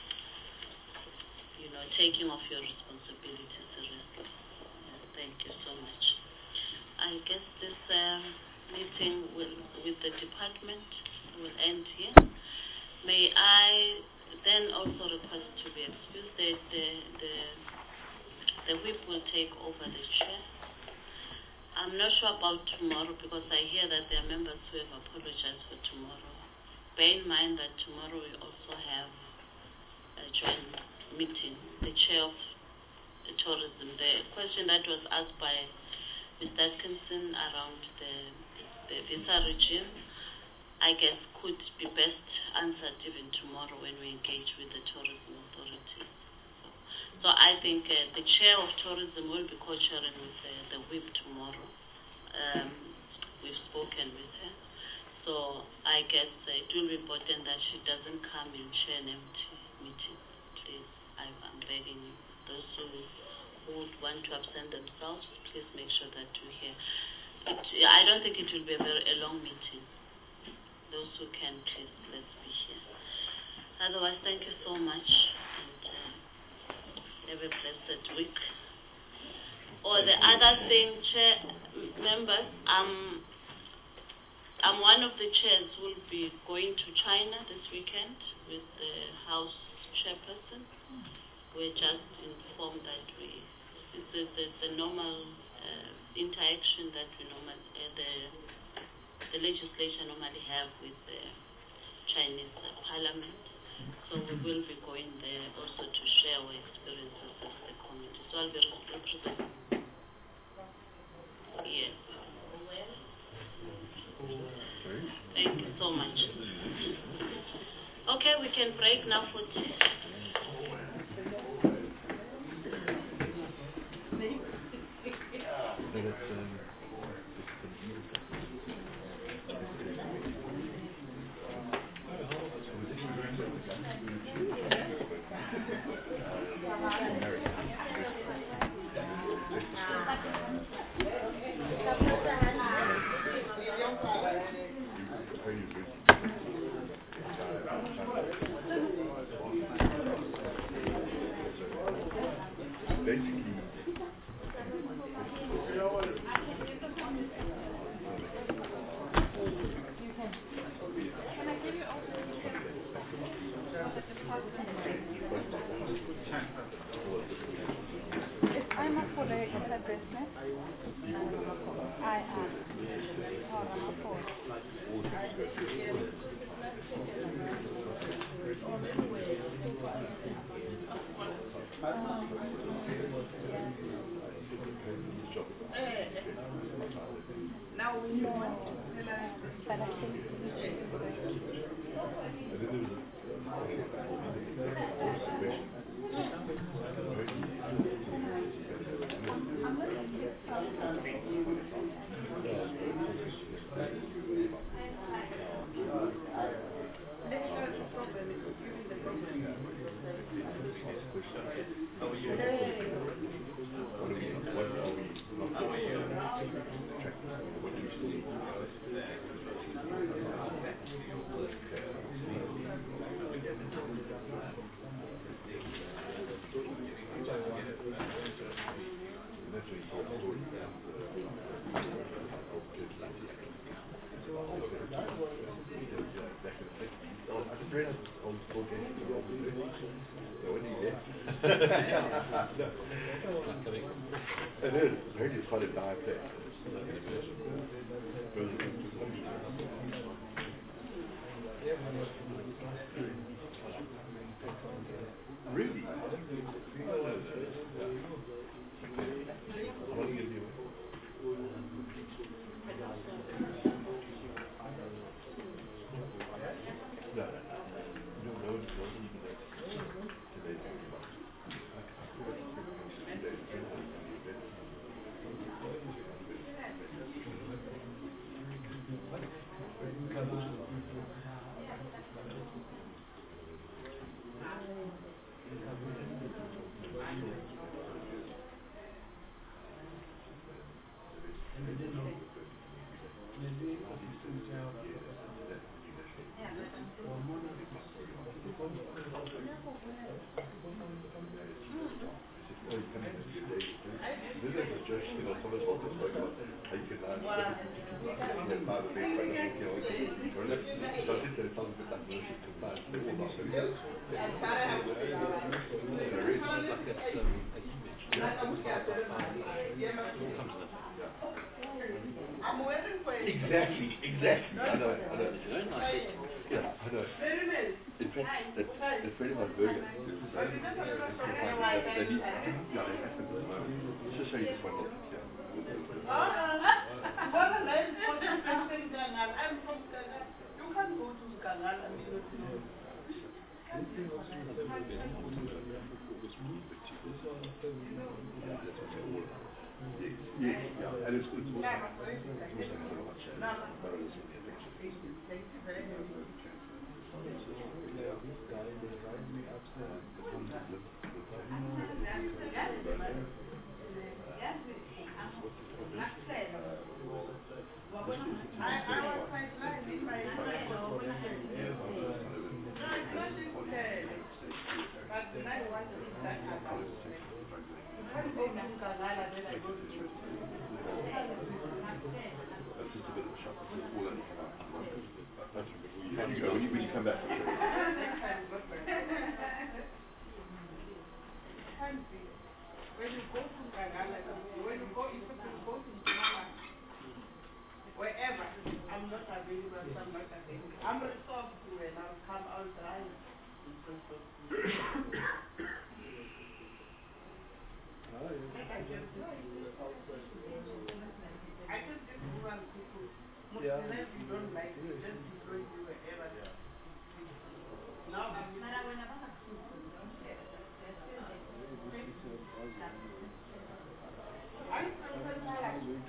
you know, taking of your responsibility seriously. Uh, thank you so much. I guess this um, meeting will, with the department will end here. May I then also request to be excused that the, the, the whip will take over the chair. I'm not sure about tomorrow, because I hear that there are members who have apologized for tomorrow. Bear in mind that tomorrow we also have a joint meeting, the chair of the tourism. The question that was asked by Mister Atkinson around the, the visa regime, I guess, could be best answered even tomorrow when we engage with the tourism authority. So, so I think uh, the chair of tourism will be co-chairing with uh, the whip tomorrow. Um, we've spoken with her. So I guess uh, it will be important that she doesn't come and chair an empty meeting. Please, I, I'm begging you. Those who, who would want to absent themselves, please make sure that you hear. It, I don't think it will be a very a long meeting. Those who can, please, let's be here. Otherwise, thank you so much, and uh, have a blessed week. Or the other thing, chair members, um, I'm one of the chairs who will be going to China this weekend with the House chairperson. We're just informed that we, it's the, the, the normal uh, interaction that we normally, uh, the the legislature normally have with the Chinese uh, parliament. So we will be going there also to share our experiences as the community. So I'll be representing. Yes. Thank you so much. Okay, we can break now for tea. that's um, it is. Maybe it's quite a dire place. Really? What do you do? No, no, no, no. Exactly, exactly. I know, I know. Yeah, I know. In fact, it's, it's very much burger. Let's just show you this one. Yeah. I'm from Ghana. You can't go to Ghana and you don't know. Yes, yeah, and it's, it's also, Yeah. it's also so much. No. Thank you very much. That's just a bit of a shock. All that that's before you, you go, when you, when you come back. When you go to Ghana, when you go, if you go to Ghana, wherever, I'm not available, I'm not available. I'm resolved to when I'll come, I'll drive. I can just do one people. Most yeah. Unless you don't like it, just employ you wherever. Now I'm I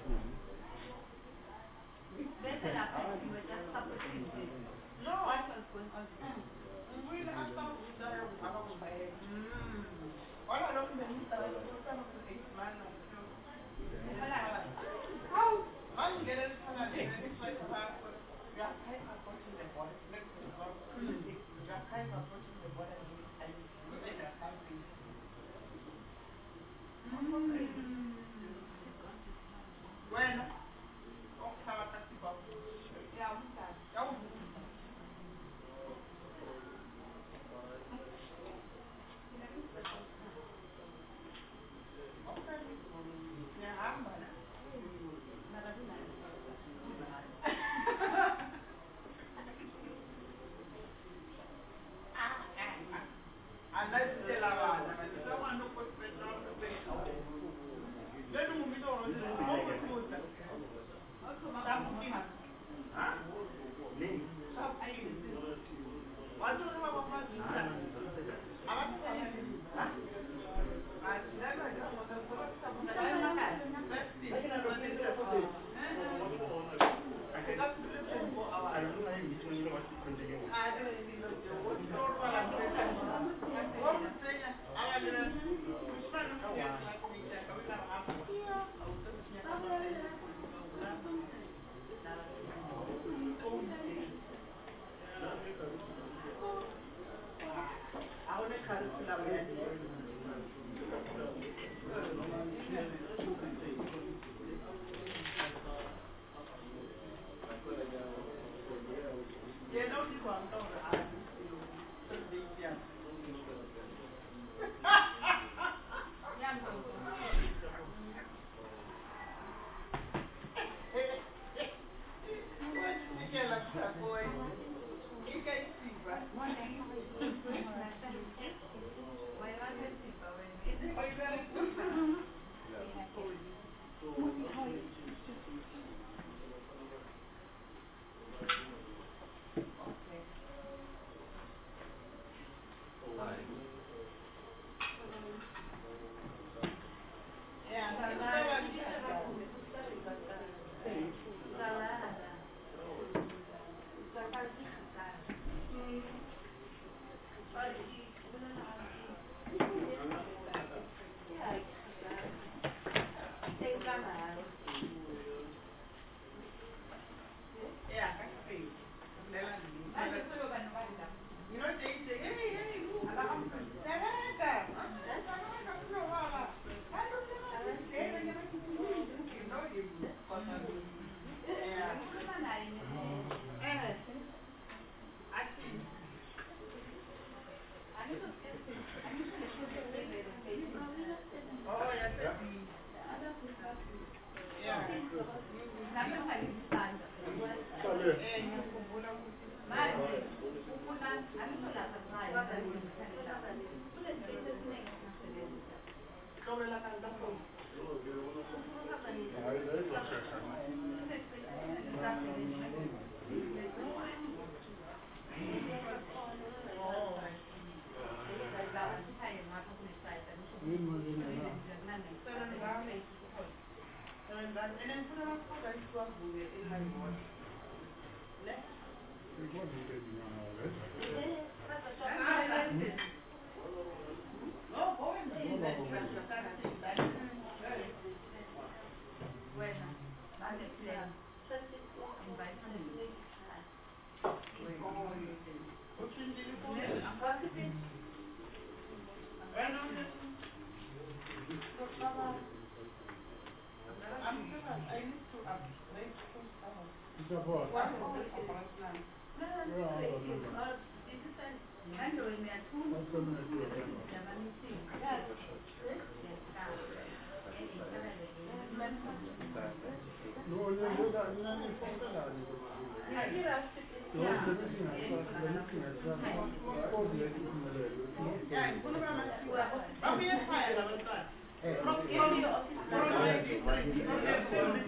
Yeah,